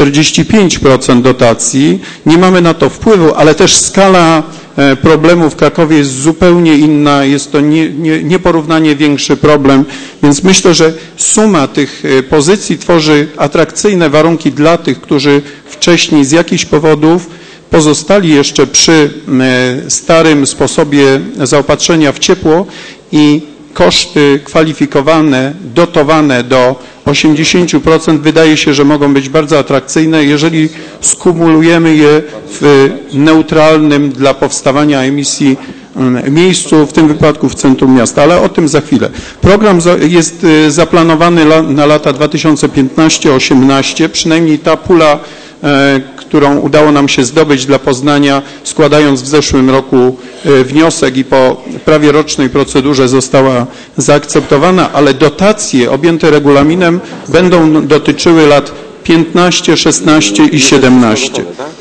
45% dotacji. Nie mamy na to wpływu, ale też skala problemu w Krakowie jest zupełnie inna, jest to nieporównanie większy problem, więc myślę, że suma tych pozycji tworzy atrakcyjne warunki dla tych, którzy wcześniej z jakichś powodów pozostali jeszcze przy starym sposobie zaopatrzenia w ciepło i koszty kwalifikowane, dotowane do 80% wydaje się, że mogą być bardzo atrakcyjne, jeżeli skumulujemy je w neutralnym dla powstawania emisji miejscu, w tym wypadku w centrum miasta, ale o tym za chwilę. Program jest zaplanowany na lata 2015-18, przynajmniej ta pula, którą udało nam się zdobyć dla Poznania, składając w zeszłym roku wniosek i po prawie rocznej procedurze została zaakceptowana, ale dotacje objęte regulaminem będą dotyczyły lat 15, 16 i 17.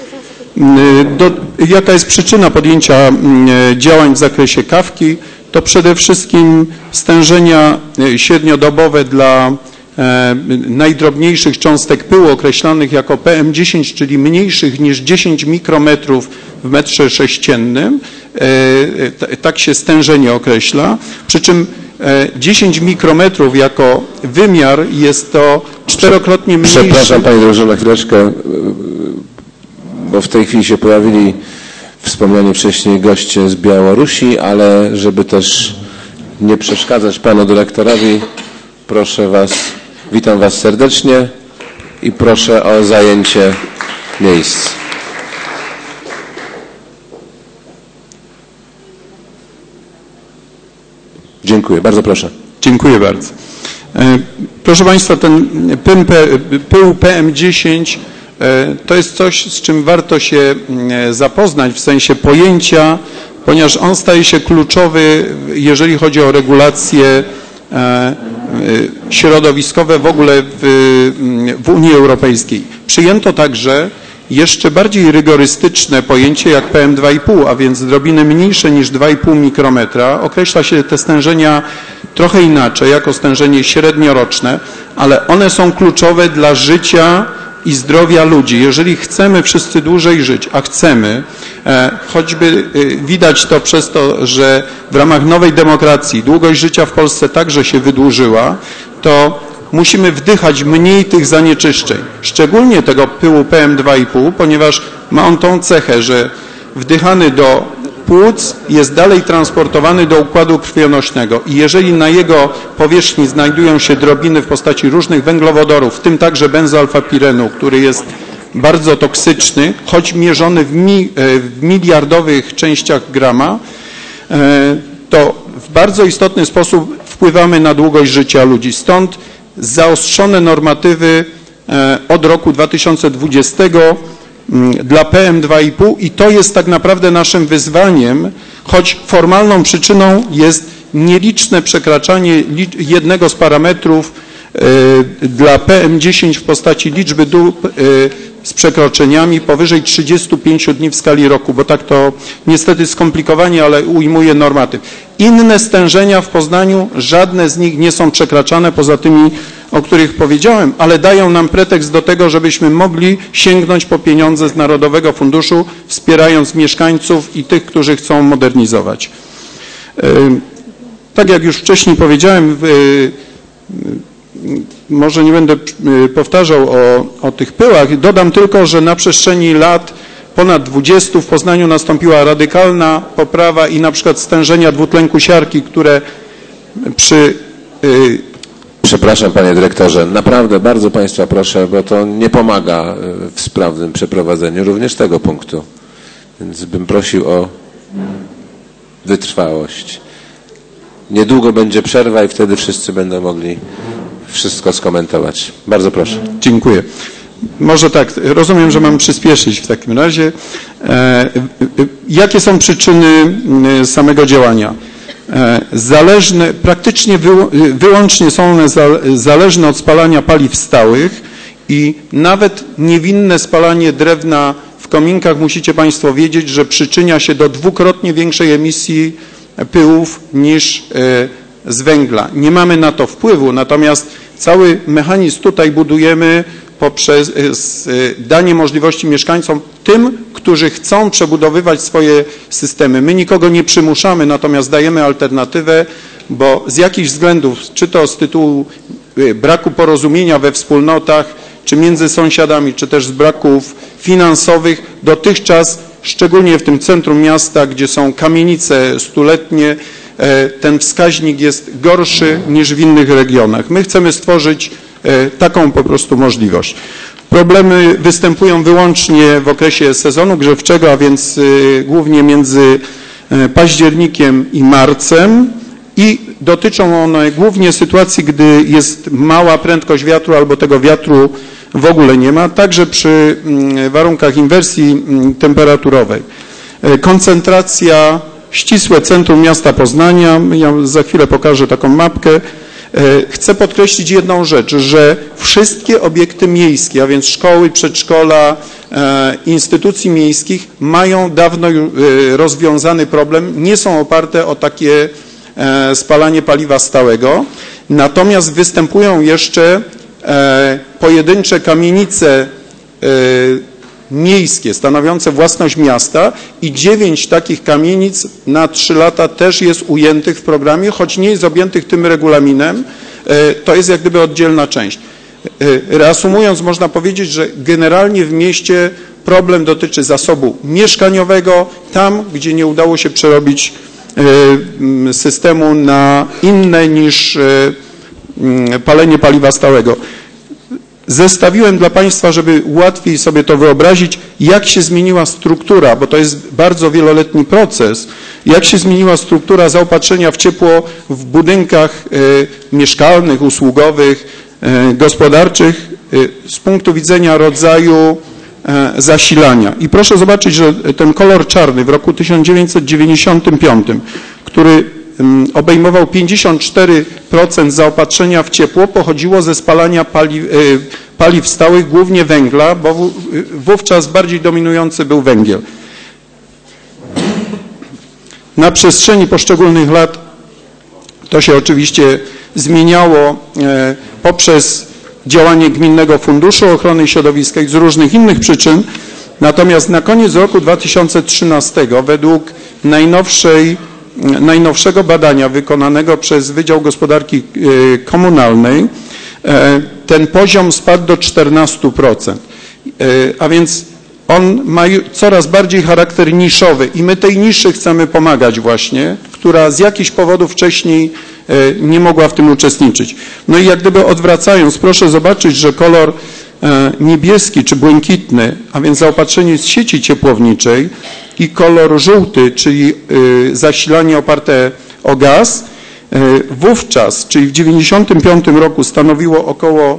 Jaka jest przyczyna podjęcia działań w zakresie kawki? To przede wszystkim stężenia średniodobowe dla najdrobniejszych cząstek pyłu określanych jako PM10, czyli mniejszych niż 10 mikrometrów w metrze sześciennym. Tak się stężenie określa. Przy czym 10 mikrometrów jako wymiar jest to czterokrotnie mniejszy. Przepraszam Panie Doktorze na chwileczkę, bo w tej chwili się pojawili wspomniani wcześniej goście z Białorusi, ale żeby też nie przeszkadzać Panu Dyrektorowi, proszę Was, witam Was serdecznie i proszę o zajęcie miejsc. Dziękuję. Bardzo proszę. Dziękuję bardzo. Proszę Państwa, ten pył PM10 to jest coś, z czym warto się zapoznać w sensie pojęcia, ponieważ on staje się kluczowy, jeżeli chodzi o regulacje środowiskowe w ogóle w Unii Europejskiej. Przyjęto także jeszcze bardziej rygorystyczne pojęcie jak PM2,5, a więc drobiny mniejsze niż 2,5 mikrometra. Określa się te stężenia trochę inaczej, jako stężenie średnioroczne, ale one są kluczowe dla życia i zdrowia ludzi. Jeżeli chcemy wszyscy dłużej żyć, a chcemy, choćby widać to przez to, że w ramach nowej demokracji długość życia w Polsce także się wydłużyła, to musimy wdychać mniej tych zanieczyszczeń, szczególnie tego pyłu PM2,5, ponieważ ma on tą cechę, że wdychany do płuc jest dalej transportowany do układu krwionośnego i jeżeli na jego powierzchni znajdują się drobiny w postaci różnych węglowodorów, w tym także benzoalfapirenu, który jest bardzo toksyczny, choć mierzony w miliardowych częściach grama, to w bardzo istotny sposób wpływamy na długość życia ludzi. Stąd zaostrzone normatywy od roku 2020 dla PM2,5 i to jest tak naprawdę naszym wyzwaniem, choć formalną przyczyną jest nieliczne przekraczanie jednego z parametrów dla PM10 w postaci liczby dób z przekroczeniami powyżej 35 dni w skali roku, bo tak to niestety skomplikowanie, ale ujmuje normatyw. Inne stężenia w Poznaniu, żadne z nich nie są przekraczane poza tymi, o których powiedziałem, ale dają nam pretekst do tego, żebyśmy mogli sięgnąć po pieniądze z Narodowego Funduszu, wspierając mieszkańców i tych, którzy chcą modernizować. Tak jak już wcześniej powiedziałem, może nie będę powtarzał o tych pyłach, dodam tylko, że na przestrzeni lat ponad 20 w Poznaniu nastąpiła radykalna poprawa i na przykład stężenia dwutlenku siarki, które przy... Przepraszam Panie Dyrektorze, naprawdę bardzo Państwa proszę, bo to nie pomaga w sprawnym przeprowadzeniu również tego punktu, więc bym prosił o wytrwałość. Niedługo będzie przerwa i wtedy wszyscy będą mogli wszystko skomentować. Bardzo proszę. Dziękuję. Może tak, rozumiem, że mam przyspieszyć w takim razie. Jakie są przyczyny samego działania? Praktycznie wyłącznie są one zależne od spalania paliw stałych i nawet niewinne spalanie drewna w kominkach, musicie Państwo wiedzieć, że przyczynia się do dwukrotnie większej emisji pyłów niż z węgla. Nie mamy na to wpływu, natomiast cały mechanizm tutaj budujemy poprzez danie możliwości mieszkańcom, tym, którzy chcą przebudowywać swoje systemy. My nikogo nie przymuszamy, natomiast dajemy alternatywę, bo z jakichś względów, czy to z tytułu braku porozumienia we wspólnotach, czy między sąsiadami, czy też z braków finansowych, dotychczas, szczególnie w tym centrum miasta, gdzie są kamienice stuletnie, ten wskaźnik jest gorszy niż w innych regionach. My chcemy stworzyć taką po prostu możliwość. Problemy występują wyłącznie w okresie sezonu grzewczego, a więc głównie między październikiem i marcem i dotyczą one głównie sytuacji, gdy jest mała prędkość wiatru albo tego wiatru w ogóle nie ma, także przy warunkach inwersji temperaturowej. Koncentracja ścisłe centrum miasta Poznania, ja za chwilę pokażę taką mapkę. Chcę podkreślić jedną rzecz, że wszystkie obiekty miejskie, a więc szkoły, przedszkola, instytucji miejskich mają dawno rozwiązany problem, nie są oparte o takie spalanie paliwa stałego, natomiast występują jeszcze pojedyncze kamienice miejskie stanowiące własność miasta i 9 takich kamienic na 3 lata też jest ujętych w programie, choć nie jest objętych tym regulaminem, to jest jak gdyby oddzielna część. Reasumując, można powiedzieć, że generalnie w mieście problem dotyczy zasobu mieszkaniowego, tam gdzie nie udało się przerobić systemu na inne niż palenie paliwa stałego. Zestawiłem dla Państwa, żeby łatwiej sobie to wyobrazić, jak się zmieniła struktura, bo to jest bardzo wieloletni proces, jak się zmieniła struktura zaopatrzenia w ciepło w budynkach mieszkalnych, usługowych, gospodarczych z punktu widzenia rodzaju zasilania. I proszę zobaczyć, że ten kolor czarny w roku 1995, który obejmował 54% zaopatrzenia w ciepło, pochodziło ze spalania paliw stałych, głównie węgla, bo wówczas bardziej dominujący był węgiel. Na przestrzeni poszczególnych lat to się oczywiście zmieniało poprzez działanie Gminnego Funduszu Ochrony Środowiska i z różnych innych przyczyn. Natomiast na koniec roku 2013 według najnowszego badania wykonanego przez Wydział Gospodarki Komunalnej ten poziom spadł do 14%, a więc on ma coraz bardziej charakter niszowy i my tej niszy chcemy pomagać właśnie, która z jakichś powodów wcześniej nie mogła w tym uczestniczyć. No i jak gdyby odwracając, proszę zobaczyć, że kolor niebieski czy błękitny, a więc zaopatrzenie z sieci ciepłowniczej i kolor żółty, czyli zasilanie oparte o gaz, wówczas, czyli w 1995 roku stanowiło około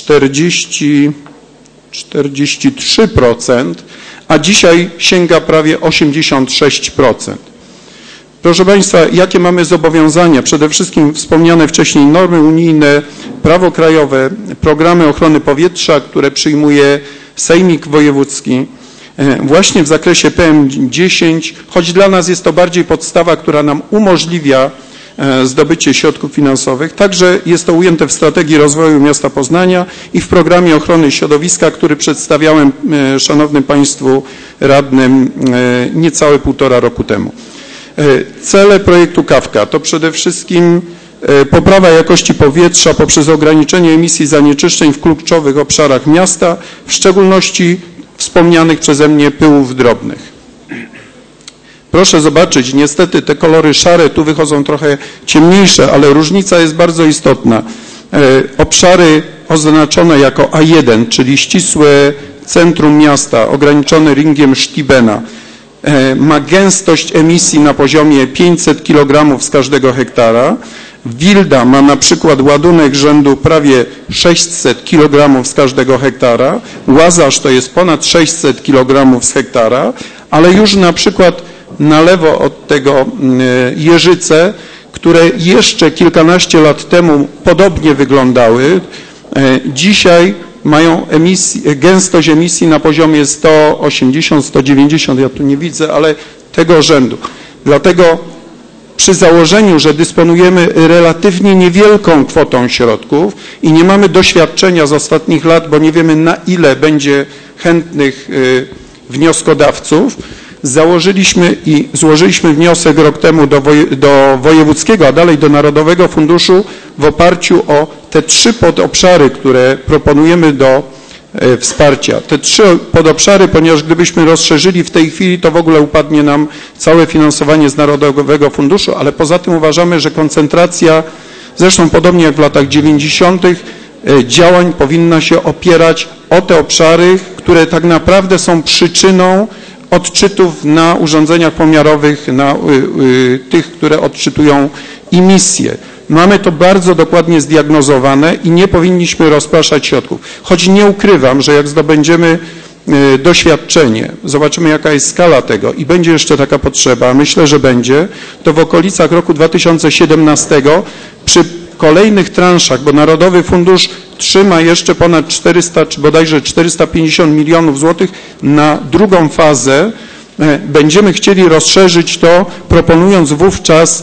43%, a dzisiaj sięga prawie 86%. Proszę Państwa, jakie mamy zobowiązania? Przede wszystkim wspomniane wcześniej normy unijne, prawo krajowe, programy ochrony powietrza, które przyjmuje Sejmik Wojewódzki, właśnie w zakresie PM10, choć dla nas jest to bardziej podstawa, która nam umożliwia zdobycie środków finansowych. Także jest to ujęte w strategii rozwoju miasta Poznania i w programie ochrony środowiska, który przedstawiałem szanownym Państwu radnym niecałe 1,5 roku temu. Cele projektu KAWKA to przede wszystkim poprawa jakości powietrza poprzez ograniczenie emisji zanieczyszczeń w kluczowych obszarach miasta, w szczególności wspomnianych przeze mnie pyłów drobnych. Proszę zobaczyć, niestety te kolory szare tu wychodzą trochę ciemniejsze, ale różnica jest bardzo istotna. Obszary oznaczone jako A1, czyli ścisłe centrum miasta, ograniczone ringiem Stibena, ma gęstość emisji na poziomie 500 kg z każdego hektara. Wilda ma na przykład ładunek rzędu prawie 600 kg z każdego hektara. Łazarz to jest ponad 600 kg z hektara, ale już na przykład na lewo od tego Jeżyce, które jeszcze kilkanaście lat temu podobnie wyglądały, dzisiaj mają gęstość emisji na poziomie 180, 190, ja tu nie widzę, ale tego rzędu. Dlatego przy założeniu, że dysponujemy relatywnie niewielką kwotą środków i nie mamy doświadczenia z ostatnich lat, bo nie wiemy na ile będzie chętnych wnioskodawców, założyliśmy i złożyliśmy wniosek rok temu do wojewódzkiego, a dalej do Narodowego Funduszu w oparciu o te 3 podobszary, które proponujemy do wsparcia. Te 3 podobszary, ponieważ gdybyśmy rozszerzyli w tej chwili, to w ogóle upadnie nam całe finansowanie z Narodowego Funduszu, ale poza tym uważamy, że koncentracja, zresztą podobnie jak w latach 90., działań powinna się opierać o te obszary, które tak naprawdę są przyczyną odczytów na urządzeniach pomiarowych, na tych, które odczytują emisje. Mamy to bardzo dokładnie zdiagnozowane i nie powinniśmy rozpraszać środków. Choć nie ukrywam, że jak zdobędziemy doświadczenie, zobaczymy jaka jest skala tego i będzie jeszcze taka potrzeba, myślę, że będzie, to w okolicach roku 2017 przy kolejnych transzach, bo Narodowy Fundusz trzyma jeszcze ponad 400 czy bodajże 450 milionów złotych na drugą fazę, będziemy chcieli rozszerzyć to, proponując wówczas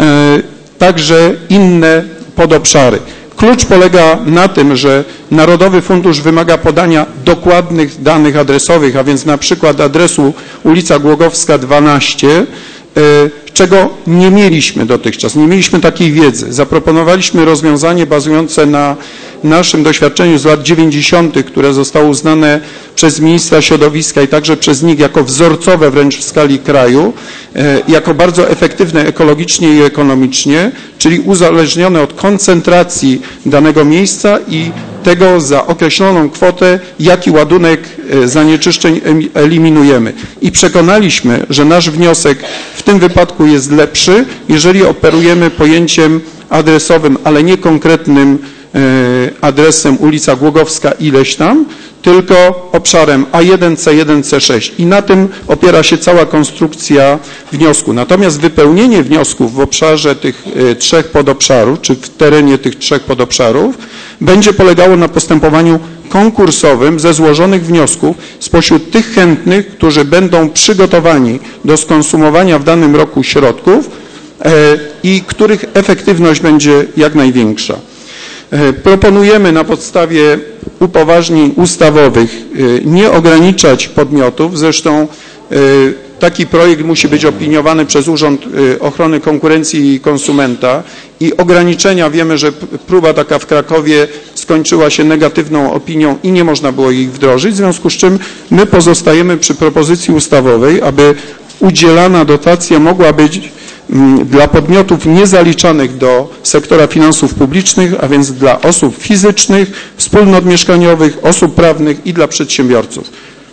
także inne podobszary. Klucz polega na tym, że Narodowy Fundusz wymaga podania dokładnych danych adresowych, a więc na przykład adresu ulica Głogowska 12, czego nie mieliśmy dotychczas, nie mieliśmy takiej wiedzy. Zaproponowaliśmy rozwiązanie bazujące na naszym doświadczeniu z lat 90., które zostało uznane przez ministra środowiska i także przez NIK jako wzorcowe wręcz w skali kraju, jako bardzo efektywne ekologicznie i ekonomicznie, czyli uzależnione od koncentracji danego miejsca i tego za określoną kwotę, jaki ładunek zanieczyszczeń eliminujemy. I przekonaliśmy, że nasz wniosek w tym wypadku jest lepszy, jeżeli operujemy pojęciem adresowym, ale nie konkretnym adresem ulica Głogowska ileś tam, tylko obszarem A1, C1, C6 i na tym opiera się cała konstrukcja wniosku. Natomiast wypełnienie wniosków w obszarze tych trzech podobszarów, czy w terenie tych trzech podobszarów będzie polegało na postępowaniu konkursowym ze złożonych wniosków spośród tych chętnych, którzy będą przygotowani do skonsumowania w danym roku środków i których efektywność będzie jak największa. Proponujemy na podstawie upoważnień ustawowych nie ograniczać podmiotów, zresztą taki projekt musi być opiniowany przez Urząd Ochrony Konkurencji i Konsumenta i ograniczenia, wiemy, że próba taka w Krakowie skończyła się negatywną opinią i nie można było ich wdrożyć, w związku z czym my pozostajemy przy propozycji ustawowej, aby udzielana dotacja mogła być dla podmiotów niezaliczanych do sektora finansów publicznych, a więc dla osób fizycznych, wspólnot mieszkaniowych, osób prawnych i dla przedsiębiorców.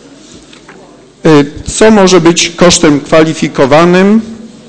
Co może być kosztem kwalifikowanym?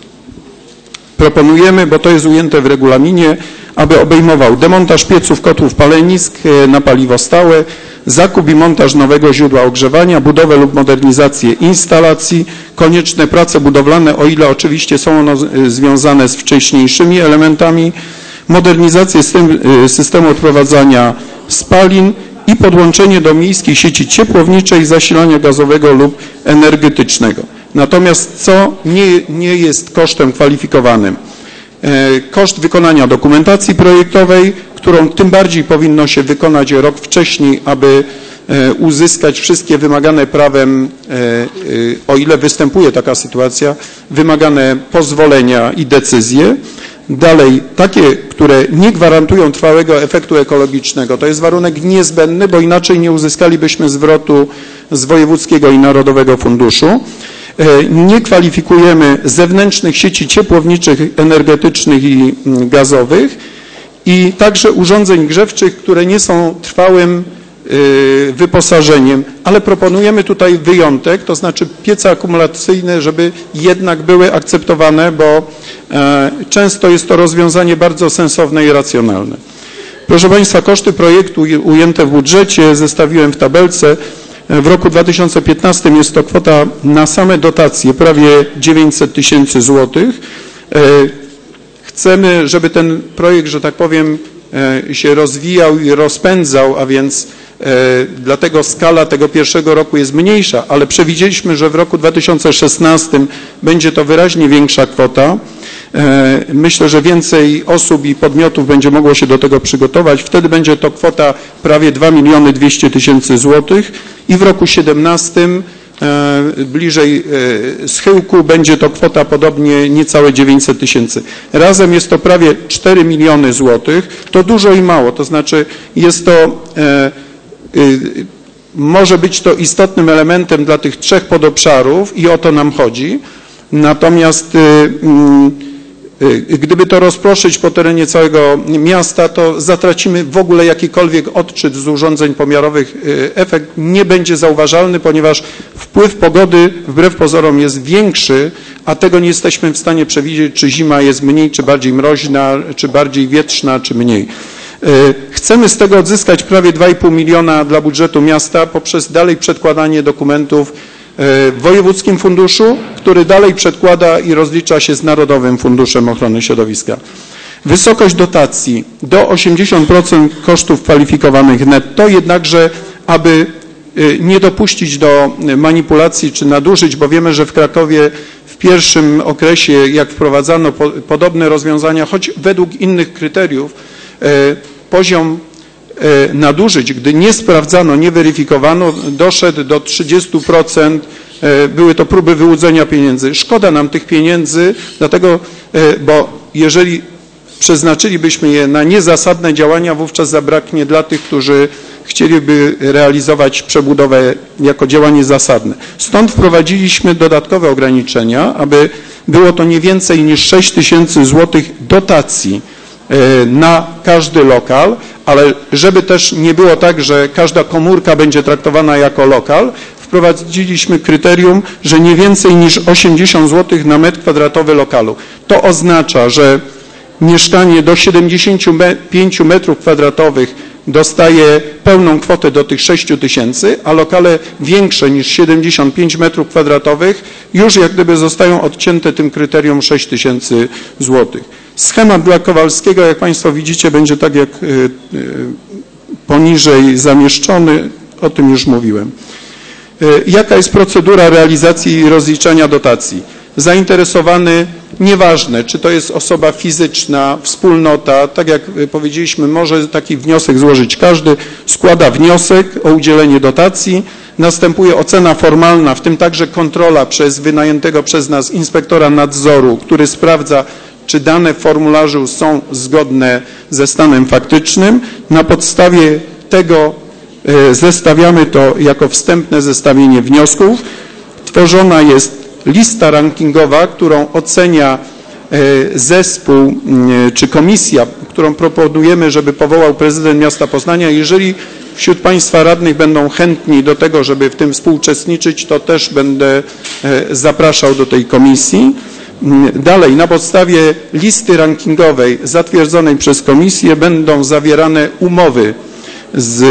Proponujemy, bo to jest ujęte w regulaminie, aby obejmował demontaż pieców, kotłów, palenisk na paliwo stałe, zakup i montaż nowego źródła ogrzewania, budowę lub modernizację instalacji, konieczne prace budowlane, o ile oczywiście są one związane z wcześniejszymi elementami, modernizację systemu odprowadzania spalin i podłączenie do miejskiej sieci ciepłowniczej, zasilania gazowego lub energetycznego. Natomiast co nie jest kosztem kwalifikowanym? Koszt wykonania dokumentacji projektowej, którą tym bardziej powinno się wykonać rok wcześniej, aby uzyskać wszystkie wymagane prawem, o ile występuje taka sytuacja, wymagane pozwolenia i decyzje. Dalej, takie, które nie gwarantują trwałego efektu ekologicznego, to jest warunek niezbędny, bo inaczej nie uzyskalibyśmy zwrotu z wojewódzkiego i narodowego funduszu. Nie kwalifikujemy zewnętrznych sieci ciepłowniczych, energetycznych i gazowych i także urządzeń grzewczych, które nie są trwałym wyposażeniem, ale proponujemy tutaj wyjątek, to znaczy piece akumulacyjne, żeby jednak były akceptowane, bo często jest to rozwiązanie bardzo sensowne i racjonalne. Proszę Państwa, koszty projektu ujęte w budżecie zestawiłem w tabelce. W roku 2015 jest to kwota na same dotacje prawie 900 000 złotych. Chcemy, żeby ten projekt, że tak powiem, się rozwijał i rozpędzał, a więc dlatego skala tego pierwszego roku jest mniejsza, ale przewidzieliśmy, że w roku 2016 będzie to wyraźnie większa kwota. Myślę, że więcej osób i podmiotów będzie mogło się do tego przygotować. Wtedy będzie to kwota prawie 2 200 000 złotych i w roku 2017 bliżej schyłku będzie to kwota podobnie niecałe 900 000. Razem jest to prawie 4 miliony złotych. To dużo i mało, to znaczy jest to, może być to istotnym elementem dla tych trzech podobszarów i o to nam chodzi. Natomiast Gdyby to rozproszyć po terenie całego miasta, to zatracimy w ogóle jakikolwiek odczyt z urządzeń pomiarowych. Efekt nie będzie zauważalny, ponieważ wpływ pogody wbrew pozorom jest większy, a tego nie jesteśmy w stanie przewidzieć, czy zima jest mniej, czy bardziej mroźna, czy bardziej wietrzna, czy mniej. Chcemy z tego odzyskać prawie 2,5 miliona dla budżetu miasta poprzez dalej przedkładanie dokumentów w wojewódzkim funduszu, który dalej przedkłada i rozlicza się z Narodowym Funduszem Ochrony Środowiska. Wysokość dotacji do 80% kosztów kwalifikowanych netto, jednakże aby nie dopuścić do manipulacji czy nadużyć, bo wiemy, że w Krakowie w pierwszym okresie, jak wprowadzano podobne rozwiązania, choć według innych kryteriów, poziom nadużyć, gdy nie sprawdzano, nie weryfikowano, doszedł do 30%, były to próby wyłudzenia pieniędzy. Szkoda nam tych pieniędzy, dlatego, bo jeżeli przeznaczylibyśmy je na niezasadne działania, wówczas zabraknie dla tych, którzy chcieliby realizować przebudowę jako działanie zasadne. Stąd wprowadziliśmy dodatkowe ograniczenia, aby było to nie więcej niż 6 000 złotych dotacji na każdy lokal, ale żeby też nie było tak, że każda komórka będzie traktowana jako lokal, wprowadziliśmy kryterium, że nie więcej niż 80 zł na metr kwadratowy lokalu. To oznacza, że mieszkanie do 75 metrów kwadratowych dostaje pełną kwotę do tych 6 000, a lokale większe niż 75 metrów kwadratowych już jak gdyby zostają odcięte tym kryterium 6 000 złotych. Schemat dla Kowalskiego, jak Państwo widzicie, będzie tak jak poniżej zamieszczony, o tym już mówiłem. Jaka jest procedura realizacji i rozliczania dotacji? Zainteresowany, nieważne, czy to jest osoba fizyczna, wspólnota, tak jak powiedzieliśmy, może taki wniosek złożyć każdy, składa wniosek o udzielenie dotacji, następuje ocena formalna, w tym także kontrola przez wynajętego przez nas inspektora nadzoru, który sprawdza, czy dane w formularzu są zgodne ze stanem faktycznym. Na podstawie tego zestawiamy to jako wstępne zestawienie wniosków. Tworzona jest lista rankingowa, którą ocenia zespół czy komisja, którą proponujemy, żeby powołał prezydent miasta Poznania. Jeżeli wśród Państwa radnych będą chętni do tego, żeby w tym współuczestniczyć, to też będę zapraszał do tej komisji. Dalej, na podstawie listy rankingowej zatwierdzonej przez komisję będą zawierane umowy z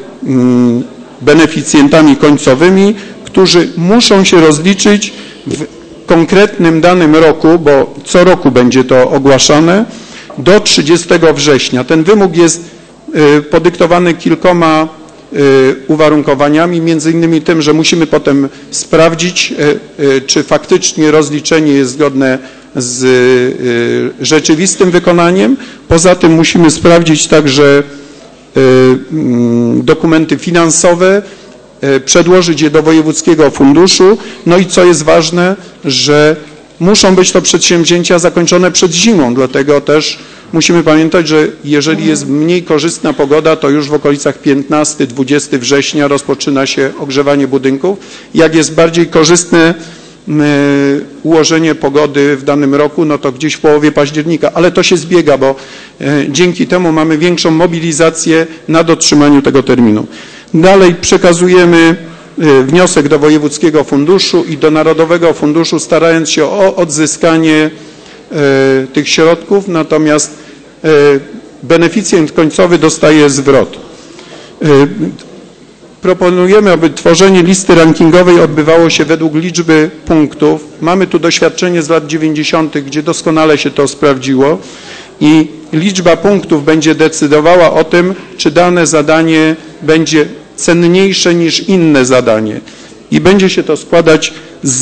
beneficjentami końcowymi, którzy muszą się rozliczyć w konkretnym danym roku, bo co roku będzie to ogłaszane, do 30 września. Ten wymóg jest podyktowany kilkoma uwarunkowaniami, między innymi tym, że musimy potem sprawdzić, czy faktycznie rozliczenie jest zgodne z rzeczywistym wykonaniem. Poza tym musimy sprawdzić także dokumenty finansowe, przedłożyć je do wojewódzkiego funduszu. No i co jest ważne, że muszą być to przedsięwzięcia zakończone przed zimą, dlatego też musimy pamiętać, że jeżeli jest mniej korzystna pogoda, to już w okolicach 15-20 września rozpoczyna się ogrzewanie budynków. Jak jest bardziej korzystne ułożenie pogody w danym roku, no to gdzieś w połowie października, ale to się zbiega, bo dzięki temu mamy większą mobilizację na dotrzymaniu tego terminu. Dalej przekazujemy wniosek do wojewódzkiego funduszu i do Narodowego Funduszu, starając się o odzyskanie tych środków, natomiast beneficjent końcowy dostaje zwrot. Proponujemy, aby tworzenie listy rankingowej odbywało się według liczby punktów. Mamy tu doświadczenie z lat 90., gdzie doskonale się to sprawdziło i liczba punktów będzie decydowała o tym, czy dane zadanie będzie cenniejsze niż inne zadanie. I będzie się to składać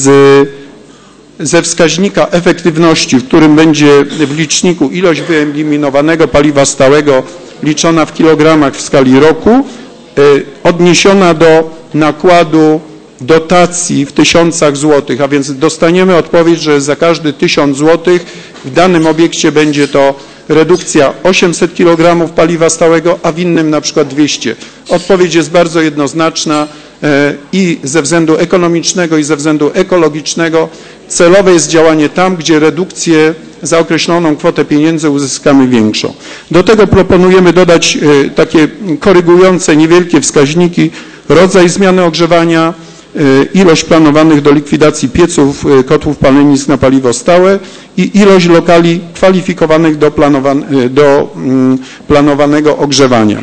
ze wskaźnika efektywności, w którym będzie w liczniku ilość wyeliminowanego paliwa stałego liczona w kilogramach w skali roku, odniesiona do nakładu dotacji w tysiącach złotych, a więc dostaniemy odpowiedź, że za każdy 1000 złotych w danym obiekcie będzie to redukcja 800 kg paliwa stałego, a w innym na przykład 200. Odpowiedź jest bardzo jednoznaczna i ze względu ekonomicznego, i ze względu ekologicznego. Celowe jest działanie tam, gdzie redukcje za określoną kwotę pieniędzy uzyskamy większą. Do tego proponujemy dodać takie korygujące niewielkie wskaźniki: rodzaj zmiany ogrzewania, ilość planowanych do likwidacji pieców, kotłów palenisk na paliwo stałe i ilość lokali kwalifikowanych do planowanego ogrzewania.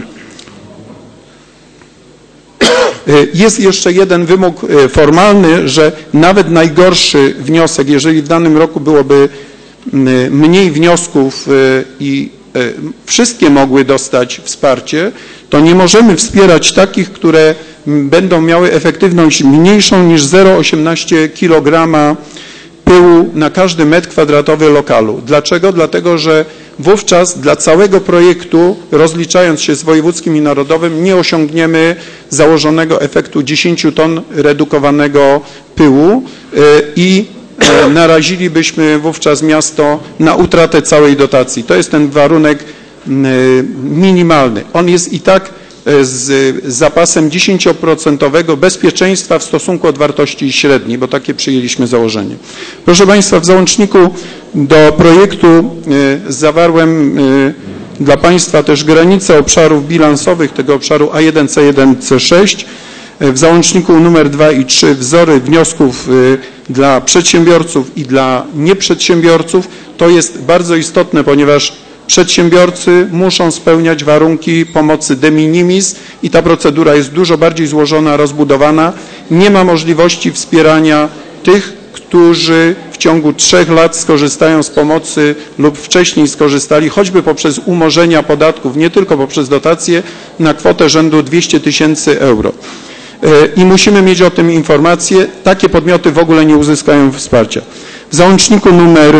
Jest jeszcze jeden wymóg formalny, że nawet najgorszy wniosek, jeżeli w danym roku byłoby mniej wniosków i wszystkie mogły dostać wsparcie, to nie możemy wspierać takich, które będą miały efektywność mniejszą niż 0,18 kg pyłu na każdy metr kwadratowy lokalu. Dlaczego? Dlatego, że wówczas dla całego projektu, rozliczając się z wojewódzkim i narodowym, nie osiągniemy założonego efektu 10 ton redukowanego pyłu i narazilibyśmy wówczas miasto na utratę całej dotacji. To jest ten warunek minimalny. On jest i tak z zapasem 10% bezpieczeństwa w stosunku od wartości średniej, bo takie przyjęliśmy założenie. Proszę Państwa, w załączniku do projektu zawarłem dla Państwa też granice obszarów bilansowych tego obszaru A1, C1, C6. W załączniku numer 2 i 3 wzory wniosków dla przedsiębiorców i dla nieprzedsiębiorców. To jest bardzo istotne, ponieważ przedsiębiorcy muszą spełniać warunki pomocy de minimis i ta procedura jest dużo bardziej złożona, rozbudowana. Nie ma możliwości wspierania tych, którzy w ciągu 3 lat skorzystają z pomocy lub wcześniej skorzystali, choćby poprzez umorzenia podatków, nie tylko poprzez dotacje, na kwotę rzędu 200 000 euro. I musimy mieć o tym informację. Takie podmioty w ogóle nie uzyskają wsparcia. W załączniku numer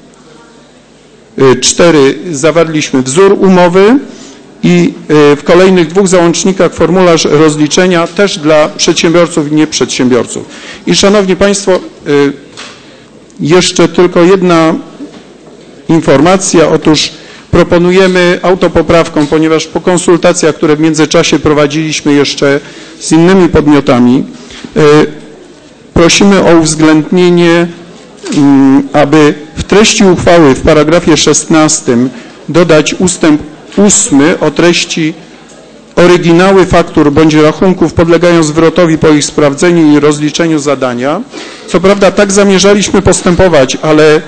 4 zawarliśmy wzór umowy i w kolejnych 2 załącznikach formularz rozliczenia też dla przedsiębiorców i nieprzedsiębiorców. I Szanowni Państwo, jeszcze tylko jedna informacja. Otóż proponujemy autopoprawką, ponieważ po konsultacjach, które w międzyczasie prowadziliśmy jeszcze z innymi podmiotami, prosimy o uwzględnienie, aby w treści uchwały w paragrafie 16 dodać ustęp 8 o treści: oryginały faktur bądź rachunków podlegają zwrotowi po ich sprawdzeniu i rozliczeniu zadania. Co prawda tak zamierzaliśmy postępować, ale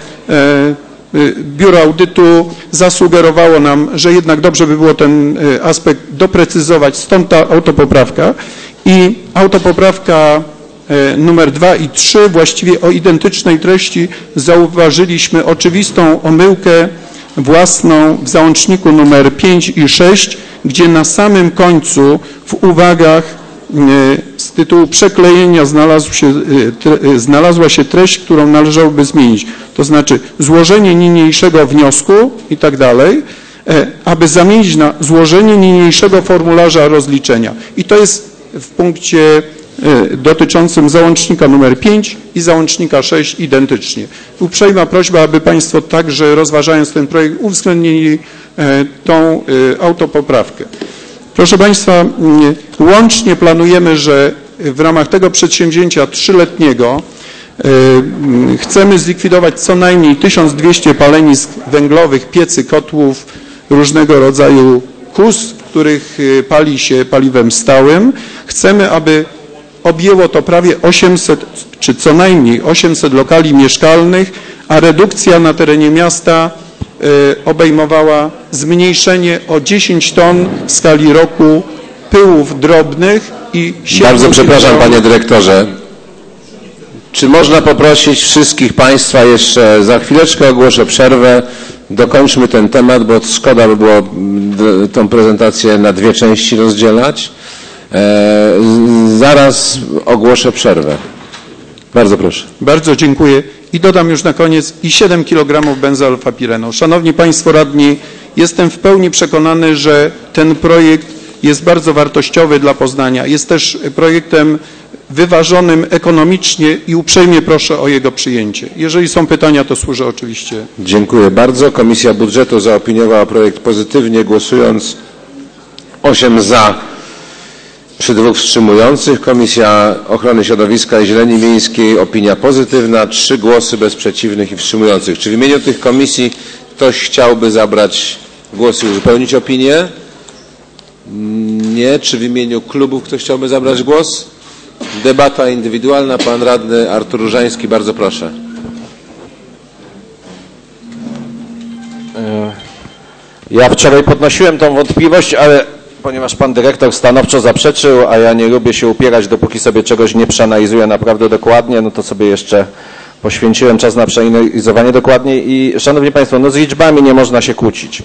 Biuro Audytu zasugerowało nam, że jednak dobrze by było ten aspekt doprecyzować, stąd ta autopoprawka. I autopoprawka numer 2 i 3 właściwie o identycznej treści zauważyliśmy oczywistą omyłkę własną w załączniku numer 5 i 6, gdzie na samym końcu w uwagach z tytułu przeklejenia znalazła się treść, którą należałoby zmienić. To znaczy złożenie niniejszego wniosku i tak dalej, aby zamienić na złożenie niniejszego formularza rozliczenia. I to jest w punkcie dotyczącym załącznika numer 5 i załącznika 6 identycznie. Uprzejma prośba, aby Państwo także, rozważając ten projekt, uwzględnili tą autopoprawkę. Proszę Państwa, łącznie planujemy, że w ramach tego przedsięwzięcia 3-letniego chcemy zlikwidować co najmniej 1200 palenisk węglowych, piecy, kotłów, różnego rodzaju kus, w których pali się paliwem stałym. Chcemy, aby objęło to prawie 800, czy co najmniej 800 lokali mieszkalnych, a redukcja na terenie miasta obejmowała zmniejszenie o 10 ton w skali roku pyłów drobnych i Bardzo przepraszam, panie dyrektorze. Czy można poprosić wszystkich Państwa jeszcze, za chwileczkę ogłoszę przerwę, dokończmy ten temat, bo szkoda by było tą prezentację na 2 części rozdzielać. Zaraz ogłoszę przerwę. Bardzo proszę. Bardzo dziękuję. I dodam już na koniec i 7 kg benzoalfapirenu. Szanowni Państwo Radni, jestem w pełni przekonany, że ten projekt jest bardzo wartościowy dla Poznania. Jest też projektem wyważonym ekonomicznie i uprzejmie proszę o jego przyjęcie. Jeżeli są pytania, to służę oczywiście. Dziękuję bardzo. Komisja Budżetu zaopiniowała projekt pozytywnie, głosując 8 za, Przy 2 wstrzymujących. Komisja Ochrony Środowiska i Zieleni Miejskiej opinia pozytywna, 3 głosy bez przeciwnych i wstrzymujących. Czy w imieniu tych komisji ktoś chciałby zabrać głos i uzupełnić opinię? Nie. Czy w imieniu klubów ktoś chciałby zabrać głos? Debata indywidualna. Pan radny Artur Różański, bardzo proszę. Ja wczoraj podnosiłem tą wątpliwość, ale ponieważ pan dyrektor stanowczo zaprzeczył, a ja nie lubię się upierać, dopóki sobie czegoś nie przeanalizuję naprawdę dokładnie, no to sobie jeszcze poświęciłem czas na przeanalizowanie dokładniej i szanowni państwo, no z liczbami nie można się kłócić.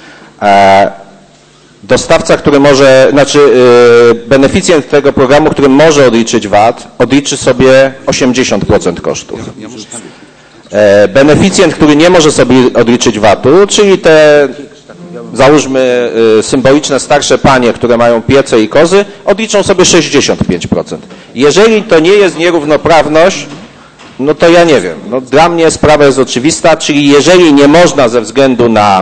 Dostawca, który może, beneficjent tego programu, który może odliczyć VAT, odliczy sobie 80% kosztów. Beneficjent, który nie może sobie odliczyć VAT-u, czyli te, załóżmy, symboliczne starsze panie, które mają piece i kozy, odliczą sobie 65%. Jeżeli to nie jest nierównoprawność, no to ja nie wiem. No, dla mnie sprawa jest oczywista, czyli jeżeli nie można ze względu na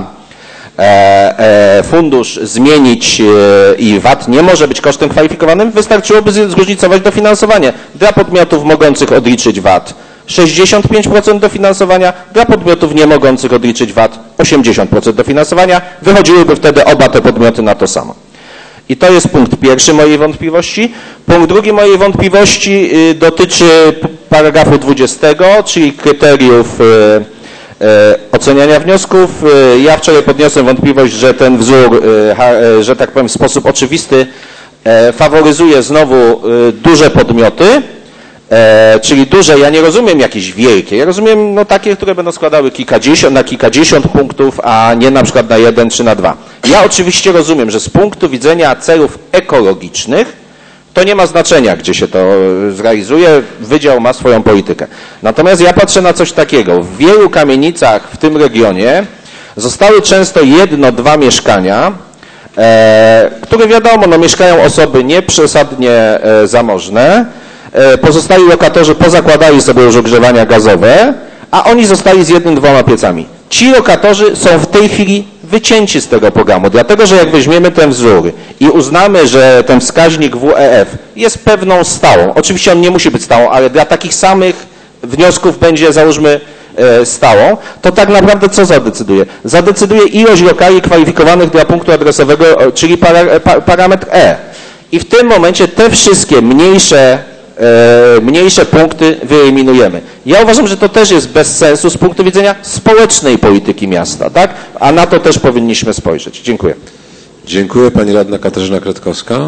fundusz zmienić i VAT nie może być kosztem kwalifikowanym, wystarczyłoby zróżnicować dofinansowanie dla podmiotów mogących odliczyć VAT. 65% dofinansowania, dla podmiotów nie mogących odliczyć VAT 80% dofinansowania, wychodziłyby wtedy oba te podmioty na to samo. I to jest punkt pierwszy mojej wątpliwości. Punkt drugi mojej wątpliwości dotyczy paragrafu 20, czyli kryteriów oceniania wniosków. Ja wczoraj podniosłem wątpliwość, że ten wzór, że tak powiem, w sposób oczywisty faworyzuje znowu duże podmioty, czyli duże, ja nie rozumiem jakieś wielkie, ja rozumiem no, takie, które będą składały kilkadziesiąt punktów, a nie na przykład na 1 czy na 2. Ja oczywiście rozumiem, że z punktu widzenia celów ekologicznych to nie ma znaczenia, gdzie się to zrealizuje, wydział ma swoją politykę. Natomiast ja patrzę na coś takiego. W wielu kamienicach w tym regionie zostały często 1-2 mieszkania, które wiadomo, no, mieszkają osoby nieprzesadnie zamożne, pozostali lokatorzy pozakładali sobie już ogrzewania gazowe, a oni zostali z 1-2 piecami. Ci lokatorzy są w tej chwili wycięci z tego programu, dlatego że jak weźmiemy ten wzór i uznamy, że ten wskaźnik WEF jest pewną stałą, oczywiście on nie musi być stałą, ale dla takich samych wniosków będzie, załóżmy, stałą, to tak naprawdę co zadecyduje? Zadecyduje ilość lokali kwalifikowanych dla punktu adresowego, czyli parametr E. I w tym momencie te wszystkie mniejsze punkty wyeliminujemy. Ja uważam, że to też jest bez sensu z punktu widzenia społecznej polityki miasta, tak? A na to też powinniśmy spojrzeć. Dziękuję. Dziękuję. Pani radna Katarzyna Kretkowska.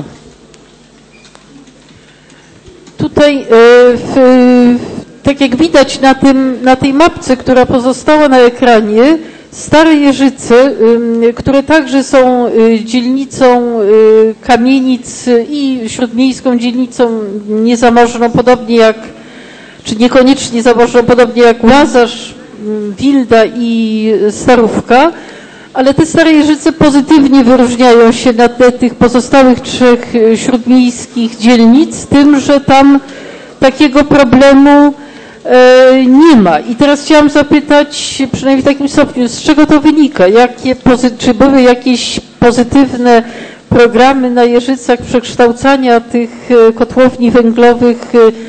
Tutaj, tak jak widać na tej mapce, która pozostała na ekranie, Stare Jeżyce, które także są dzielnicą kamienic i śródmiejską dzielnicą niezamożną, podobnie jak, czy niekoniecznie zamożną, podobnie jak Łazarz, Wilda i Starówka, ale te Stare Jeżyce pozytywnie wyróżniają się na tle tych pozostałych 3 śródmiejskich dzielnic, tym, że tam takiego problemu nie ma. I teraz chciałam zapytać, przynajmniej w takim stopniu, z czego to wynika? Czy były jakieś pozytywne programy na Jeżycach przekształcania tych kotłowni węglowych,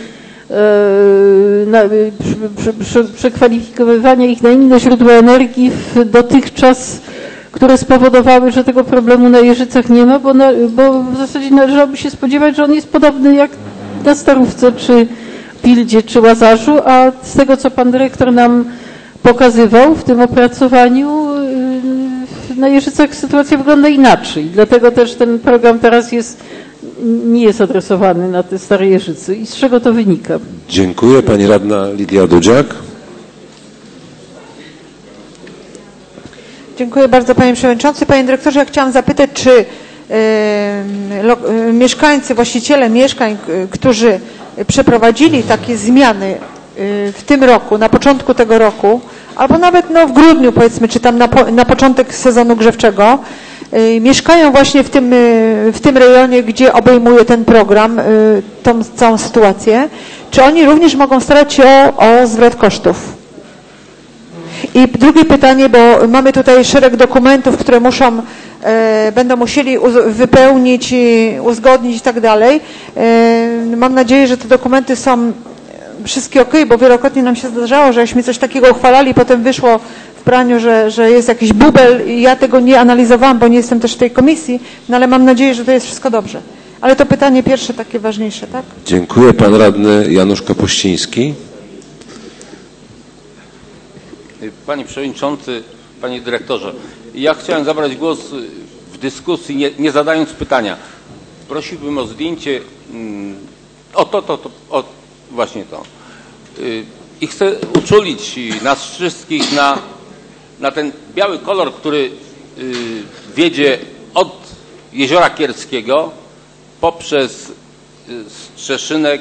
przekwalifikowywania ich na inne źródła energii dotychczas, które spowodowały, że tego problemu na Jeżycach nie ma, bo w zasadzie należałoby się spodziewać, że on jest podobny jak na Starówce, czy Wildzie, czy Łazarzu, a z tego, co pan dyrektor nam pokazywał w tym opracowaniu, na Jeżycach sytuacja wygląda inaczej. Dlatego też ten program teraz nie jest adresowany na te Stare Jeżyce. I z czego to wynika? Dziękuję. Pani radna Lidia Dudziak. Dziękuję bardzo, panie przewodniczący. Panie dyrektorze, ja chciałam zapytać, czy mieszkańcy, właściciele mieszkań, którzy przeprowadzili takie zmiany w tym roku, na początku tego roku, albo nawet w grudniu, powiedzmy, czy tam na początek sezonu grzewczego, mieszkają właśnie w tym rejonie, gdzie obejmuje ten program tą całą sytuację, czy oni również mogą starać się o zwrot kosztów? I drugie pytanie, bo mamy tutaj szereg dokumentów, które muszą będą musieli wypełnić, uzgodnić i tak dalej. Mam nadzieję, że te dokumenty są wszystkie ok, bo wielokrotnie nam się zdarzało, żeśmy coś takiego uchwalali, potem wyszło w praniu, że jest jakiś bubel i ja tego nie analizowałam, bo nie jestem też w tej komisji, no ale mam nadzieję, że to jest wszystko dobrze. Ale to pytanie pierwsze, takie ważniejsze, tak? Dziękuję. Pan radny Janusz Kapuściński. Panie Przewodniczący, Panie Dyrektorze, ja chciałem zabrać głos w dyskusji, nie zadając pytania. Prosiłbym o zdjęcie, właśnie to. I chcę uczulić nas wszystkich na ten biały kolor, który wiedzie od Jeziora Kierckiego poprzez Strzeszynek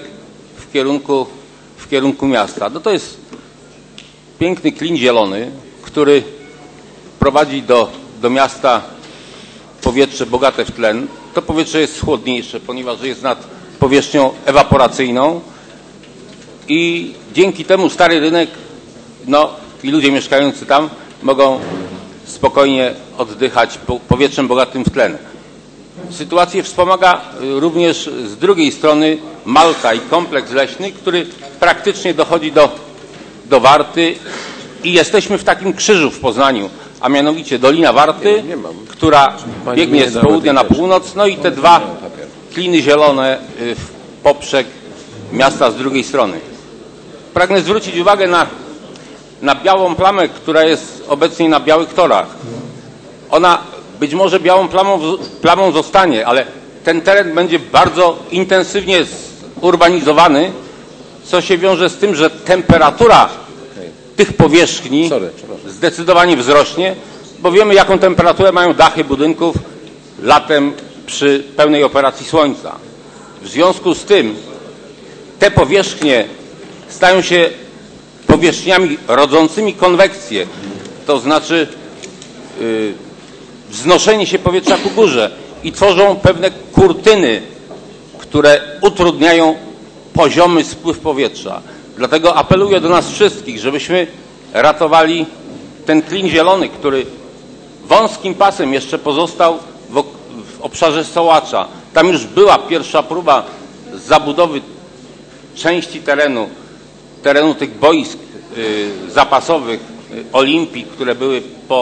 w kierunku miasta. No to jest piękny klin zielony, który prowadzi do miasta powietrze bogate w tlen. To powietrze jest chłodniejsze, ponieważ jest nad powierzchnią ewaporacyjną i dzięki temu Stary Rynek, no i ludzie mieszkający tam mogą spokojnie oddychać powietrzem bogatym w tlen. Sytuację wspomaga również z drugiej strony Malta i kompleks leśny, który praktycznie dochodzi do Warty i jesteśmy w takim krzyżu w Poznaniu, a mianowicie Dolina Warty, która biegnie z południa na północ, no i te dwa kliny zielone w poprzek miasta z drugiej strony. Pragnę zwrócić uwagę na białą plamę, która jest obecnie na białych torach. Ona być może białą plamą zostanie, ale ten teren będzie bardzo intensywnie zurbanizowany, co się wiąże z tym, że temperatura tych powierzchni zdecydowanie wzrośnie, bo wiemy, jaką temperaturę mają dachy budynków latem przy pełnej operacji słońca. W związku z tym te powierzchnie stają się powierzchniami rodzącymi konwekcję, to znaczy wznoszenie się powietrza ku górze i tworzą pewne kurtyny, które utrudniają poziomy spływ powietrza. Dlatego apeluję do nas wszystkich, żebyśmy ratowali ten klin zielony, który wąskim pasem jeszcze pozostał w obszarze Sołacza. Tam już była pierwsza próba zabudowy części terenu tych boisk zapasowych Olimpii, które były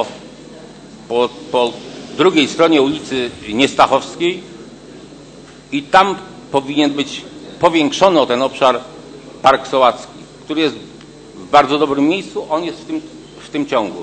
po drugiej stronie ulicy Niestachowskiej i tam powinien być powiększony o ten obszar Park Sołacki, który jest w bardzo dobrym miejscu, on jest w tym ciągu.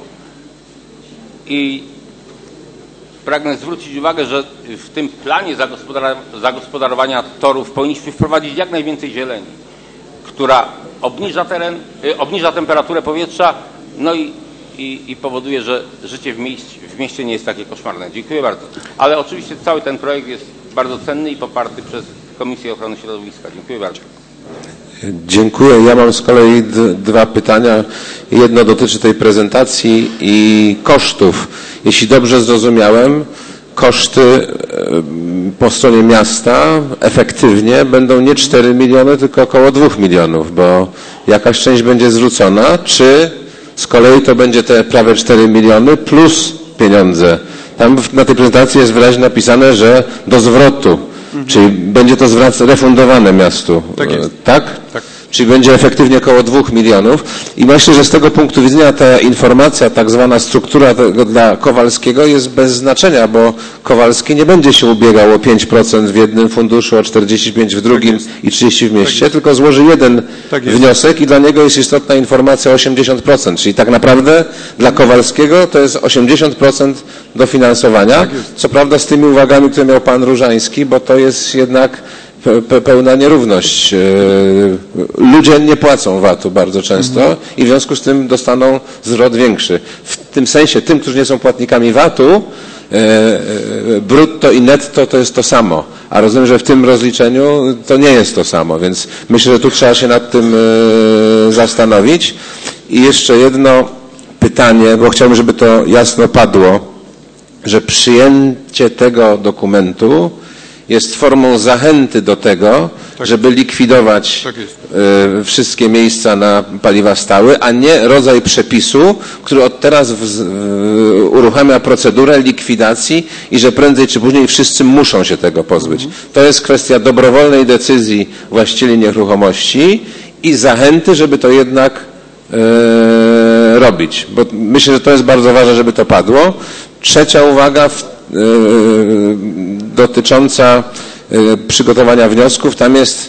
I pragnę zwrócić uwagę, że w tym planie zagospodarowania torów powinniśmy wprowadzić jak najwięcej zieleni, która obniża temperaturę powietrza, no i powoduje, że życie w mieście nie jest takie koszmarne. Dziękuję bardzo. Ale oczywiście cały ten projekt jest bardzo cenny i poparty przez Komisję Ochrony Środowiska. Dziękuję bardzo. Dziękuję. Ja mam z kolei dwa pytania. Jedno dotyczy tej prezentacji i kosztów. Jeśli dobrze zrozumiałem, koszty po stronie miasta efektywnie będą nie 4 miliony, tylko około 2 milionów, bo jakaś część będzie zwrócona, czy z kolei to będzie te prawie 4 miliony plus pieniądze. Tam na tej prezentacji jest wyraźnie napisane, że do zwrotu. Czyli będzie to refundowane miastu, tak? Tak. Czyli będzie efektywnie około 2 milionów i myślę, że z tego punktu widzenia ta informacja, tak zwana struktura dla Kowalskiego jest bez znaczenia, bo Kowalski nie będzie się ubiegał o 5% w jednym funduszu, o 45% w drugim i 30% w mieście, tylko złoży jeden wniosek i dla niego jest istotna informacja o 80%, czyli tak naprawdę dla Kowalskiego to jest 80% dofinansowania, co prawda z tymi uwagami, które miał pan Różański, bo to jest jednak pełna nierówność. Ludzie nie płacą VAT-u bardzo często i w związku z tym dostaną zwrot większy. W tym sensie tym, którzy nie są płatnikami VAT-u, brutto i netto to jest to samo. A rozumiem, że w tym rozliczeniu to nie jest to samo, więc myślę, że tu trzeba się nad tym zastanowić. I jeszcze jedno pytanie, bo chciałbym, żeby to jasno padło, że przyjęcie tego dokumentu jest formą zachęty do tego, żeby likwidować wszystkie miejsca na paliwa stałe, a nie rodzaj przepisu, który od teraz uruchamia procedurę likwidacji i że prędzej czy później wszyscy muszą się tego pozbyć. To jest kwestia dobrowolnej decyzji właścicieli nieruchomości i zachęty, żeby to jednak robić, bo myślę, że to jest bardzo ważne, żeby to padło. Trzecia uwaga dotycząca przygotowania wniosków. Tam jest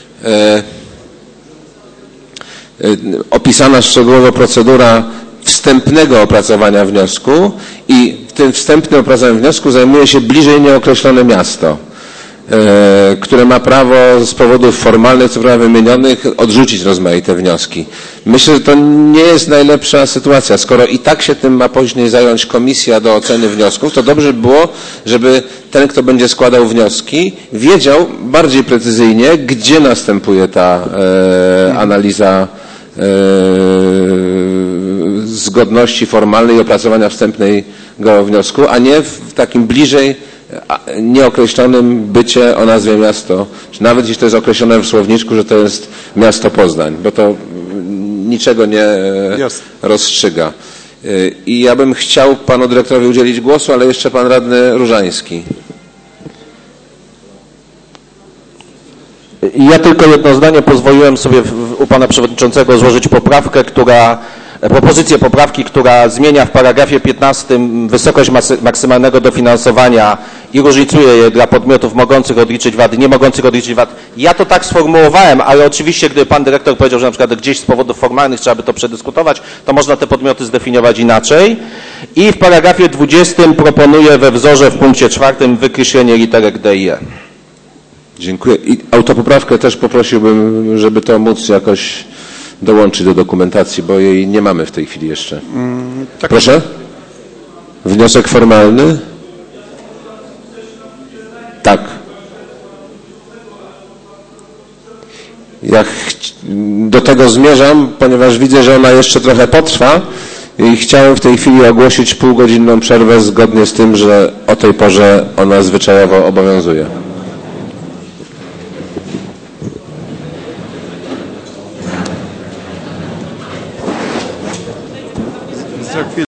opisana szczegółowo procedura wstępnego opracowania wniosku i w tym wstępnym opracowaniu wniosku zajmuje się bliżej nieokreślone miasto, które ma prawo z powodów formalnych, co prawda wymienionych, odrzucić rozmaite wnioski. Myślę, że to nie jest najlepsza sytuacja. Skoro i tak się tym ma później zająć komisja do oceny wniosków, to dobrze by było, żeby ten, kto będzie składał wnioski, wiedział bardziej precyzyjnie, gdzie następuje ta analiza zgodności formalnej i opracowania wstępnego wniosku, a nie w takim bliżej nieokreślonym bycie o nazwie miasto, czy nawet jeśli to jest określone w słowniczku, że to jest miasto Poznań, bo to niczego nie rozstrzyga. I ja bym chciał panu dyrektorowi udzielić głosu, ale jeszcze pan radny Różański. Ja tylko jedno zdanie, pozwoliłem sobie u pana przewodniczącego złożyć propozycję poprawki, która zmienia w paragrafie 15 wysokość maksymalnego dofinansowania i różnicuje je dla podmiotów mogących odliczyć VAT i nie mogących odliczyć VAT. Ja to tak sformułowałem, ale oczywiście gdyby pan dyrektor powiedział, że na przykład gdzieś z powodów formalnych trzeba by to przedyskutować, to można te podmioty zdefiniować inaczej. I w paragrafie 20 proponuję we wzorze w punkcie 4 wykreślenie literek D i E. Dziękuję. I autopoprawkę też poprosiłbym, żeby to móc jakoś dołączyć do dokumentacji, bo jej nie mamy w tej chwili jeszcze. Tak. Proszę? Wniosek formalny? Tak. Ja do tego zmierzam, ponieważ widzę, że ona jeszcze trochę potrwa i chciałem w tej chwili ogłosić półgodzinną przerwę zgodnie z tym, że o tej porze ona zwyczajowo obowiązuje. Za chwilę.